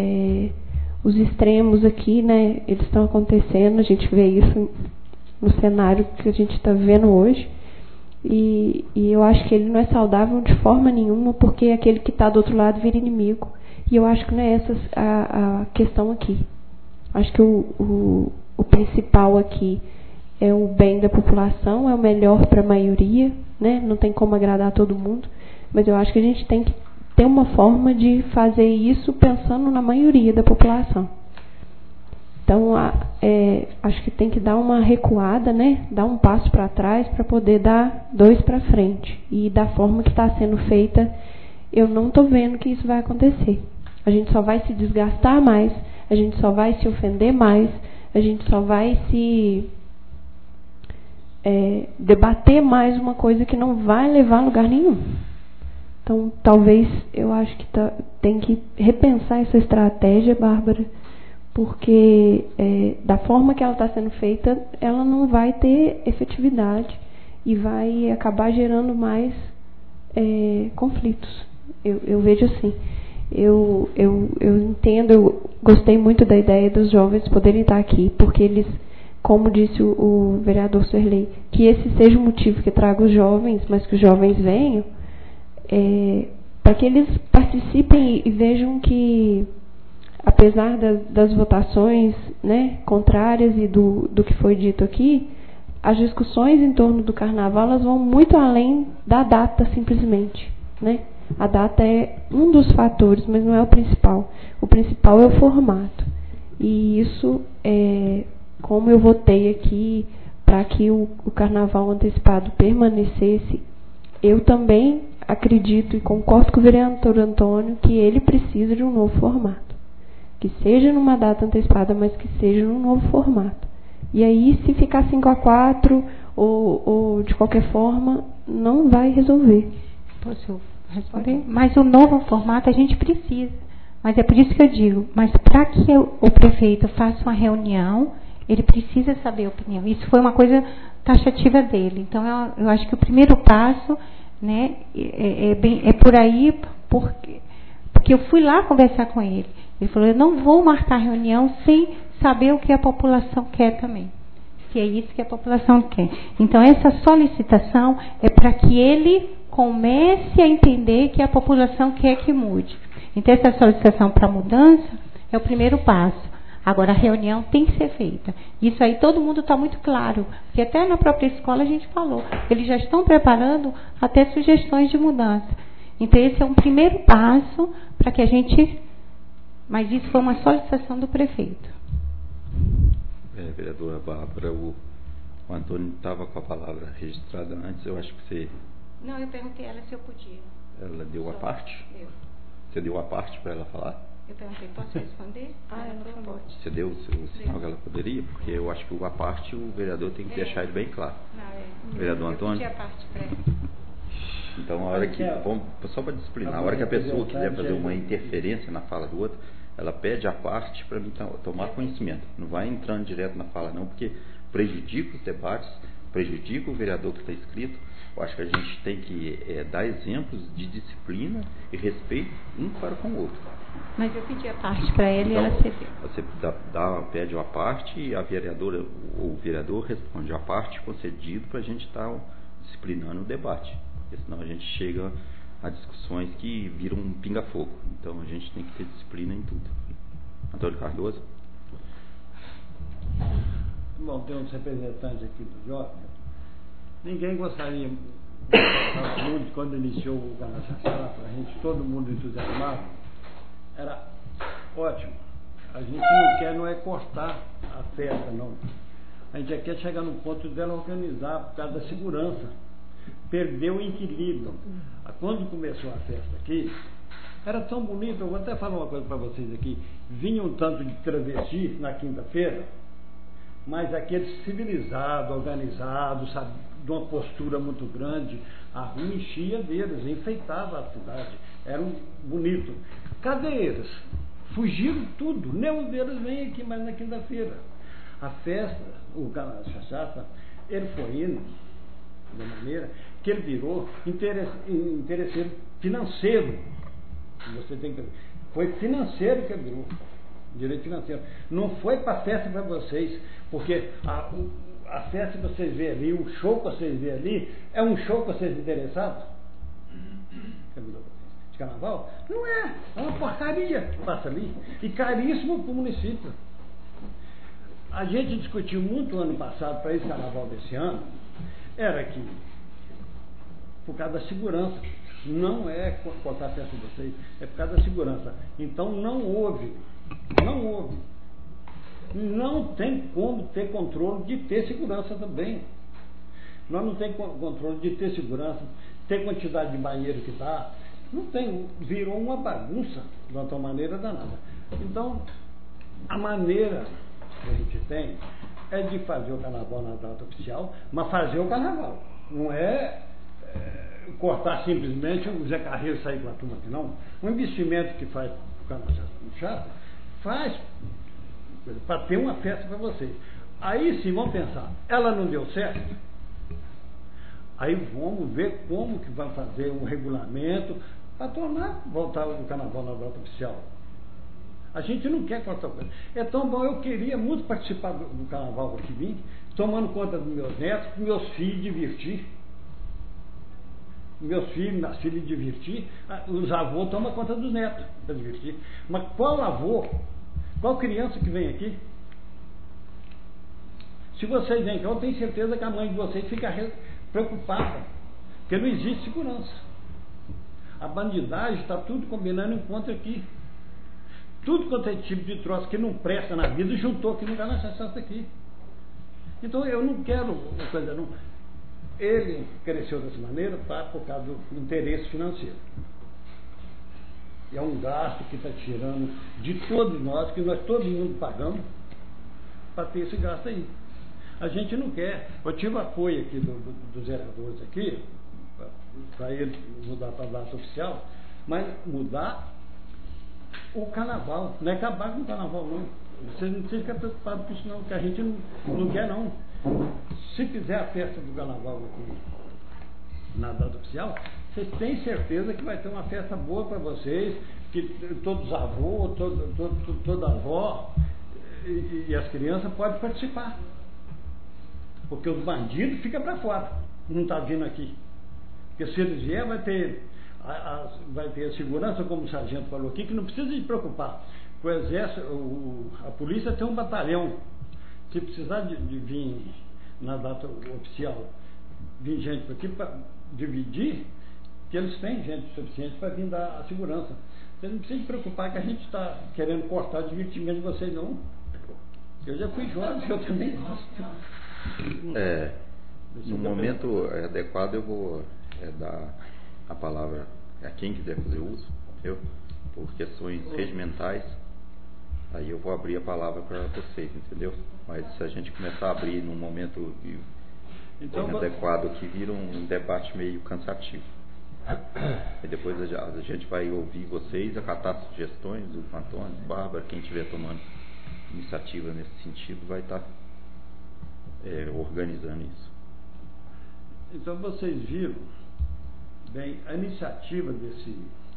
os extremos aqui, eles estão acontecendo, a gente vê isso no cenário que a gente está vivendo hoje, e eu acho que ele não é saudável de forma nenhuma, porque aquele que está do outro lado vira inimigo, e eu acho que não é essa a questão aqui. Acho que o principal aqui é o bem da população, é o melhor para a maioria, não tem como agradar todo mundo, mas eu acho que a gente tem que ter uma forma de fazer isso pensando na maioria da população. Então, acho que tem que dar uma recuada, dar um passo para trás para poder dar 2 para frente. E da forma que está sendo feita, eu não estou vendo que isso vai acontecer. A gente só vai se desgastar mais, a gente só vai se ofender mais, a gente só vai se debater mais uma coisa que não vai levar a lugar nenhum. Então, talvez, eu acho que tem que repensar essa estratégia, Bárbara, porque da forma que ela está sendo feita, ela não vai ter efetividade e vai acabar gerando mais conflitos. Eu vejo assim. Eu entendo, eu gostei muito da ideia dos jovens poderem estar aqui, porque eles, como disse o vereador Suerley, que esse seja o motivo que traga os jovens, mas que os jovens venham, para que eles participem e vejam que apesar das votações, né, contrárias e do que foi dito aqui, as discussões em torno do carnaval elas vão muito além da data simplesmente, né? A data é um dos fatores, mas não é o principal. O principal é o formato. E isso, como eu votei aqui para que o carnaval antecipado permanecesse, eu também acredito e concordo com o vereador Antônio que ele precisa de um novo formato. Que seja numa data antecipada, mas que seja num novo formato. E aí, se ficar 5-4 ou de qualquer forma, não vai resolver. Posso responder? Mas o novo formato a gente precisa. Mas é por isso que eu digo, mas para que o prefeito faça uma reunião, ele precisa saber a opinião. Isso foi uma coisa taxativa dele. Então, eu acho que o primeiro passo, né, é por aí, porque eu fui lá conversar com ele. Ele falou, eu não vou marcar reunião sem saber o que a população quer também. Se é isso que a população quer. Então, essa solicitação é para que ele comece a entender que a população quer que mude. Então, essa solicitação para mudança é o primeiro passo. Agora, a reunião tem que ser feita. Isso aí todo mundo está muito claro. Porque até na própria escola a gente falou. Eles já estão preparando até sugestões de mudança. Então, esse é um primeiro passo para que a gente... Mas isso foi uma solicitação do prefeito. Vereadora Bárbara, o Antônio estava com a palavra registrada antes. Eu acho que você... Não, eu perguntei a ela se eu podia. Ela deu a parte? Deu. Você deu a parte para ela falar? Eu perguntei, posso responder? Ela falou. Você deu o sinal que ela poderia? Porque eu acho que a parte o vereador tem que deixar ele bem claro. Não, Vereador Antônio? Eu pedi a parte para ela. Então, a hora que... só para disciplinar, a hora que a pessoa quiser fazer uma interferência na fala do outro, ela pede a parte para mim tomar conhecimento. Não vai entrando direto na fala, não, porque prejudica os debates, prejudica o vereador que está inscrito. Eu acho que a gente tem que dar exemplos de disciplina e respeito um para com o outro. Mas eu pedi a parte para ela então, e ela cedeu. Você pede a parte e a vereadora ou o vereador responde a parte concedido para a gente estar disciplinando o debate. Porque senão a gente chega a discussões que viram um pinga-fogo. Então a gente tem que ter disciplina em tudo. Antônio Cardoso? Bom, tem uns representantes aqui do Jovem. Ninguém gostaria muito quando iniciou o Canaçaçá, a gente, todo mundo entusiasmado. Era ótimo. A gente não é cortar a festa, não. A gente quer chegar no ponto dela organizar por causa da segurança. Perdeu o equilíbrio. Quando começou a festa aqui, era tão bonito. Eu vou até falar uma coisa para vocês aqui. Vinha um tanto de travesti na quinta-feira, mas aqueles civilizados, organizados, sabe, de uma postura muito grande, a rua enchia deles, enfeitava a cidade, era bonito. Cadê eles? Fugiram tudo, nenhum deles vem aqui mais na quinta-feira. A festa, o Canaçaçá, ele foi indo da maneira que ele virou interesseiro financeiro. Você tem que... Foi financeiro que ele virou. Direito financeiro. Não foi para festa para vocês, porque a festa que vocês vêem ali, o show que vocês vêem ali, é um show que vocês interessados? De carnaval? Não é. É uma porcaria que passa ali. E caríssimo para o município. A gente discutiu muito ano passado para esse carnaval desse ano, era que, por causa da segurança, não é cortar a festa de vocês, é por causa da segurança. Então não houve. Não tem como ter controle de ter segurança também. Nós não temos controle de ter segurança, ter quantidade de banheiro que dá. Não tem, virou uma bagunça de uma tal maneira danada. Então, a maneira que a gente tem é de fazer o carnaval na data oficial, mas fazer o carnaval. Não é cortar simplesmente o Zé Carreiro sair com a turma aqui, não. O investimento que faz o carnaval faz para ter uma festa para vocês. Aí sim, vamos pensar, ela não deu certo? Aí vamos ver como que vai fazer um regulamento para voltar o carnaval na data oficial. A gente não quer cortar coisa. É tão bom, eu queria muito participar do carnaval que vim, tomando conta dos meus netos, dos meus filhos, divertir. meus filhos, minhas filhas divertir, os avós tomam conta dos netos para divertir. Mas qual avô, qual criança que vem aqui? Se vocês vêm aqui, eu tenho certeza que a mãe de vocês fica preocupada, porque não existe segurança. A bandidagem está tudo combinando encontro aqui. Tudo quanto é tipo de troço que não presta na vida, juntou aqui no lugar nessa acesso aqui. Então eu não quero uma coisa, não. Ele cresceu dessa maneira por causa do interesse financeiro. É um gasto que está tirando de todos nós, que nós todo mundo pagamos, para ter esse gasto aí. A gente não quer. Eu tive apoio aqui dos vereadores aqui, para ele mudar para a data oficial, mas mudar o carnaval, não é acabar com o carnaval não. Vocês não precisam ficar preocupados com isso não, que a gente não quer não. Se fizer a festa do carnaval aqui na data oficial, vocês têm certeza que vai ter uma festa boa para vocês, que todos os avós, toda avó e as crianças podem participar. Porque os bandidos ficam para fora, não está vindo aqui. Porque se eles vierem, vai ter a segurança, como o sargento falou aqui, que não precisa se preocupar. O exército, a polícia tem um batalhão. Se precisar de vir na data oficial, vir gente aqui para dividir, que eles têm gente suficiente para vir dar a segurança. Vocês não precisam se preocupar que a gente está querendo cortar o divertimento de vocês, não. Eu já fui jovem, eu também gosto. No momento adequado eu vou dar a palavra a quem quiser fazer uso, por questões regimentais, aí eu vou abrir a palavra para vocês, entendeu? Mas se a gente começar a abrir num momento inadequado aqui, vira um debate meio cansativo. E depois a gente vai ouvir vocês, acatar sugestões do Antônio, Bárbara, quem estiver tomando iniciativa nesse sentido vai estar organizando isso. Então vocês viram bem a iniciativa desse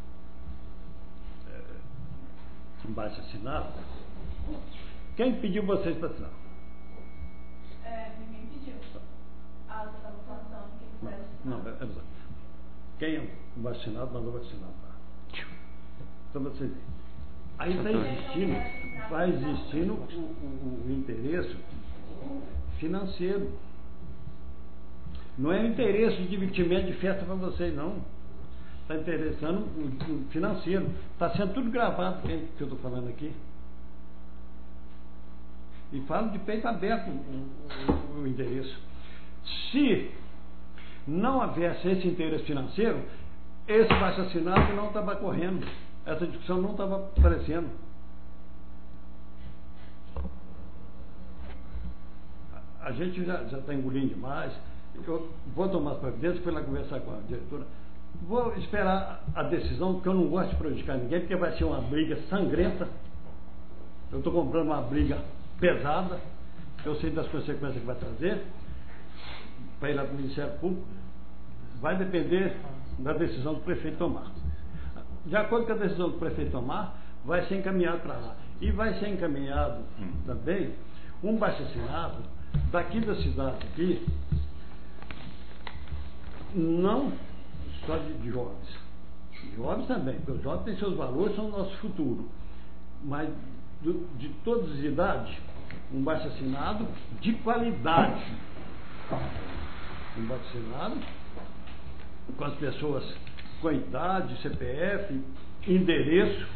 abaixo assinado. Quem pediu vocês para assinar? Ninguém pediu. A votação que quiser assinar. Não, exato. Quem é o vacinado mandou vacinar. Então vocês veem. Aí vai existindo o interesse financeiro. Não é o interesse de divertimento de festa para vocês, não. Está interessando o financeiro. Está sendo tudo gravado, que eu estou falando aqui. E falo de peito aberto o interesse. Se não houvesse esse interesse financeiro, esse baixo-assinado não estava correndo. Essa discussão não estava aparecendo. A gente já está engolindo demais. Eu vou tomar as providências, fui lá conversar com a diretora. Vou esperar a decisão, porque eu não gosto de prejudicar ninguém, porque vai ser uma briga sangrenta. Eu estou comprando uma briga pesada. Eu sei das consequências que vai trazer. Para ir lá para o Ministério Público. Vai depender da decisão do prefeito tomar. De acordo com a decisão do prefeito tomar, vai ser encaminhado para lá. E vai ser encaminhado também um baixo-assinado daqui da cidade aqui, não só de jovens. Jovens também, porque os jovens têm seus valores, são o nosso futuro. Mas de todas as idades, um baixo-assinado de qualidade. Um baixo-assinado com as pessoas com idade, CPF, endereço,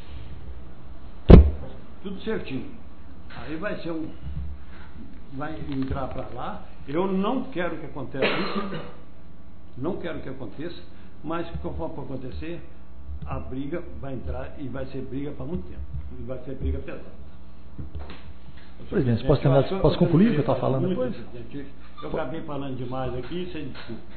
tudo certinho. Aí vai ser vai entrar para lá. Eu não quero que aconteça isso, não quero que aconteça, mas conforme for acontecer, a briga vai entrar e vai ser briga para muito tempo. E vai ser briga pesada. Presidente, posso concluir o que eu estava falando depois? Eu acabei falando demais aqui, sem desculpa.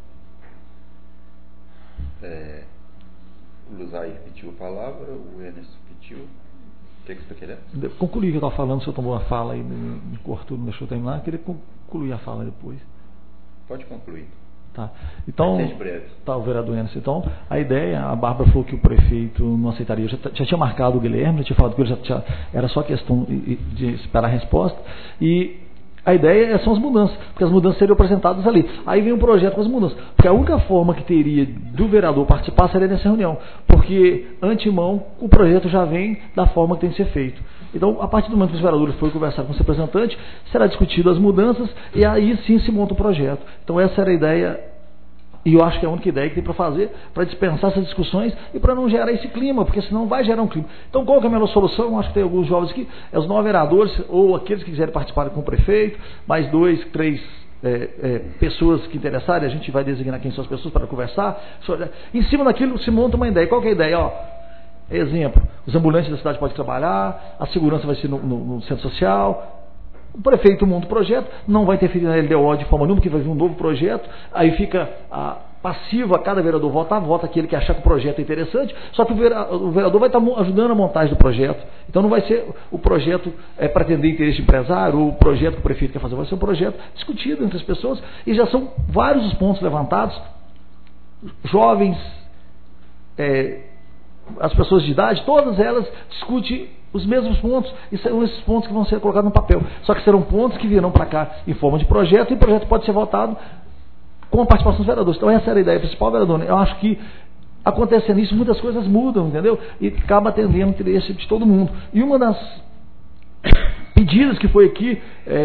O Luzair pediu a palavra, o Enes pediu. O que você está querendo? Concluir o que eu estava falando, o senhor tomou uma fala e me cortou, não deixou terminar, eu queria concluir a fala depois. Pode concluir. Tá. Então, breve. Tá, o vereador Enes. Então, a ideia, a Bárbara falou que o prefeito não aceitaria. Já tinha marcado o Guilherme, já tinha falado que ele era só questão de esperar a resposta. E A ideia são as mudanças, porque as mudanças seriam apresentadas ali. Aí vem um projeto com as mudanças. Porque a única forma que teria do vereador participar seria nessa reunião. Porque, antemão, o projeto já vem da forma que tem que ser feito. Então, a partir do momento que os vereadores forem conversar com o representante, será discutido as mudanças e aí sim se monta o projeto. Então, essa era a ideia. E eu acho que é a única ideia que tem para fazer, para dispensar essas discussões e para não gerar esse clima, porque senão vai gerar um clima. Então, qual que é a melhor solução? Acho que tem alguns jovens aqui, é os 9 vereadores, ou aqueles que quiserem participar com o prefeito, mais 2, 3 pessoas que interessarem, a gente vai designar quem são as pessoas para conversar. Em cima daquilo se monta uma ideia. Qual que é a ideia? Ó, exemplo, os ambulantes da cidade podem trabalhar, a segurança vai ser no centro social. O prefeito monta o projeto, não vai interferir na LDO de forma nenhuma, porque vai vir um novo projeto, aí fica passivo a cada vereador votar, vota aquele que achar que o projeto é interessante, só que o vereador vai estar ajudando a montagem do projeto. Então não vai ser o projeto para atender interesse de empresário, ou o projeto que o prefeito quer fazer, vai ser um projeto discutido entre as pessoas, e já são vários os pontos levantados, jovens, as pessoas de idade, todas elas discutem os mesmos pontos, e são esses pontos que vão ser colocados no papel. Só que serão pontos que virão para cá em forma de projeto, e o projeto pode ser votado com a participação dos vereadores. Então essa era a ideia principal, vereador. Eu acho que acontecendo isso, muitas coisas mudam, entendeu? E acaba atendendo o interesse de todo mundo. E uma das pedidas que foi aqui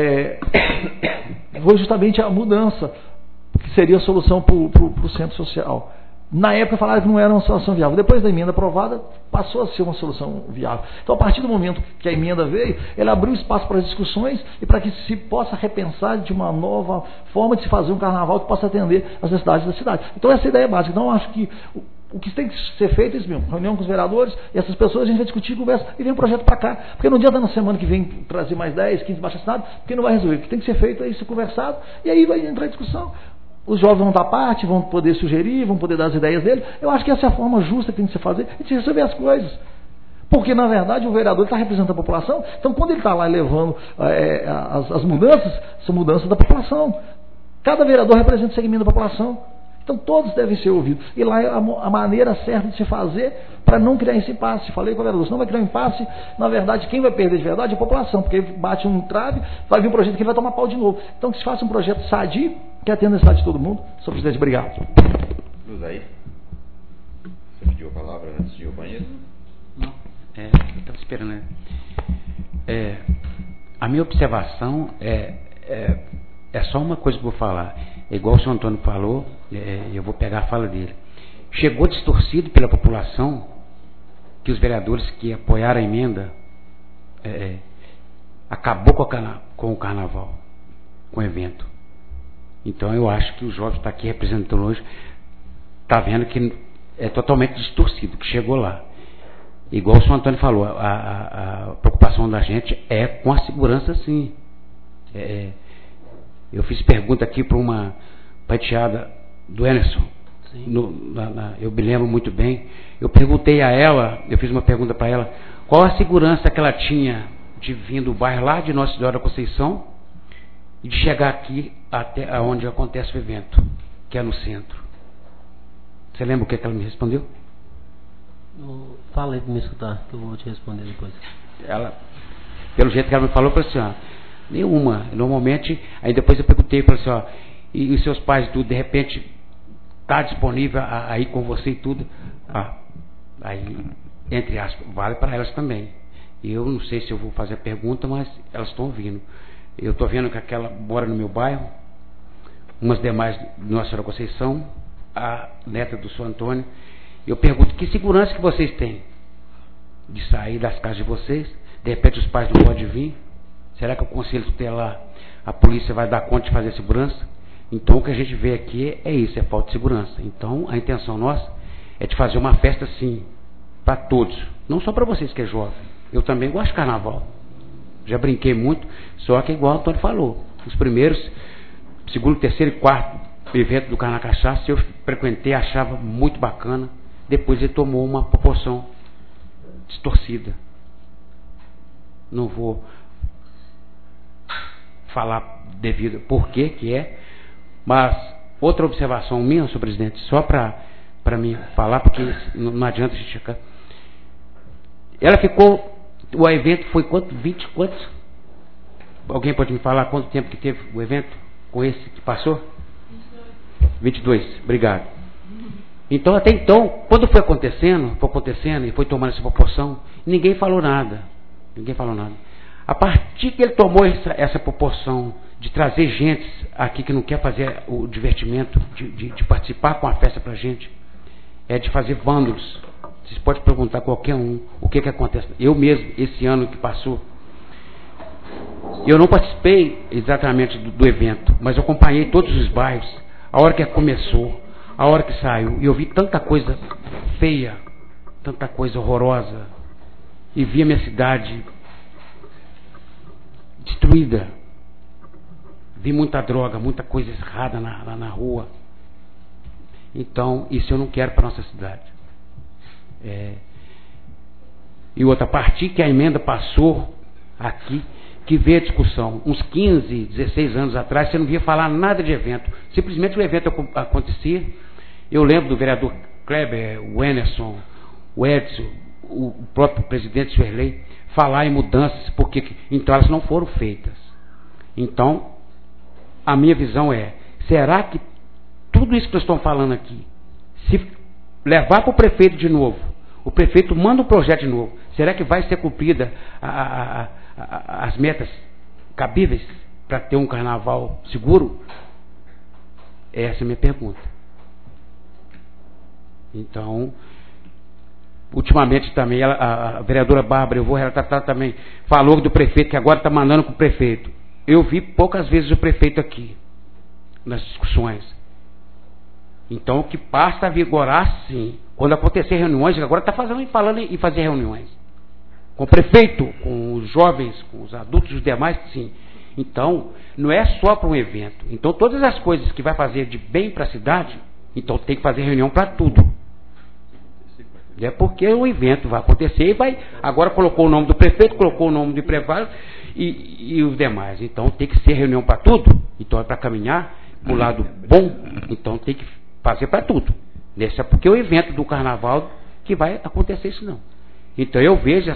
foi justamente a mudança, que seria a solução para o centro social. Na época falaram que não era uma solução viável. Depois da emenda aprovada, passou a ser uma solução viável. Então, a partir do momento que a emenda veio, ela abriu espaço para as discussões e para que se possa repensar de uma nova forma de se fazer um carnaval que possa atender as necessidades da cidade. Então, essa é a ideia básica. Então, eu acho que o que tem que ser feito é isso mesmo. Reunião com os vereadores e essas pessoas, a gente vai discutir, conversa e vem um projeto para cá. Porque não adianta na semana que vem trazer mais 10, 15 baixo-assinados, porque não vai resolver. O que tem que ser feito é isso conversado e aí vai entrar em discussão. Os jovens vão dar parte, vão poder sugerir, vão poder dar as ideias dele. Eu acho que essa é a forma justa que tem que se fazer e de resolver as coisas. Porque, na verdade, o vereador está representando a população. Então, quando ele está lá levando as mudanças, são mudanças da população. Cada vereador representa o segmento da população. Então, todos devem ser ouvidos. E lá é a maneira certa de se fazer para não criar esse impasse. Falei com o vereador, senão vai criar um impasse. Na verdade, quem vai perder de verdade é a população, porque bate um trave, vai vir um projeto que ele vai tomar pau de novo. Então, que se faça um projeto sadio, que atenda a necessidade de todo mundo. Senhor presidente, obrigado. Luz aí. Você pediu a palavra antes de ir ao banheiro? Não, eu estava esperando, né? A minha observação é só uma coisa que eu vou falar. É igual o senhor Antônio falou, eu vou pegar a fala dele. Chegou distorcido pela população que os vereadores que apoiaram a emenda acabou com o carnaval, com o evento. Então eu acho que o jovem está aqui representando hoje, está vendo que é totalmente distorcido, que chegou lá. Igual o senhor Antônio falou, a preocupação da gente é com a segurança, sim. Eu fiz pergunta aqui para uma pateada do Emerson. Eu me lembro muito bem. Eu perguntei a ela, eu fiz uma pergunta para ela, qual a segurança que ela tinha de vir do bairro lá de Nossa Senhora da Conceição e de chegar aqui até onde acontece o evento, que é no centro. Você lembra o que ela me respondeu? Fala aí para me escutar, que eu vou te responder depois. Ela, pelo jeito que ela me falou, falou assim, ó, nenhuma. Normalmente, aí depois eu perguntei para assim, ó, e os seus pais tudo, de repente, está disponível a ir com você e tudo. Aí, entre aspas, vale para elas também. Eu não sei se eu vou fazer a pergunta, mas elas estão ouvindo. Eu estou vendo que aquela mora no meu bairro, umas demais de Nossa Senhora Conceição, a neta do senhor Antônio. Eu pergunto, que segurança que vocês têm de sair das casas de vocês? De repente os pais não podem vir? Será que o Conselho Tutelar, a polícia vai dar conta de fazer segurança? Então o que a gente vê aqui é isso, é falta de segurança. Então a intenção nossa é de fazer uma festa assim, para todos, não só para vocês que é jovem. Eu também gosto de carnaval, já brinquei muito, só que igual o Antônio falou, os primeiros, segundo, terceiro e quarto evento do Carnaval Cachaça, eu frequentei, achava muito bacana. Depois ele tomou uma proporção distorcida. Não vou falar devido por que é, mas outra observação minha, senhor presidente, só para mim falar, porque não adianta a gente checar. Ela ficou, o evento foi quanto? 20 quantos? Alguém pode me falar quanto tempo que teve o evento com esse que passou? 22, obrigado. Então, até então, quando foi acontecendo e foi tomando essa proporção, ninguém falou nada. A partir que ele tomou essa proporção de trazer gente aqui que não quer fazer o divertimento, de participar com a festa pra gente, de fazer vândalos. Vocês podem perguntar a qualquer um o que acontece. Eu mesmo, esse ano que passou, eu não participei exatamente do evento, mas eu acompanhei todos os bairros, a hora que começou, a hora que saiu, e eu vi tanta coisa feia, tanta coisa horrorosa, e vi a minha cidade destruída. Vi muita droga, muita coisa errada lá na rua. Então, isso eu não quero para nossa cidade. E outra, a partir que a emenda passou aqui, que veio a discussão, uns 15, 16 anos atrás, você não via falar nada de evento. Simplesmente o evento acontecia. Eu lembro do vereador Kleber, o Enerson, o Edson, o próprio presidente Suerley, falar em mudanças, porque então elas não foram feitas. Então, a minha visão será que tudo isso que nós estamos falando aqui, se levar para o prefeito de novo, o prefeito manda um projeto de novo, será que vai ser cumprida as metas cabíveis para ter um carnaval seguro? Essa é a minha pergunta. Então, ultimamente também, a vereadora Bárbara, eu vou retratar também, falou do prefeito, que agora está mandando com o prefeito. Eu vi poucas vezes o prefeito aqui, nas discussões. Então, o que passa a vigorar, sim, quando acontecer reuniões, agora está falando em fazer reuniões. Com o prefeito, com os jovens, com os adultos e os demais, sim. Então, não é só para um evento. Então, todas as coisas que vai fazer de bem para a cidade, então tem que fazer reunião para tudo. É porque o evento vai acontecer e vai. Agora colocou o nome do prefeito, colocou o nome do prefeito e os demais. Então tem que ser reunião para tudo. Então é para caminhar para o lado bom. Então tem que fazer para tudo. Isso é porque é o evento do carnaval que vai acontecer isso não. Então eu vejo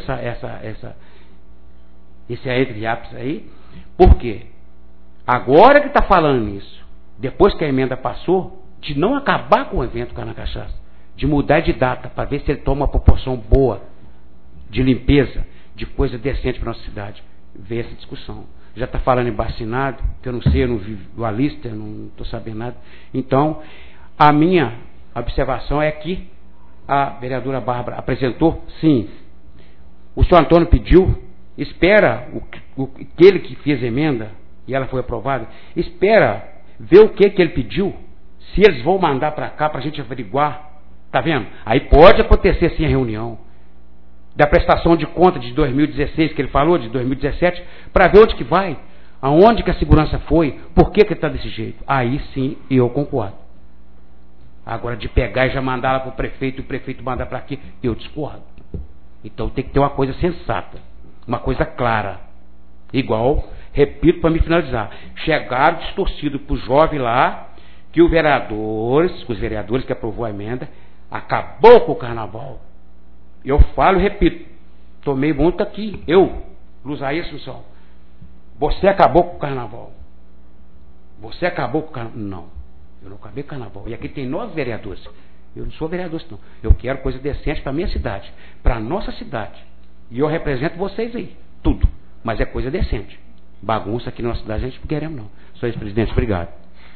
esse entre ápice aí. Por quê? Agora que está falando nisso, depois que a emenda passou, de não acabar com o evento Carna Cachaça, de mudar de data, para ver se ele toma uma proporção boa de limpeza, de coisa decente para nossa cidade. Ver essa discussão. Já está falando em bacinado, que eu não sei, eu não vi a lista, eu não estou sabendo nada. Então, a minha observação é que a vereadora Bárbara apresentou, sim. O senhor Antônio pediu, espera aquele que fez a emenda, e ela foi aprovada, espera ver o que ele pediu, se eles vão mandar para cá para a gente averiguar. Está vendo? Aí pode acontecer sim a reunião da prestação de conta de 2016, que ele falou, de 2017, para ver onde que vai, aonde que a segurança foi, por que está desse jeito. Aí sim eu concordo. Agora de pegar e já mandar lá para o prefeito e o prefeito mandar para aqui, eu discordo. Então tem que ter uma coisa sensata, uma coisa clara. Igual, repito para me finalizar, chegaram distorcido para o jovem lá, que os vereadores que aprovou a emenda, acabou com o carnaval. Eu falo e repito, tomei muito aqui, Luzaí Assunção, você acabou com o carnaval. Você acabou com o carnaval. Não, eu não acabei com o carnaval. E aqui tem 9 vereadores. Eu não sou vereador, não. Eu quero coisa decente para a minha cidade, para a nossa cidade. E eu represento vocês aí, tudo. Mas é coisa decente. Bagunça aqui na nossa cidade a gente não queremos, não. Senhor presidente, obrigado.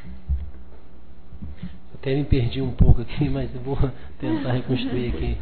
Até me perdi um pouco aqui, mas eu vou tentar reconstruir aqui.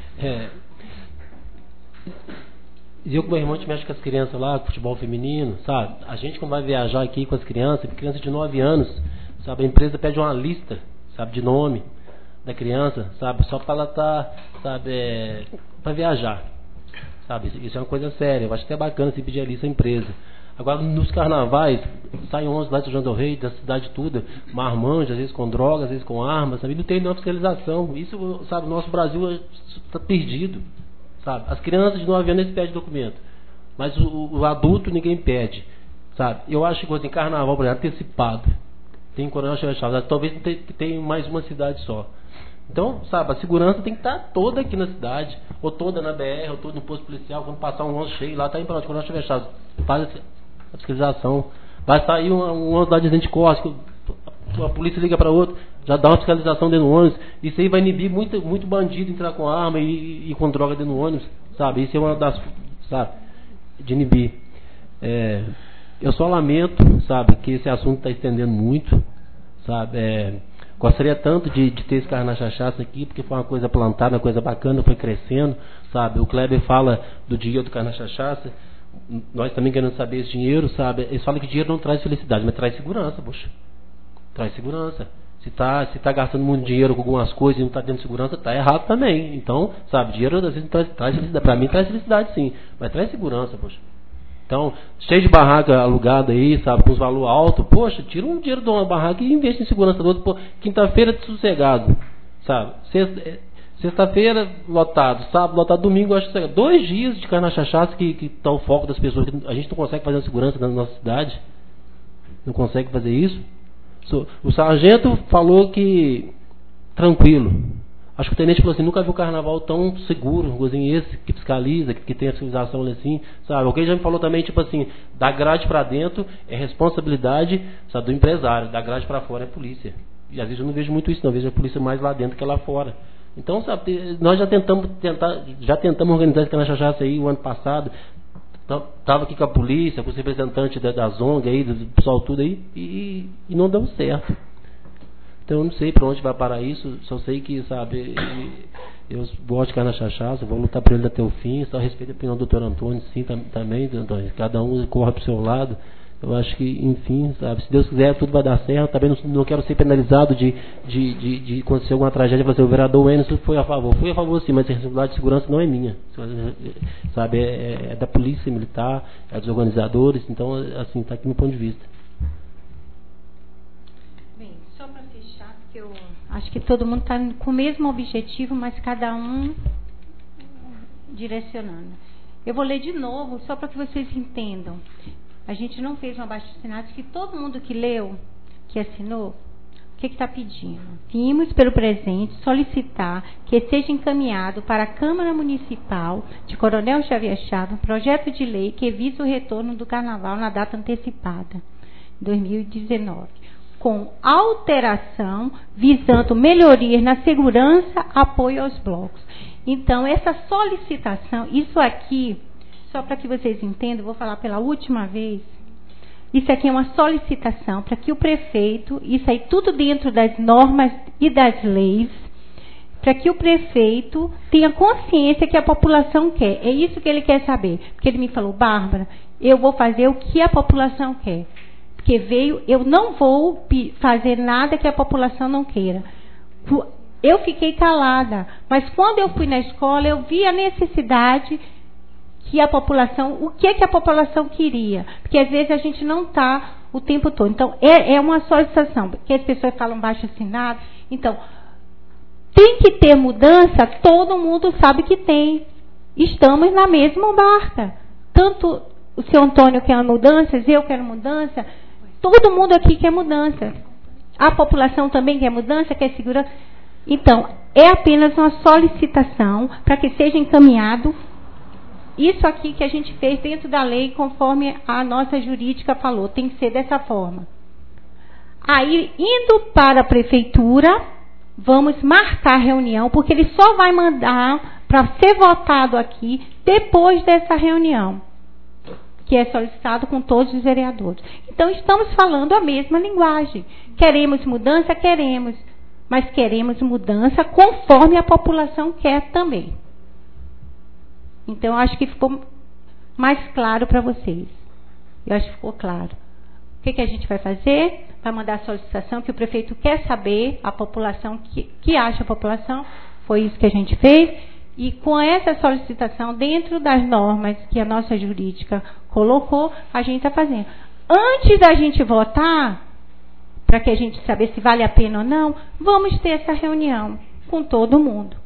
Eu com meu irmão, a gente mexe com as crianças lá, com futebol feminino, sabe? A gente quando vai viajar aqui com as crianças de 9 anos, sabe? A empresa pede uma lista, sabe? De nome da criança, sabe? Só para ela estar, sabe? Para viajar, sabe? Isso é uma coisa séria. Eu acho até bacana se pedir a lista à empresa. Agora, nos carnavais, saem 11 lá de São João del Rei, da cidade toda, marmanjo, às vezes com drogas, às vezes com armas, sabe? Não tem nenhuma fiscalização. Isso, sabe, o nosso Brasil está perdido, sabe? As crianças de 9 anos, eles pedem documento. Mas o adulto, ninguém pede, sabe? Eu acho que, assim, carnaval, por exemplo, antecipado. Tem Coronel Chaves, talvez tenha mais uma cidade só. Então, sabe, a segurança tem que estar toda aqui na cidade, ou toda na BR, ou toda no posto policial, quando passar um ônibus cheio lá, tá indo para onde? Coronel Chaves, faz a fiscalização. Vai sair uma unidade de corte, a polícia liga para outra, já dá uma fiscalização dentro do ônibus. Isso aí vai inibir muito bandido entrar com arma e com droga dentro do ônibus, sabe? Isso é uma das, sabe, de inibir. Eu só lamento, sabe, que esse assunto está estendendo muito, sabe? Gostaria tanto de ter esse carro na cachaça aqui, porque foi uma coisa plantada, uma coisa bacana, foi crescendo, sabe? O Kleber fala do dinheiro do carro na cachaça, nós também queremos saber esse dinheiro, sabe? Eles falam que dinheiro não traz felicidade, mas traz segurança, poxa. Traz segurança. Se tá gastando muito dinheiro com algumas coisas e não está tendo segurança, tá errado também. Então, sabe, dinheiro às vezes traz felicidade. Para mim traz felicidade sim, mas traz segurança, poxa. Então, cheio de barraca alugada aí, sabe, com os valores altos, poxa, tira um dinheiro de uma barraca e investe em segurança do outro. Quinta-feira de sossegado, sabe? Sexta-feira lotado, sábado lotado, domingo acho sossegado. 2 dias de carne na cachaça que tá o foco das pessoas. A gente não consegue fazer uma segurança na nossa cidade. Não consegue fazer isso. O sargento falou que tranquilo. Acho que o tenente falou assim, nunca viu o carnaval tão seguro, igualzinho esse, que fiscaliza, que tem a fiscalização assim, sabe? Alguém já me falou também, tipo assim, da grade para dentro é responsabilidade, sabe, do empresário, da grade para fora é polícia. E às vezes eu não vejo muito isso, não, eu vejo a polícia mais lá dentro que lá fora. Então, sabe, nós já tentamos organizar esse carnaval cachaça aí o ano passado. Estava aqui com a polícia, com os representantes da ZONG aí, do pessoal tudo aí, e não deu certo. Então eu não sei para onde vai parar isso, só sei que, sabe, eu gosto de carne na cachaça, vou lutar por ele até o fim, só respeito a opinião do Dr. Antônio, sim, também, Antônio, cada um corre pro seu lado. Eu acho que, enfim, sabe, se Deus quiser tudo vai dar certo. Também não quero ser penalizado de acontecer alguma tragédia. Falar assim, o vereador Emerson foi a favor sim, mas a responsabilidade de segurança não é minha, sabe, é da polícia militar, é dos organizadores. Então, assim, está aqui meu ponto de vista. Bem, só para fechar, porque eu acho que todo mundo está com o mesmo objetivo, mas cada um direcionando. Eu vou ler de novo, só para que vocês entendam. A gente não fez um abaixo-assinado, que todo mundo que leu, que assinou, o que está pedindo? Vimos, pelo presente, solicitar que seja encaminhado para a Câmara Municipal de Coronel Xavier Chaves um projeto de lei que visa o retorno do Carnaval na data antecipada, 2019, com alteração visando melhorias na segurança, apoio aos blocos. Então, essa solicitação, isso aqui... Só para que vocês entendam, vou falar pela última vez. Isso aqui é uma solicitação para que o prefeito, isso aí tudo dentro das normas e das leis, para que o prefeito tenha consciência que a população quer. É isso que ele quer saber. Porque ele me falou, Bárbara, eu vou fazer o que a população quer. Porque eu não vou fazer nada que a população não queira. Eu fiquei calada, mas quando eu fui na escola, eu vi a necessidade que a população, o que a população queria, porque às vezes a gente não está o tempo todo. Então, é uma solicitação, porque as pessoas falam baixo-assinado. Então, tem que ter mudança, todo mundo sabe que tem. Estamos na mesma barca. Tanto o seu Antônio quer mudanças, eu quero mudança, todo mundo aqui quer mudança. A população também quer mudança, quer segurança. Então, é apenas uma solicitação para que seja encaminhado isso aqui que a gente fez dentro da lei, conforme a nossa jurídica falou, tem que ser dessa forma. Aí, indo para a prefeitura, vamos marcar a reunião, porque ele só vai mandar para ser votado aqui depois dessa reunião, que é solicitado com todos os vereadores. Então, estamos falando a mesma linguagem. Queremos mudança? Queremos. Mas queremos mudança conforme a população quer também. Então, eu acho que ficou mais claro para vocês. Eu acho que ficou claro. O que a gente vai fazer? Vai mandar a solicitação que o prefeito quer saber, a população, que acha a população. Foi isso que a gente fez. E com essa solicitação, dentro das normas que a nossa jurídica colocou, a gente está fazendo. Antes da gente votar, para que a gente saber se vale a pena ou não, vamos ter essa reunião com todo mundo.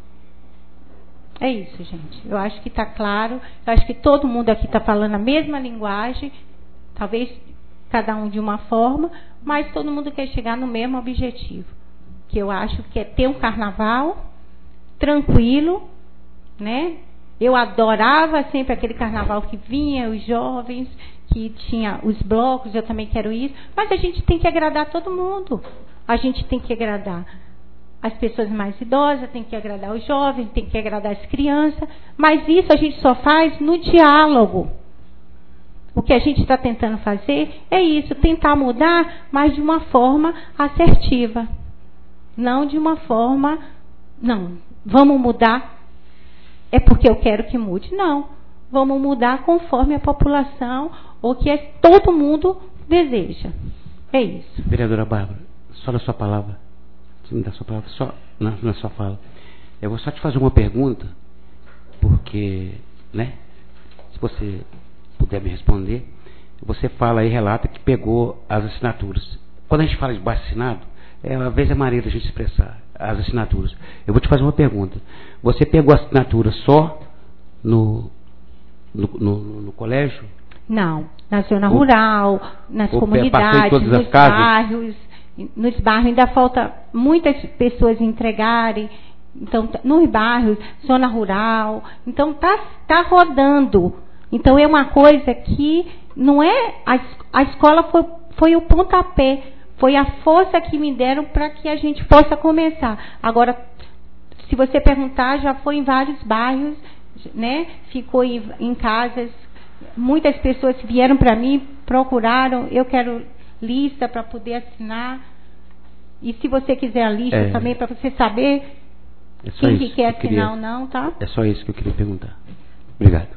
É isso, gente. Eu acho que está claro. Eu acho que todo mundo aqui está falando a mesma linguagem. Talvez cada um de uma forma, mas todo mundo quer chegar no mesmo objetivo. Que eu acho que é ter um carnaval tranquilo, né? Eu adorava sempre aquele carnaval que vinha, os jovens, que tinha os blocos, eu também quero isso, mas a gente tem que agradar todo mundo. A gente tem que agradar as pessoas mais idosas, tem que agradar os jovens, tem que agradar as crianças, mas isso a gente só faz no diálogo. O que a gente está tentando fazer é isso, tentar mudar, mas de uma forma assertiva. Não de uma forma, não, vamos mudar, é porque eu quero que mude. Não, vamos mudar conforme a população, ou que todo mundo deseja. É isso. Vereadora Bárbara, só na sua palavra, você me dá a sua palavra, só na sua fala. Eu vou só te fazer uma pergunta, porque, né, se você puder me responder, você fala aí, relata que pegou as assinaturas. Quando a gente fala de baixo assinado, às vezes é maneira da gente expressar as assinaturas. Eu vou te fazer uma pergunta. Você pegou a assinatura só no colégio? Não, na zona rural, nas comunidades, nos bairros. Nos bairros ainda falta muitas pessoas entregarem. Então, nos bairros, zona rural. Então, tá rodando. Então, é uma coisa que não é... A escola foi o pontapé. Foi a força que me deram para que a gente possa começar. Agora, se você perguntar, já foi em vários bairros, né? Ficou em casas. Muitas pessoas vieram para mim, procuraram. Eu quero lista para poder assinar. E se você quiser a lista também, para você saber quem que quer assinar ou não, tá? É só isso que eu queria perguntar. Obrigado.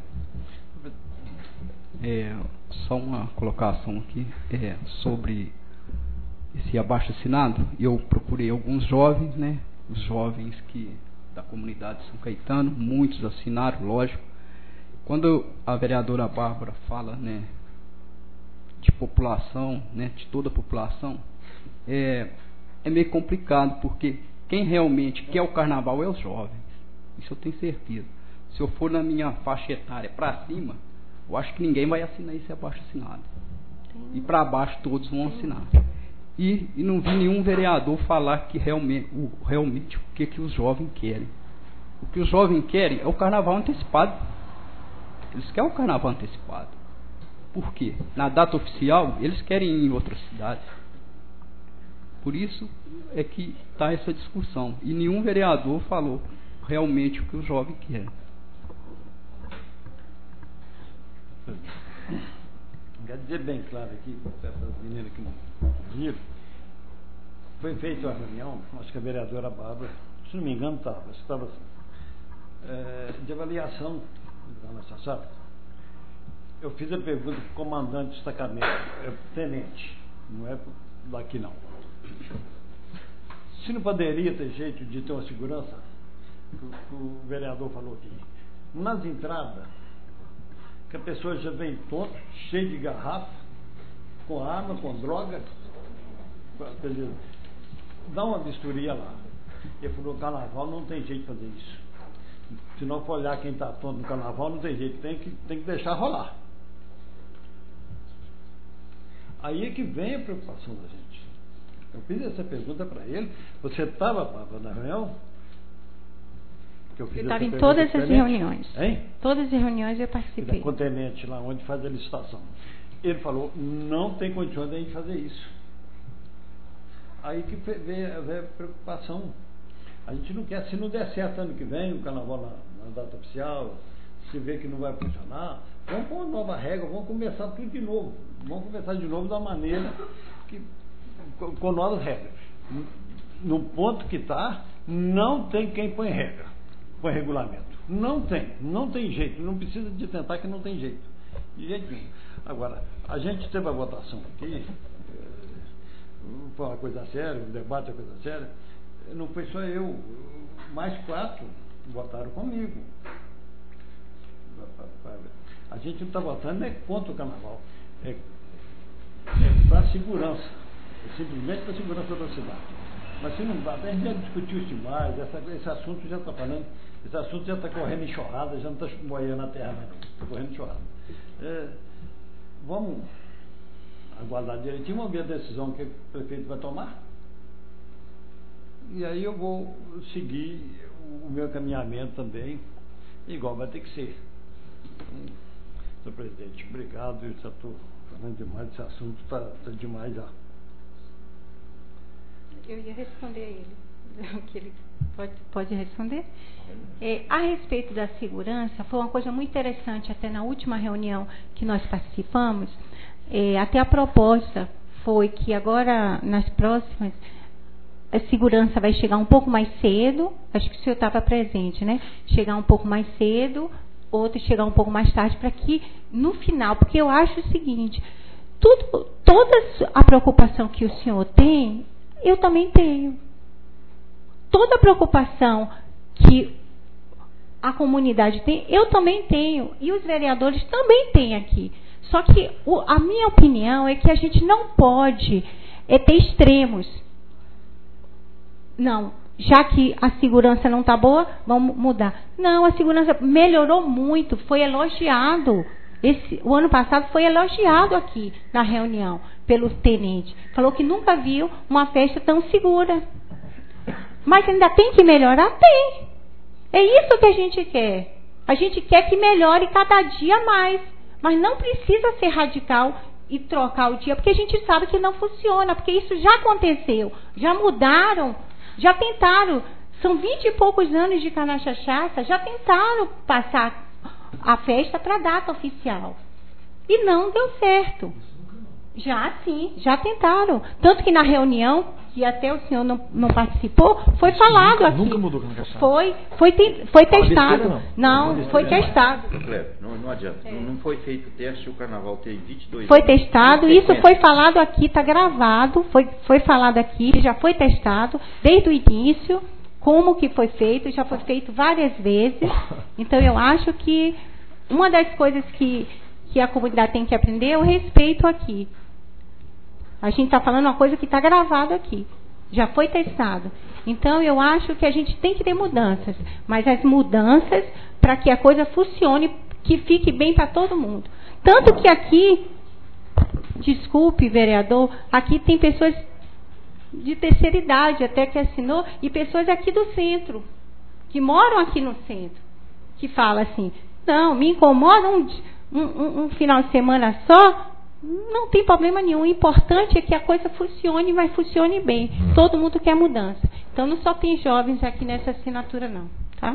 Só uma colocação aqui sobre esse abaixo-assinado. Eu procurei alguns jovens, né? Os jovens da comunidade de São Caetano, muitos assinaram, lógico. Quando a vereadora Bárbara fala, né, de população, né, de toda a população, é meio complicado, porque quem realmente quer o carnaval é os jovens. Isso eu tenho certeza. Se eu for na minha faixa etária para cima, eu acho que ninguém vai assinar esse abaixo-assinado. E para baixo todos vão assinar. E não vi nenhum vereador falar que realmente o que os jovens querem. O que os jovens querem é o carnaval antecipado. Eles querem o carnaval antecipado. Por quê? Na data oficial, eles querem ir em outras cidades. Por isso é que está essa discussão. E nenhum vereador falou realmente o que os jovens querem. Quero dizer bem claro aqui, para essas meninas que não viram, foi feita uma reunião, acho que a vereadora Bárbara, se não me engano, estava assim, de avaliação da nossa sala. Eu fiz a pergunta para o comandante do destacamento, tenente, não é daqui não. Se não poderia ter jeito de ter uma segurança, que o vereador falou aqui, nas entradas, que a pessoa já vem tonta, cheia de garrafa, com arma, com droga, quer dizer, dá uma vistoria lá. Ele falou, carnaval não tem jeito de fazer isso. Se não for olhar quem está tonto no carnaval, não tem jeito, tem que deixar rolar. Aí é que vem a preocupação da gente. Eu fiz essa pergunta para ele. Você estava na reunião? Eu estava em todas as reuniões. Hein? Todas as reuniões eu participei. Com o tenente lá onde faz a licitação. Ele falou, não tem condições de a gente fazer isso. Aí que veio a preocupação. A gente não quer, se não der certo ano que vem, o carnaval na data oficial, se vê que não vai funcionar, vamos pôr uma nova regra, vamos começar tudo de novo. Vamos começar de novo da maneira com novas regras. No ponto que está, não tem quem põe regra, põe regulamento. Não tem jeito, não precisa de tentar que não tem jeito. De jeito nenhum. Agora, a gente teve a votação aqui, foi uma coisa séria, um debate é coisa séria. Não foi só eu, mais 4 votaram comigo. A gente não está votando não é contra o carnaval, é para a segurança, é simplesmente para a segurança da cidade. Mas se não dá, a gente já discutiu isso demais, esse assunto já está falando, esse assunto já está correndo enxurrada, já não está moendo na terra mais não, está correndo enxurrada. Vamos aguardar direitinho, vamos ver a decisão que o prefeito vai tomar. E aí eu vou seguir o meu caminhamento também, igual vai ter que ser. Senhor presidente, obrigado. Eu já estou falando demais desse assunto, está demais já. Eu ia responder a ele. Que ele pode responder? A respeito da segurança, foi uma coisa muito interessante, até na última reunião que nós participamos, até a proposta foi que agora, nas próximas, a segurança vai chegar um pouco mais cedo, acho que o senhor estava presente, né? Chegar um pouco mais cedo, outro chegar um pouco mais tarde, para que no final, porque eu acho o seguinte, toda a preocupação que o senhor tem, eu também tenho. Toda a preocupação que a comunidade tem, eu também tenho, e os vereadores também têm aqui. Só que a minha opinião é que a gente não pode ter extremos. Não, já que a segurança não está boa, vamos mudar. Não, a segurança melhorou muito, foi elogiado. O ano passado foi elogiado aqui na reunião pelo tenente. Falou que nunca viu uma festa tão segura. Mas ainda tem que melhorar? Tem. É isso que a gente quer. A gente quer que melhore cada dia mais. Mas não precisa ser radical e trocar o dia, porque a gente sabe que não funciona, porque isso já aconteceu. Já mudaram, já tentaram. São 20 e poucos anos de Canachachaça, já tentaram passar a festa para a data oficial. E não deu certo. Já sim, já tentaram. Tanto que na reunião, que até o senhor não participou, foi falado aqui. Nunca mudou Canachachaça. Foi testado. Não, foi testado. Não adianta. Não foi feito o teste, o carnaval tem 22 Foi anos. testado, isso foi falado aqui, está gravado, foi falado aqui, já foi testado desde o início, como que foi feito, já foi feito várias vezes. Então eu acho que uma das coisas que a comunidade tem que aprender é o respeito aqui. A gente está falando uma coisa que está gravado aqui. Já foi testado. Então, eu acho que a gente tem que ter mudanças. Mas as mudanças para que a coisa funcione, que fique bem para todo mundo. Tanto que aqui, desculpe, vereador, aqui tem pessoas de terceira idade até que assinou, e pessoas aqui do centro, que moram aqui no centro, que falam assim, não, me incomoda um final de semana só, não tem problema nenhum. O importante é que a coisa funcione, mas funcione bem. Todo mundo quer mudança. Então não só tem jovens aqui nessa assinatura, não. Tá?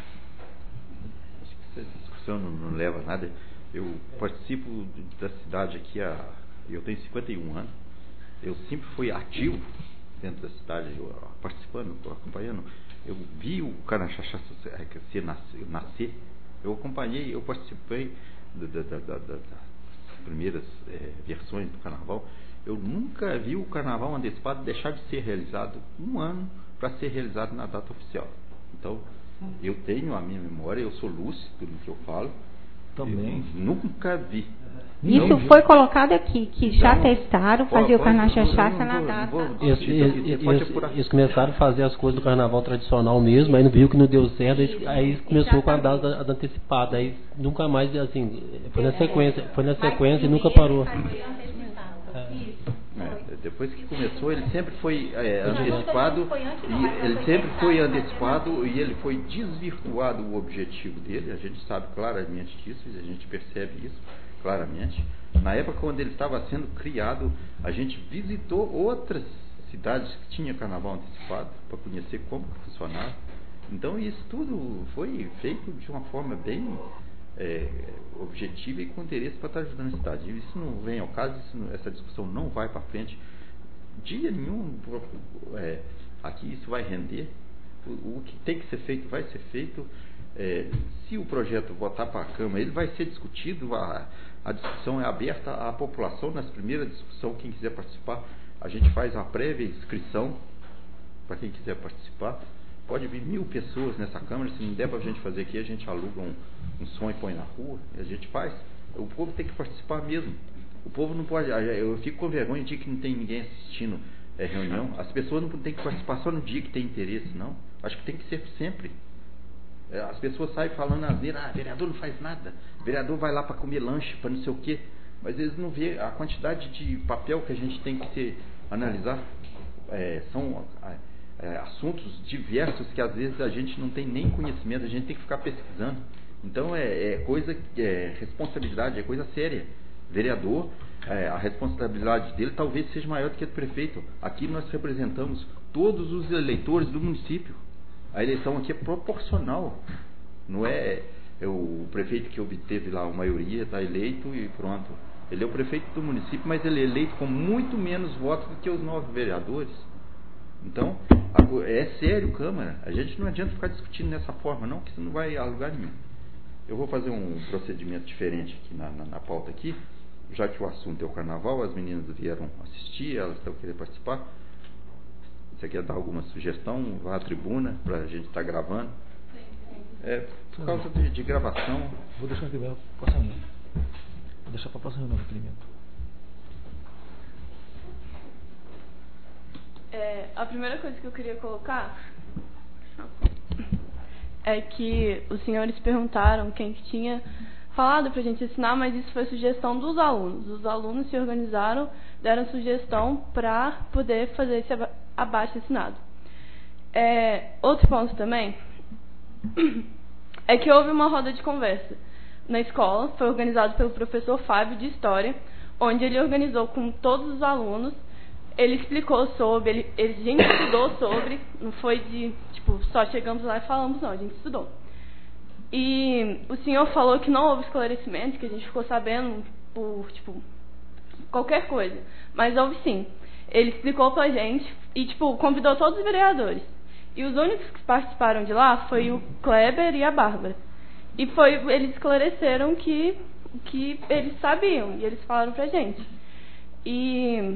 Acho que essa discussão não leva a nada. Eu participo da cidade aqui, eu tenho 51 anos. Eu sempre fui ativo dentro da cidade, participando, acompanhando. Eu vi o Canachachaça nascer. Eu acompanhei, eu participei das primeiras versões do carnaval. Eu nunca vi o carnaval antecipado deixar de ser realizado um ano para ser realizado na data oficial. Então, eu tenho a minha memória, eu sou lúcido no que eu falo. Também. Eu nunca vi. Isso foi colocado aqui, que já testaram fazer o Canachachaça na data. Eles começaram a fazer as coisas do carnaval tradicional mesmo, aí não viu que não deu certo, aí começou com a data antecipada, aí nunca mais, assim, foi na sequência e nunca parou. Depois que começou, ele sempre foi antecipado, e ele sempre foi antecipado e ele foi desvirtuado o objetivo dele. A gente sabe claramente disso, a gente percebe isso claramente. Na época quando ele estava sendo criado, a gente visitou outras cidades que tinham carnaval antecipado para conhecer como funcionava. Então isso tudo foi feito de uma forma bem objetiva e com interesse para estar ajudando a cidade. Isso não vem ao caso, essa discussão não vai para frente dia nenhum. Aqui isso vai render. O que tem que ser feito vai ser feito. Se o projeto voltar para a Câmara, ele vai ser discutido. A discussão é aberta à população. Nas primeiras discussões, quem quiser participar, a gente faz uma prévia inscrição para quem quiser participar. Pode vir 1000 pessoas nessa Câmara. Se não der para a gente fazer aqui, a gente aluga um som e põe na rua e a gente faz. O povo tem que participar mesmo. O povo não pode. Eu fico com vergonha de que não tem ninguém assistindo reunião. As pessoas não têm que participar só no dia que tem interesse, não. Acho que tem que ser sempre. As pessoas saem falando asneira, vereador não faz nada, vereador vai lá para comer lanche, para não sei o quê, mas eles não vê a quantidade de papel que a gente tem que analisar. São assuntos diversos que às vezes a gente não tem nem conhecimento, a gente tem que ficar pesquisando. Então responsabilidade, é coisa séria. Vereador, a responsabilidade dele talvez seja maior do que a do prefeito. Aqui nós representamos todos os eleitores do município. A eleição aqui é proporcional. Não é o prefeito que obteve lá a maioria, está eleito e pronto. Ele é o prefeito do município, mas ele é eleito com muito menos votos do que os 9 vereadores. Então, é sério, Câmara. A gente não adianta ficar discutindo dessa forma, não, que isso não vai a lugar nenhum. Eu vou fazer um procedimento diferente aqui na pauta aqui, já que o assunto é o carnaval, as meninas vieram assistir, elas estão querendo participar. Você quer dar alguma sugestão? Vá à tribuna para a gente estar gravando. Por causa de gravação. Vou deixar aqui para a próxima reunião. Vou deixar para a próxima reunião o requerimento. A primeira coisa que eu queria colocar é que os senhores perguntaram quem que tinha falado para a gente assinar, mas isso foi sugestão dos alunos. Os alunos se organizaram, deram sugestão para poder fazer esse abaixo-assinado. Outro ponto também é que houve uma roda de conversa na escola, foi organizado pelo professor Fábio de História, onde ele organizou com todos os alunos. Ele explicou sobre, a gente estudou sobre, não foi de, só chegamos lá e falamos, não, a gente estudou. E o senhor falou que não houve esclarecimento, que a gente ficou sabendo por, qualquer coisa. Mas houve sim. Ele explicou pra gente e, convidou todos os vereadores. E os únicos que participaram de lá foi o Kleber e a Bárbara. E eles esclareceram que eles sabiam, e eles falaram pra gente. E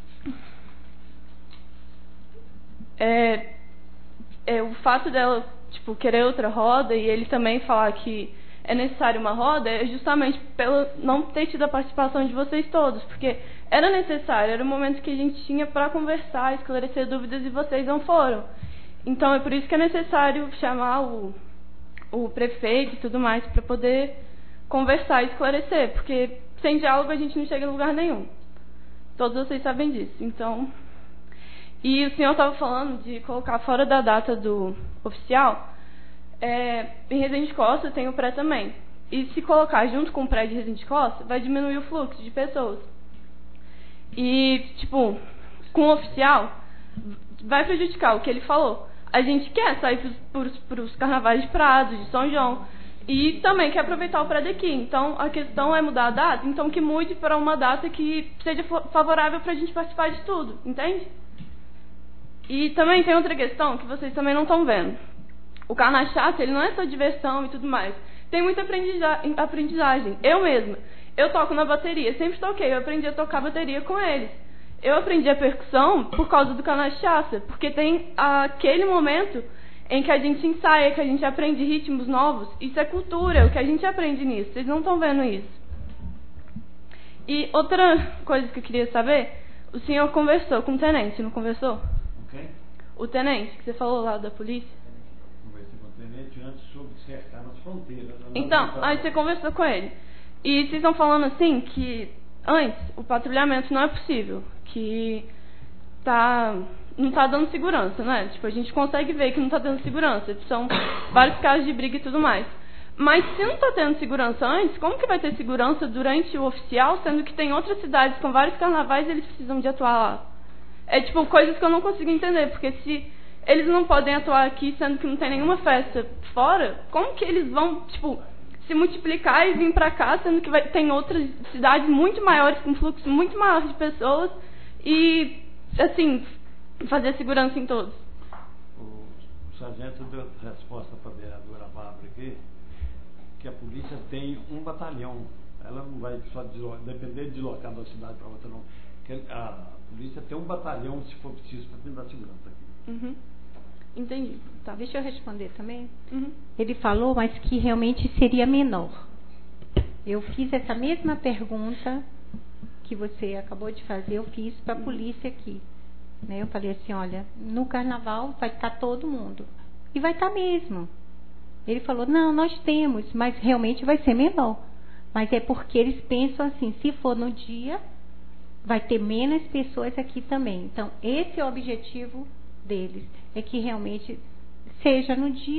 o fato dela querer outra roda e ele também falar que é necessário uma roda é justamente pelo não ter tido a participação de vocês todos, porque era necessário, era o momento que a gente tinha para conversar, esclarecer dúvidas e vocês não foram. Então é por isso que é necessário chamar o prefeito e tudo mais para poder conversar e esclarecer, porque sem diálogo a gente não chega em lugar nenhum. Todos vocês sabem disso. Então, e o senhor estava falando de colocar fora da data do oficial. Em Resende Costa tem o pré também. E se colocar junto com o pré de Resende Costa, vai diminuir o fluxo de pessoas. E, com o oficial, vai prejudicar o que ele falou. A gente quer sair para os carnavais de Prado, de São João. E também quer aproveitar o pré daqui. Então, a questão é mudar a data. Então, que mude para uma data que seja favorável para a gente participar de tudo. Entende? E também tem outra questão que vocês também não estão vendo. O Carnachaça, ele não é só diversão e tudo mais. Tem muita aprendizagem. Eu mesma, eu toco na bateria, sempre toquei. Eu aprendi a tocar bateria com eles. Eu aprendi a percussão por causa do Carnachaça, porque tem aquele momento em que a gente ensaia, que a gente aprende ritmos novos. Isso é cultura, o que a gente aprende nisso. Vocês não estão vendo isso. E outra coisa que eu queria saber, o senhor conversou com o tenente, não conversou? Quem? O tenente, que você falou lá da polícia. Conversei com o tenente antes sobre cercar nas fronteiras. Então, aí você conversou com ele. E vocês estão falando assim que antes o patrulhamento não é possível, que não está dando segurança, né? A gente consegue ver que não está dando segurança. São vários casos de briga e tudo mais. Mas se não está tendo segurança antes, como que vai ter segurança durante o oficial, sendo que tem outras cidades com vários carnavais e eles precisam de atuar lá? Coisas que eu não consigo entender, porque se eles não podem atuar aqui, sendo que não tem nenhuma festa fora, como que eles vão, se multiplicar e vir pra cá, sendo que tem outras cidades muito maiores, com fluxo muito maior de pessoas e, fazer segurança em todos? O sargento deu resposta para a vereadora Bárbara aqui, que a polícia tem um batalhão. Ela não vai só depender de deslocar de uma cidade para outra, não. A polícia tem um batalhão, se for preciso, para tentar segurança aqui. Uhum. Entendi. Tá. Deixa eu responder também. Uhum. Ele falou, mas que realmente seria menor. Eu fiz essa mesma pergunta que você acabou de fazer, eu fiz para a polícia aqui. Eu falei assim, olha, no carnaval vai estar todo mundo. E vai estar mesmo. Ele falou, não, nós temos, mas realmente vai ser menor. Mas é porque eles pensam assim, se for no dia, vai ter menos pessoas aqui também. Então, esse é o objetivo deles, é que realmente seja no dia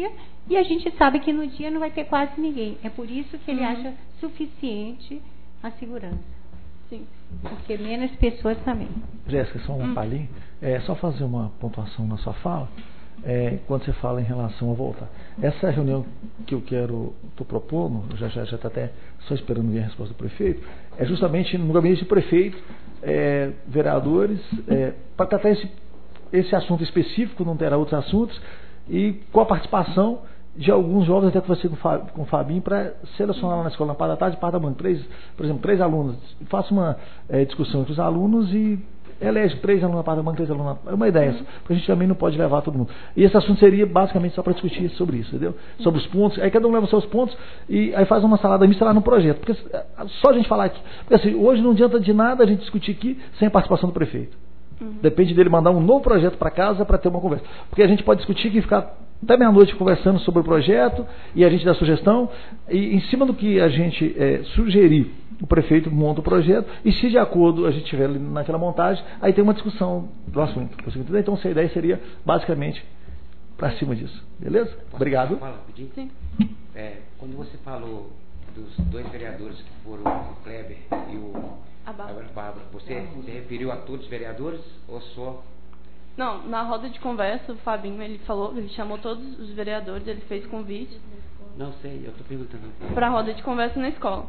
E a gente sabe que no dia não vai ter quase ninguém. É por isso que ele acha suficiente a segurança. Sim. Porque menos pessoas também. Jéssica, só uma palhinha. Só fazer uma pontuação na sua fala. Quando você fala em relação a voltar. Essa reunião que eu estou propondo, já está até só esperando ver a resposta do prefeito, é justamente no gabinete do prefeito, vereadores, para tratar esse assunto específico, não terá outros assuntos, e com a participação de alguns jovens, até conversei com o Fabinho, para selecionar lá na escola, na parte da tarde e parte da manhã, por exemplo, 3 alunos. Faço uma discussão entre os alunos e elege 3 alunos na parte da manhã, 3 alunos na parte. É uma ideia, porque a gente também não pode levar todo mundo. E esse assunto seria basicamente só para discutir sobre isso, entendeu? Sobre os pontos, aí cada um leva os seus pontos e aí faz uma salada mista lá no projeto. Porque só a gente falar aqui, porque assim, hoje não adianta de nada a gente discutir aqui sem a participação do prefeito. Depende dele mandar um novo projeto para casa para ter uma conversa. Porque a gente pode discutir aqui e ficar até meia-noite conversando sobre o projeto e a gente dá sugestão e em cima do que a gente sugerir, o prefeito monta o projeto e se de acordo a gente tiver naquela montagem, aí tem uma discussão do assunto. Então a ideia seria basicamente para cima disso. Beleza? Obrigado. Sim. Quando você falou dos 2 vereadores que foram o Kleber e a Bárbara, você se referiu a todos os vereadores ou só? Não, na roda de conversa, o Fabinho, ele chamou todos os vereadores, ele fez convite. Não sei, eu estou perguntando. Para a roda de conversa na escola.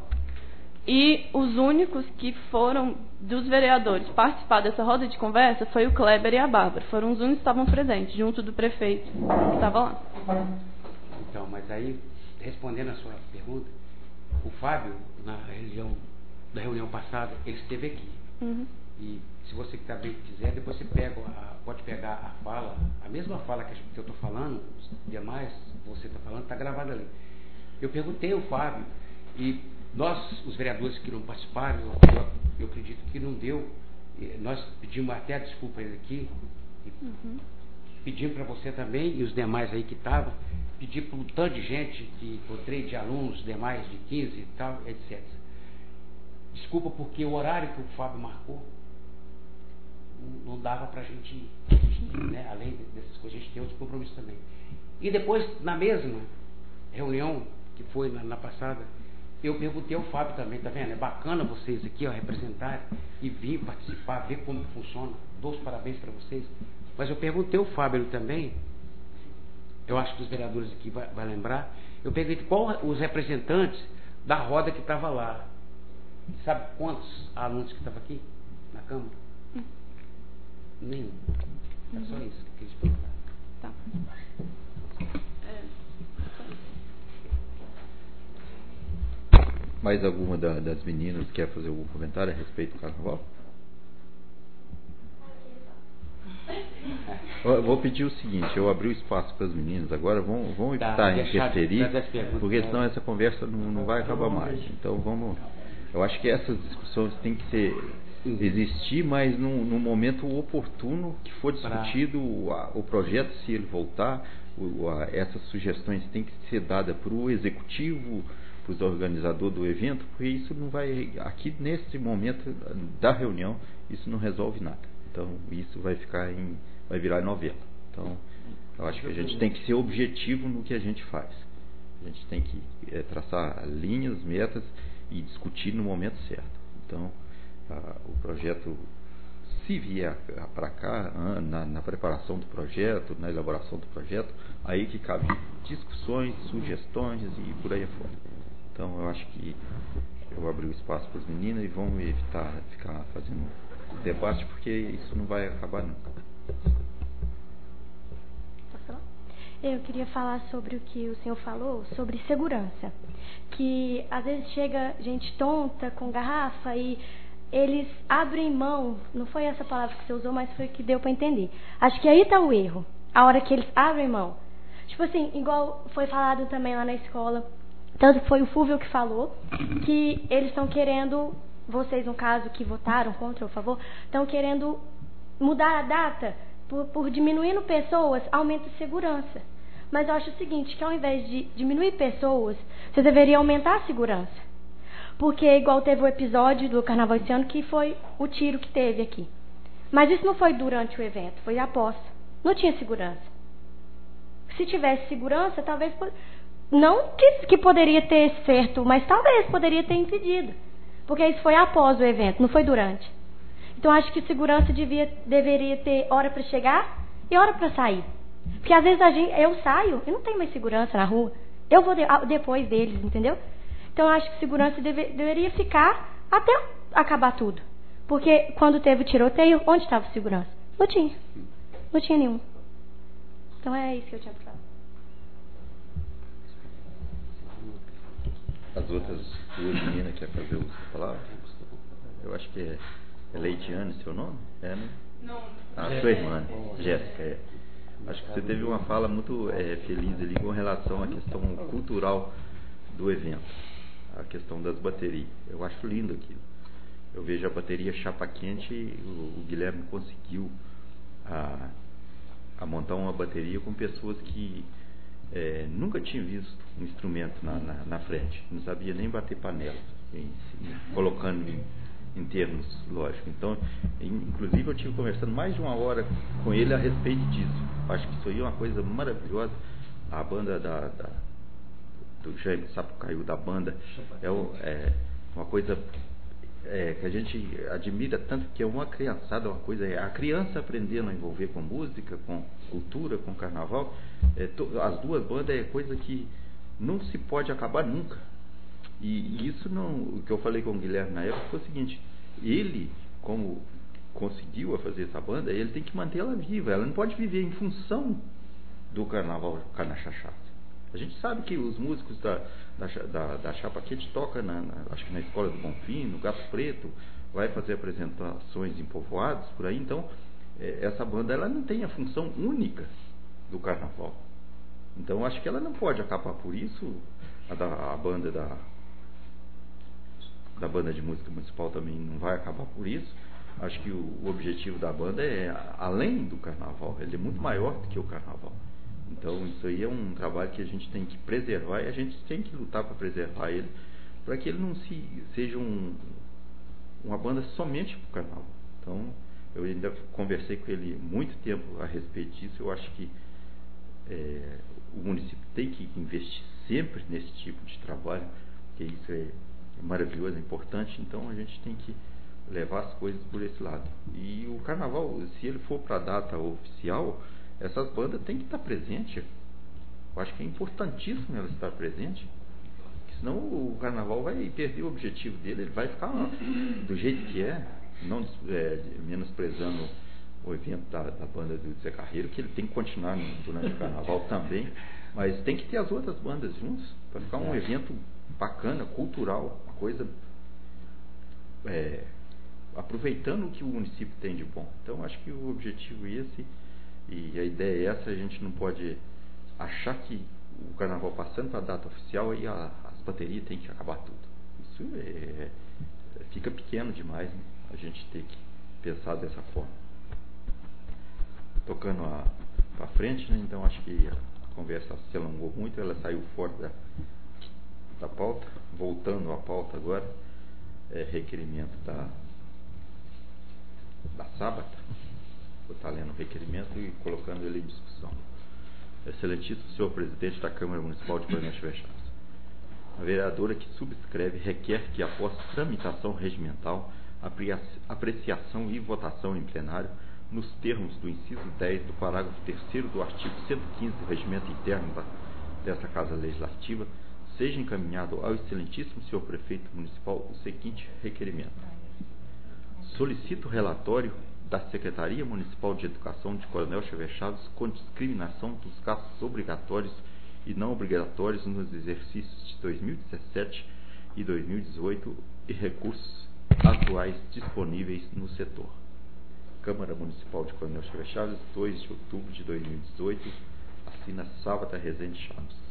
E os únicos que foram dos vereadores participar dessa roda de conversa foi o Kleber e a Bárbara. Foram os únicos que estavam presentes, junto do prefeito que estava lá. Então, mas aí, respondendo a sua pergunta, o Fábio, na reunião passada, ele esteve aqui. E se você também quiser, depois você pode pegar a fala, a mesma fala que eu estou falando, os demais você está falando, está gravada ali. Eu perguntei ao Fábio, e nós, os vereadores que não participaram, eu acredito que não deu, nós pedimos até a desculpa ele aqui, pedimos para você também, e os demais aí que estavam, pedi para um tanto de gente que encontrei, de alunos, demais de 15 e tal, etc. Desculpa porque o horário que o Fábio marcou não dava para a gente ir, né? Além dessas coisas, a gente tem outros compromissos também. E depois, na mesma reunião que foi na passada, eu perguntei ao Fábio também, tá vendo? É bacana vocês aqui, representarem e vir participar, ver como funciona. Dou os parabéns para vocês. Mas eu perguntei ao Fábio também, eu acho que os vereadores aqui vai lembrar, eu perguntei qual os representantes da roda que estava lá. Sabe quantos alunos que estavam aqui na Câmara? Nenhum. É só isso que eles perguntaram. Tá. Mais alguma das meninas quer fazer algum comentário a respeito do carnaval? Eu vou pedir o seguinte, eu abri o espaço para as meninas agora, vão evitar interferir, porque senão essa conversa não vai acabar mais. Então eu acho que essas discussões têm que existir, mas num momento oportuno que for discutido o projeto, se ele voltar, essas sugestões têm que ser dadas para o executivo, para os organizadores do evento, porque isso não vai, aqui nesse momento da reunião, isso não resolve nada. Então isso vai virar novela. Então eu acho que a gente tem que ser objetivo no que a gente faz. A gente tem que traçar linhas, metas e discutir no momento certo. Então o projeto, se vier para cá, na preparação do projeto, na elaboração do projeto, aí que cabe discussões, sugestões e por aí afora. Então eu acho que eu abri o espaço para as meninas e vamos evitar ficar fazendo debate, porque isso não vai acabar nunca. Eu queria falar sobre o que o senhor falou, sobre segurança. Que às vezes chega gente tonta com garrafa e eles abrem mão, não foi essa palavra que você usou, mas foi o que deu para entender. Acho que aí está o erro, a hora que eles abrem mão. Tipo assim, igual foi falado também lá na escola, tanto foi o Fúvio que falou, que eles estão querendo, vocês no caso que votaram contra ou a favor, estão querendo mudar a data por diminuindo pessoas, aumenta a segurança. Mas eu acho o seguinte, que ao invés de diminuir pessoas, você deveria aumentar a segurança. Porque igual teve o episódio do Carnaval esse ano, que foi o tiro que teve aqui. Mas isso não foi durante o evento, foi após. Não tinha segurança. Se tivesse segurança, talvez... Não que poderia ter certo, mas talvez poderia ter impedido. Porque isso foi após o evento, não foi durante. Então, acho que segurança deveria ter hora para chegar e hora para sair. Porque às vezes eu saio e não tem mais segurança na rua. Eu vou depois deles, entendeu? Então, acho que segurança deveria ficar até acabar tudo. Porque quando teve o tiroteio, onde estava a segurança? Não tinha. Não tinha nenhum. Então, é isso que eu tinha para falar. As outras duas meninas que querem fazer uso da palavra? Eu acho que é Leitiane, seu nome? É, né? Não. Sua irmã, Jéssica. Acho que você teve uma fala muito feliz ali com relação à questão cultural do evento, a questão das baterias. Eu acho lindo aquilo. Eu vejo a bateria chapa quente, o Guilherme conseguiu a montar uma bateria com pessoas que nunca tinham visto um instrumento na frente, não sabia nem bater panela, colocando em termos lógicos. Então, inclusive eu tive conversando mais de 1 hora com ele a respeito disso. Acho que isso aí é uma coisa maravilhosa. A banda do Jaime Sapucaí, da banda, é uma coisa que a gente admira tanto, que é uma criançada, uma coisa, a criança aprendendo a envolver com música, com cultura, com carnaval. As duas bandas é coisa que não se pode acabar nunca. E isso não, o que eu falei com o Guilherme na época foi o seguinte: ele, como conseguiu fazer essa banda, ele tem que manter ela viva, ela não pode viver em função do carnaval Canaxaxá. A gente sabe que os músicos da Chapa Quente tocam acho que na Escola do Bonfim, no Gato Preto, vai fazer apresentações em povoados por aí. Então essa banda ela não tem a função única do carnaval. Então acho que ela não pode acabar por isso. A banda da banda de música municipal também não vai acabar por isso. Acho que o objetivo da banda é além do carnaval, ele é muito maior do que o carnaval. Então isso aí é um trabalho que a gente tem que preservar, e a gente tem que lutar para preservar ele, para que ele não seja uma banda somente para o carnaval. Então eu ainda conversei com ele muito tempo a respeito disso. Eu acho que o município tem que investir sempre nesse tipo de trabalho, porque isso é maravilhoso, é importante. Então a gente tem que levar as coisas por esse lado. E o carnaval, se ele for para a data oficial, essas bandas têm que estar presentes. Eu acho que é importantíssimo ela estar presente, porque senão o carnaval vai perder o objetivo dele, ele vai ficar do jeito que não menosprezando o evento da banda do Zé Carreiro, que ele tem que continuar durante o carnaval também, mas tem que ter as outras bandas juntas, para ficar um evento bacana, cultural, uma coisa aproveitando o que o município tem de bom. Então acho que o objetivo é esse, e a ideia é essa. A gente não pode achar que o carnaval passando para a data oficial e as baterias tem que acabar tudo. Isso fica pequeno demais, né? A gente tem que pensar dessa forma. Tocando para frente, né? Então acho que a conversa se alongou muito, ela saiu fora da pauta. Voltando à pauta agora, requerimento da Sábata. Vou estar lendo o requerimento e colocando ele em discussão. Excelentíssimo senhor presidente da Câmara Municipal de Coronel Chaves Chaves, a vereadora que subscreve requer que, após tramitação regimental, apreciação e votação em plenário, nos termos do inciso 10 do parágrafo 3º do artigo 115 do Regimento Interno desta Casa Legislativa, seja encaminhado ao excelentíssimo senhor prefeito municipal o seguinte requerimento: solicito relatório da Secretaria Municipal de Educação de Coronel Chaves Chaves com discriminação dos gastos obrigatórios e não obrigatórios nos exercícios de 2017 e 2018 e recursos atuais disponíveis no setor. Câmara Municipal de Coronel Chaves Chaves, 2 de outubro de 2018, assina Sábata Rezende Chaves.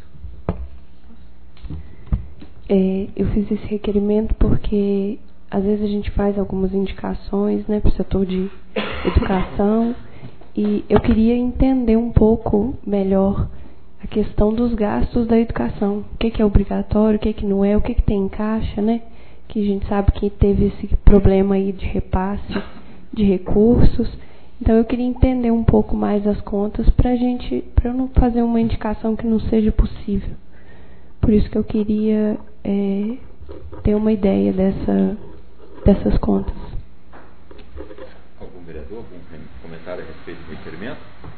Eu fiz esse requerimento porque às vezes a gente faz algumas indicações, né, para o setor de educação, e eu queria entender um pouco melhor a questão dos gastos da educação. O que é obrigatório, o que não é, o que tem em caixa, né? Que a gente sabe que teve esse problema aí de repasse de recursos, Então eu queria entender um pouco mais as contas para eu não fazer uma indicação que não seja possível. Por isso que eu queria ter uma ideia dessas contas. Algum vereador, algum comentário a respeito do requerimento?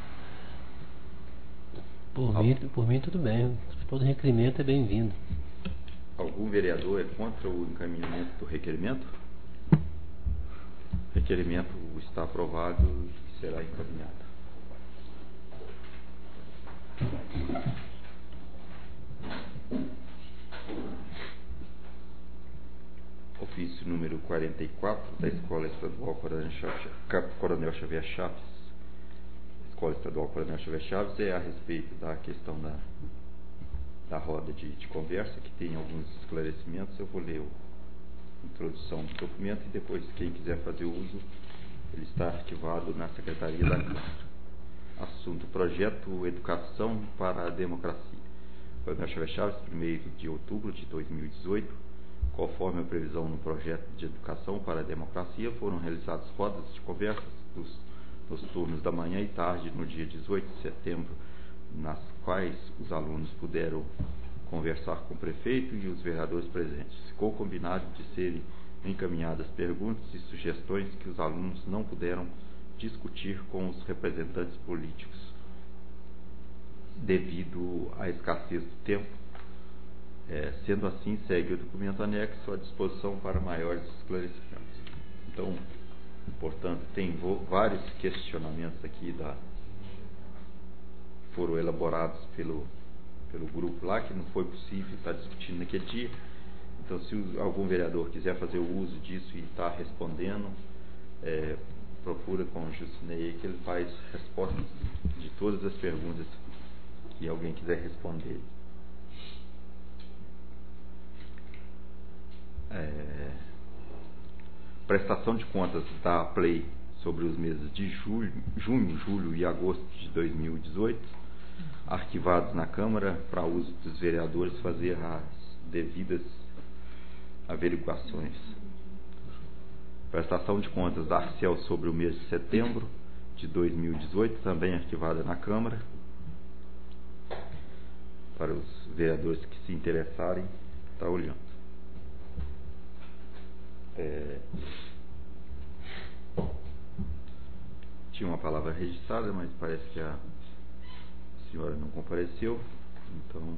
Por mim tudo bem. Todo requerimento é bem-vindo. Algum vereador é contra o encaminhamento do requerimento? O requerimento está aprovado e será encaminhado. Ofício número 44 da Escola Estadual Coronel Xavier Chaves. Escola Estadual Coronel Xavier Chaves é a respeito da questão da roda de conversa, que tem alguns esclarecimentos. Eu vou ler a introdução do documento e depois, quem quiser fazer uso, ele está arquivado na Secretaria da Câmara. Assunto: Projeto Educação para a Democracia. Coronel Xavier Chaves, 1º de outubro de 2018. Conforme a previsão no Projeto de Educação para a Democracia, foram realizadas rodas de conversas nos turnos da manhã e tarde no dia 18 de setembro, nas quais os alunos puderam conversar com o prefeito e os vereadores presentes. Ficou combinado de serem encaminhadas perguntas e sugestões que os alunos não puderam discutir com os representantes políticos, devido à escassez do tempo. Sendo assim, segue o documento anexo à disposição para maiores esclarecimentos. Então, portanto, tem vários questionamentos aqui foram elaborados pelo grupo lá, que não foi possível estar discutindo naquele dia. Então, se algum vereador quiser fazer o uso disso e está respondendo, procura com o Jusinei, que ele faz respostas de todas as perguntas que alguém quiser responder. Prestação de contas da Play sobre os meses de junho, julho e agosto de 2018, arquivados na Câmara para uso dos vereadores fazer as devidas averiguações. Prestação de contas da Arcel sobre o mês de setembro de 2018, também arquivada na Câmara, para os vereadores que se interessarem estar olhando. Tinha uma palavra registrada, mas parece que a senhora não compareceu, então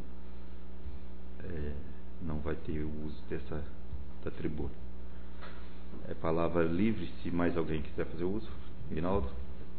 não vai ter o uso da tribuna. Palavra livre, se mais alguém quiser fazer uso. Reinaldo.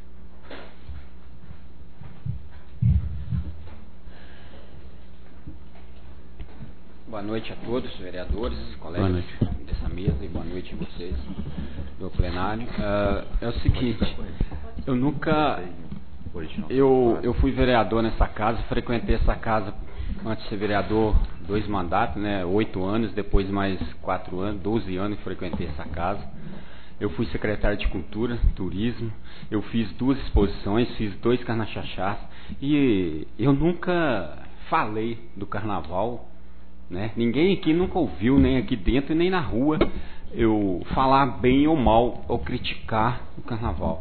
Boa noite a todos, vereadores, colegas dessa mesa, e boa noite a vocês do plenário. É o seguinte, eu nunca... Eu fui vereador nessa casa, frequentei essa casa antes de ser vereador 2 mandatos, né, 8 anos, depois mais 4 anos, 12 anos que frequentei essa casa. Eu fui secretário de Cultura, Turismo, eu fiz 2 exposições, fiz 2 carnachachás, e eu nunca falei do carnaval, né? Ninguém aqui nunca ouviu, nem aqui dentro e nem na rua, eu falar bem ou mal, ou criticar o carnaval.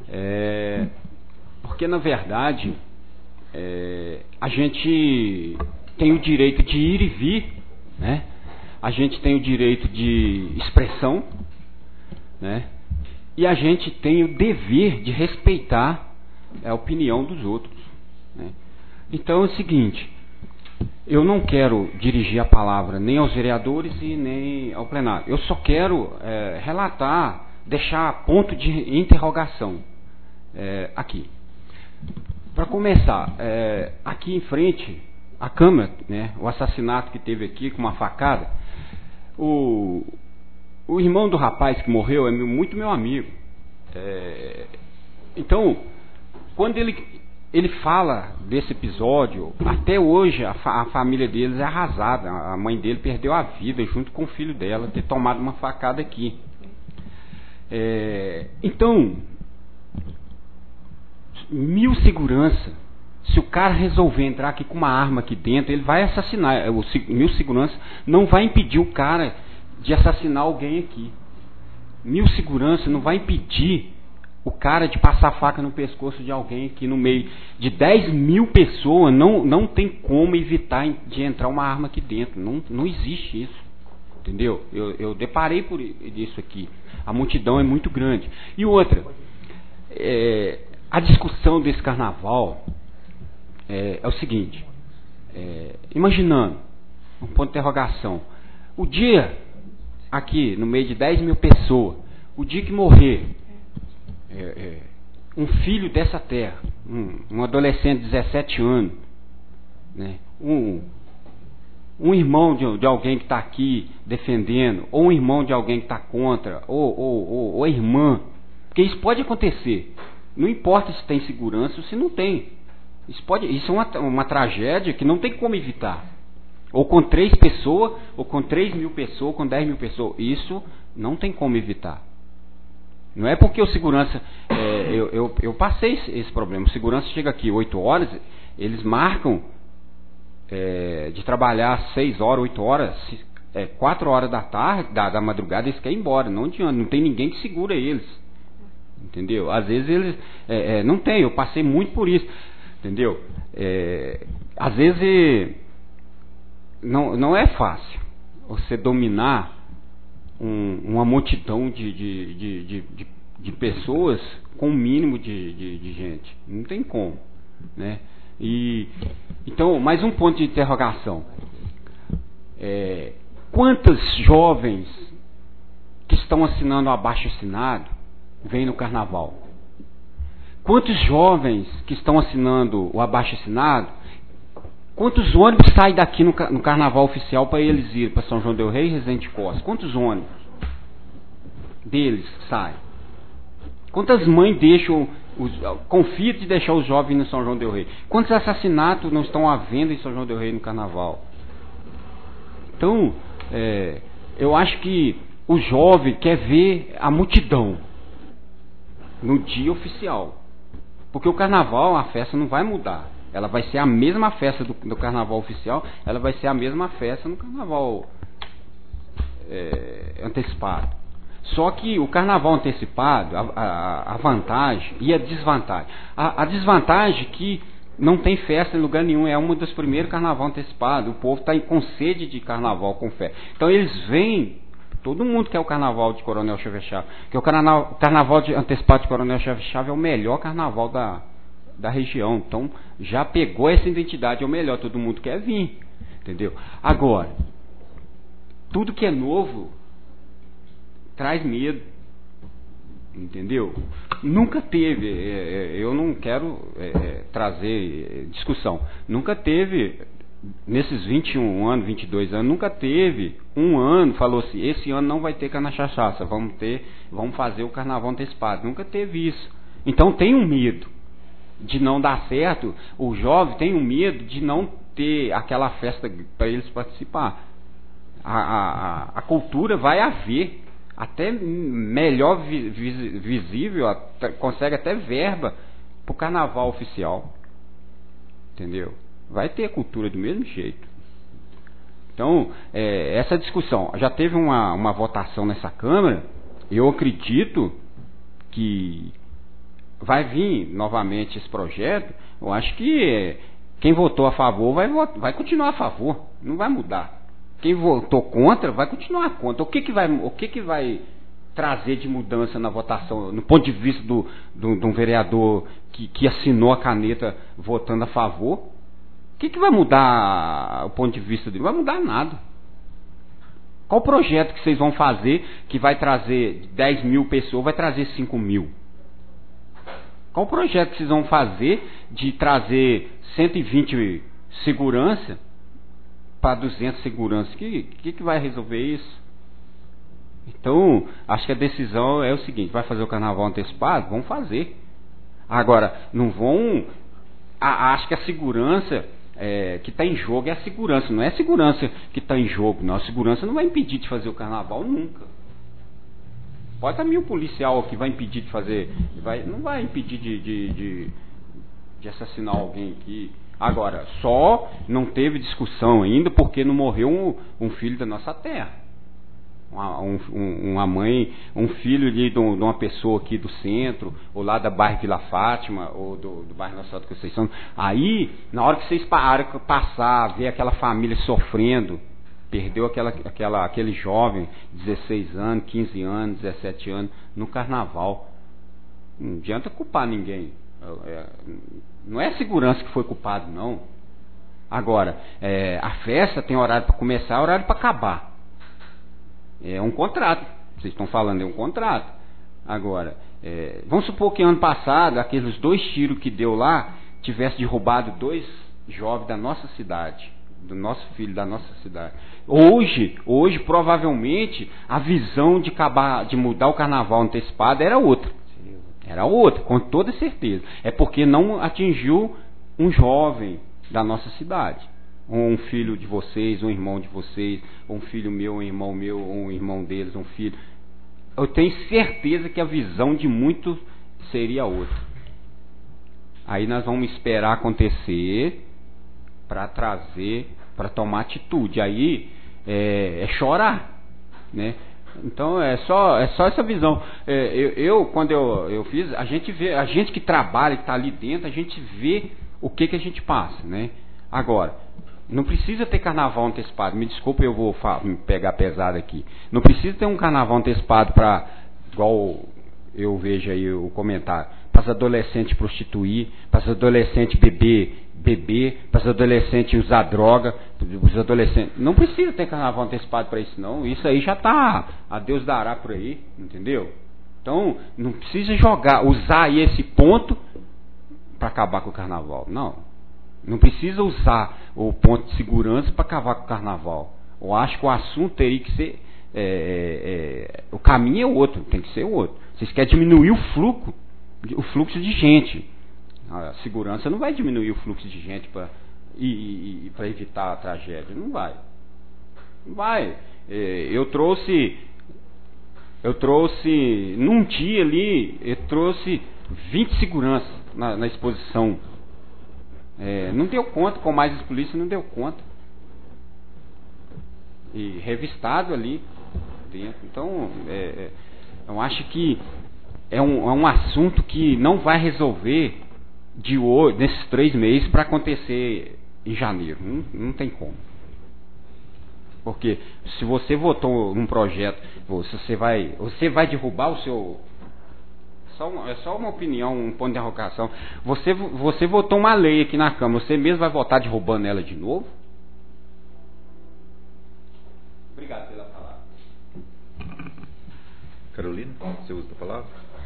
Porque na verdade a gente tem o direito de ir e vir, né? A gente tem o direito de expressão, né? E a gente tem o dever de respeitar a opinião dos outros, né? Então é o seguinte, eu não quero dirigir a palavra nem aos vereadores e nem ao plenário. Eu só quero relatar, deixar ponto de interrogação aqui. Para começar, aqui em frente à Câmara, né, o assassinato que teve aqui com uma facada, o irmão do rapaz que morreu é muito meu amigo. Então, quando ele fala desse episódio, até hoje a família deles é arrasada. A mãe dele perdeu a vida junto com o filho dela, ter tomado uma facada aqui. Então, 1000 segurança. Se o cara resolver entrar aqui com uma arma aqui dentro, ele vai assassinar. 1000 segurança não vai impedir o cara de assassinar alguém aqui. 1000 segurança não vai impedir o cara de passar a faca no pescoço de alguém aqui no meio de 10 mil pessoas, não tem como evitar de entrar uma arma aqui dentro. Não existe isso. Entendeu? Eu deparei por isso aqui. A multidão é muito grande. E outra, a discussão desse carnaval é o seguinte, imaginando, um ponto de interrogação, o dia aqui, no meio de 10 mil pessoas, o dia que morrer um filho dessa terra, um adolescente de 17 anos, né, um irmão de alguém que está aqui defendendo, ou um irmão de alguém que está contra, ou a irmã, porque isso pode acontecer, não importa se tem segurança ou se não tem, isso é uma tragédia que não tem como evitar, ou com 3 pessoas, ou com 3 mil pessoas, ou com 10 mil pessoas, isso não tem como evitar. Não é porque o segurança, eu passei esse problema, o segurança chega aqui 8 horas, eles marcam de trabalhar 6 horas, 8 horas, 4 horas da tarde, da madrugada, eles querem ir embora, não adianta, não tem ninguém que segura eles, entendeu? Às vezes eles, não tem, eu passei muito por isso, entendeu? Às vezes não é fácil você dominar uma multidão de pessoas com um mínimo de gente. Não tem como, né? Então, mais um ponto de interrogação. Quantos jovens que estão assinando o abaixo-assinado vêm no carnaval? Quantos jovens que estão assinando o abaixo-assinado? Quantos ônibus saem daqui no carnaval oficial para eles irem para São João del Rei e Resende Costa? Quantos ônibus deles saem? Quantas mães confiam de deixar os jovens no São João del Rei? Quantos assassinatos não estão havendo em São João del Rei no carnaval? Então, eu acho que o jovem quer ver a multidão no dia oficial. Porque o carnaval, a festa não vai mudar. Ela vai ser a mesma festa do carnaval oficial, ela vai ser a mesma festa no carnaval antecipado. Só que o carnaval antecipado, a vantagem e a desvantagem. A desvantagem é que não tem festa em lugar nenhum, é um dos primeiros carnaval antecipado. O povo está com sede de carnaval, com fé. Então eles vêm, todo mundo quer o carnaval de Coronel Xavier Chaves, porque o carnaval antecipado de Coronel Xavier Chaves é o melhor carnaval da região, então já pegou essa identidade, é o melhor, todo mundo quer vir, entendeu? Agora, tudo que é novo traz medo, entendeu? Nunca teve, eu não quero trazer discussão, nunca teve, nesses 21 anos, 22 anos, nunca teve um ano, falou assim, esse ano não vai ter cana-cachaça, vamos fazer o carnaval antecipado, nunca teve isso, então tem um medo de não dar certo, o jovem tem um medo de não ter aquela festa para eles participar. A cultura vai haver, até melhor visível, consegue até verba para o carnaval oficial, entendeu? Vai ter a cultura do mesmo jeito. Então, essa discussão, já teve uma votação nessa Câmara, eu acredito que vai vir novamente esse projeto. Eu acho que quem votou a favor vai continuar a favor, não vai mudar. Quem votou contra vai continuar contra. O que vai trazer de mudança na votação, no ponto de vista de um vereador que assinou a caneta votando a favor? O que vai mudar o ponto de vista dele? Não vai mudar nada. Qual projeto que vocês vão fazer que vai trazer 10 mil pessoas, vai trazer 5 mil? Qual projeto que vocês vão fazer de trazer 120 segurança para 200 segurança? Que vai resolver isso? Então, acho que a decisão é o seguinte, vai fazer o carnaval antecipado? Vamos fazer. Agora, não vão... acho que a segurança que está em jogo é a segurança, não é a segurança que está em jogo, não. A segurança não vai impedir de fazer o carnaval nunca. Pode estar 1000 policial que vai impedir de fazer, não vai impedir de assassinar alguém aqui. Agora, só não teve discussão ainda porque não morreu um filho da nossa terra. uma mãe, um filho ali de uma pessoa aqui do centro, ou lá da bairro Vila Fátima, ou do bairro Nossa Senhora da Conceição. Aí, na hora que vocês passar, ver aquela família sofrendo, perdeu aquele jovem, 16 anos, 15 anos, 17 anos, no carnaval. Não adianta culpar ninguém. Não é a segurança que foi culpado, não. Agora, a festa tem horário para começar, horário para acabar. É um contrato. Vocês estão falando, é um contrato. Agora, vamos supor que ano passado, aqueles 2 tiros que deu lá, tivesse derrubado 2 jovens da nossa cidade, do nosso filho, da nossa cidade. Hoje provavelmente, a visão de mudar o carnaval antecipado era outra. Era outra, com toda certeza. É porque não atingiu um jovem da nossa cidade. Ou um filho de vocês, um irmão de vocês, ou um filho meu, um irmão meu, ou um irmão deles, um filho. Eu tenho certeza que a visão de muitos seria outra. Aí nós vamos esperar acontecer para trazer, para tomar atitude. Aí é chorar, né? Então é só essa visão. Quando eu fiz, a gente que trabalha, que está ali dentro, a gente vê o que a gente passa, né? Agora, não precisa ter carnaval antecipado. Me desculpa, eu vou me pegar pesado aqui. Não precisa ter um carnaval antecipado para, igual eu vejo aí o comentário, para os adolescentes prostituir, para os adolescentes beber, para os adolescentes usar droga, os adolescentes. Não precisa ter carnaval antecipado para isso, não. Isso aí já está, a Deus dará por aí, entendeu? Então, não precisa usar aí esse ponto para acabar com o carnaval, não. Não precisa usar o ponto de segurança para acabar com o carnaval. Eu acho que o assunto teria que ser, o caminho é outro, tem que ser outro. Vocês querem diminuir o fluxo de gente. A segurança não vai diminuir o fluxo de gente para evitar a tragédia. Não vai. Não vai. Eu trouxe num dia ali, eu trouxe 20 seguranças na exposição. Não deu conta, com mais as polícias não deu conta. E revistado ali dentro. Então, eu acho que é um assunto que não vai resolver de hoje, nesses 3 meses, para acontecer em janeiro. Não tem como. Porque se você votou num projeto, você vai derrubar o seu... É só uma opinião, um ponto de interrogação. Você votou uma lei aqui na Câmara, você mesmo vai votar derrubando ela de novo? Obrigado pela palavra. Carolina, você usa a palavra?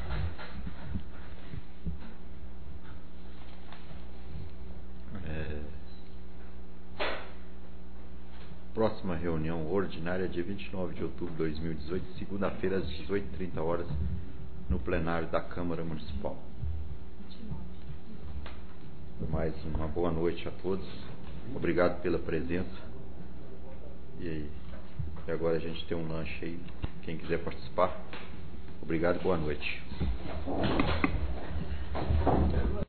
Próxima reunião ordinária, dia 29 de outubro de 2018, segunda-feira, às 18h30, no plenário da Câmara Municipal. Mais uma boa noite a todos. Obrigado pela presença. E agora a gente tem um lanche aí. Quem quiser participar. Obrigado, boa noite.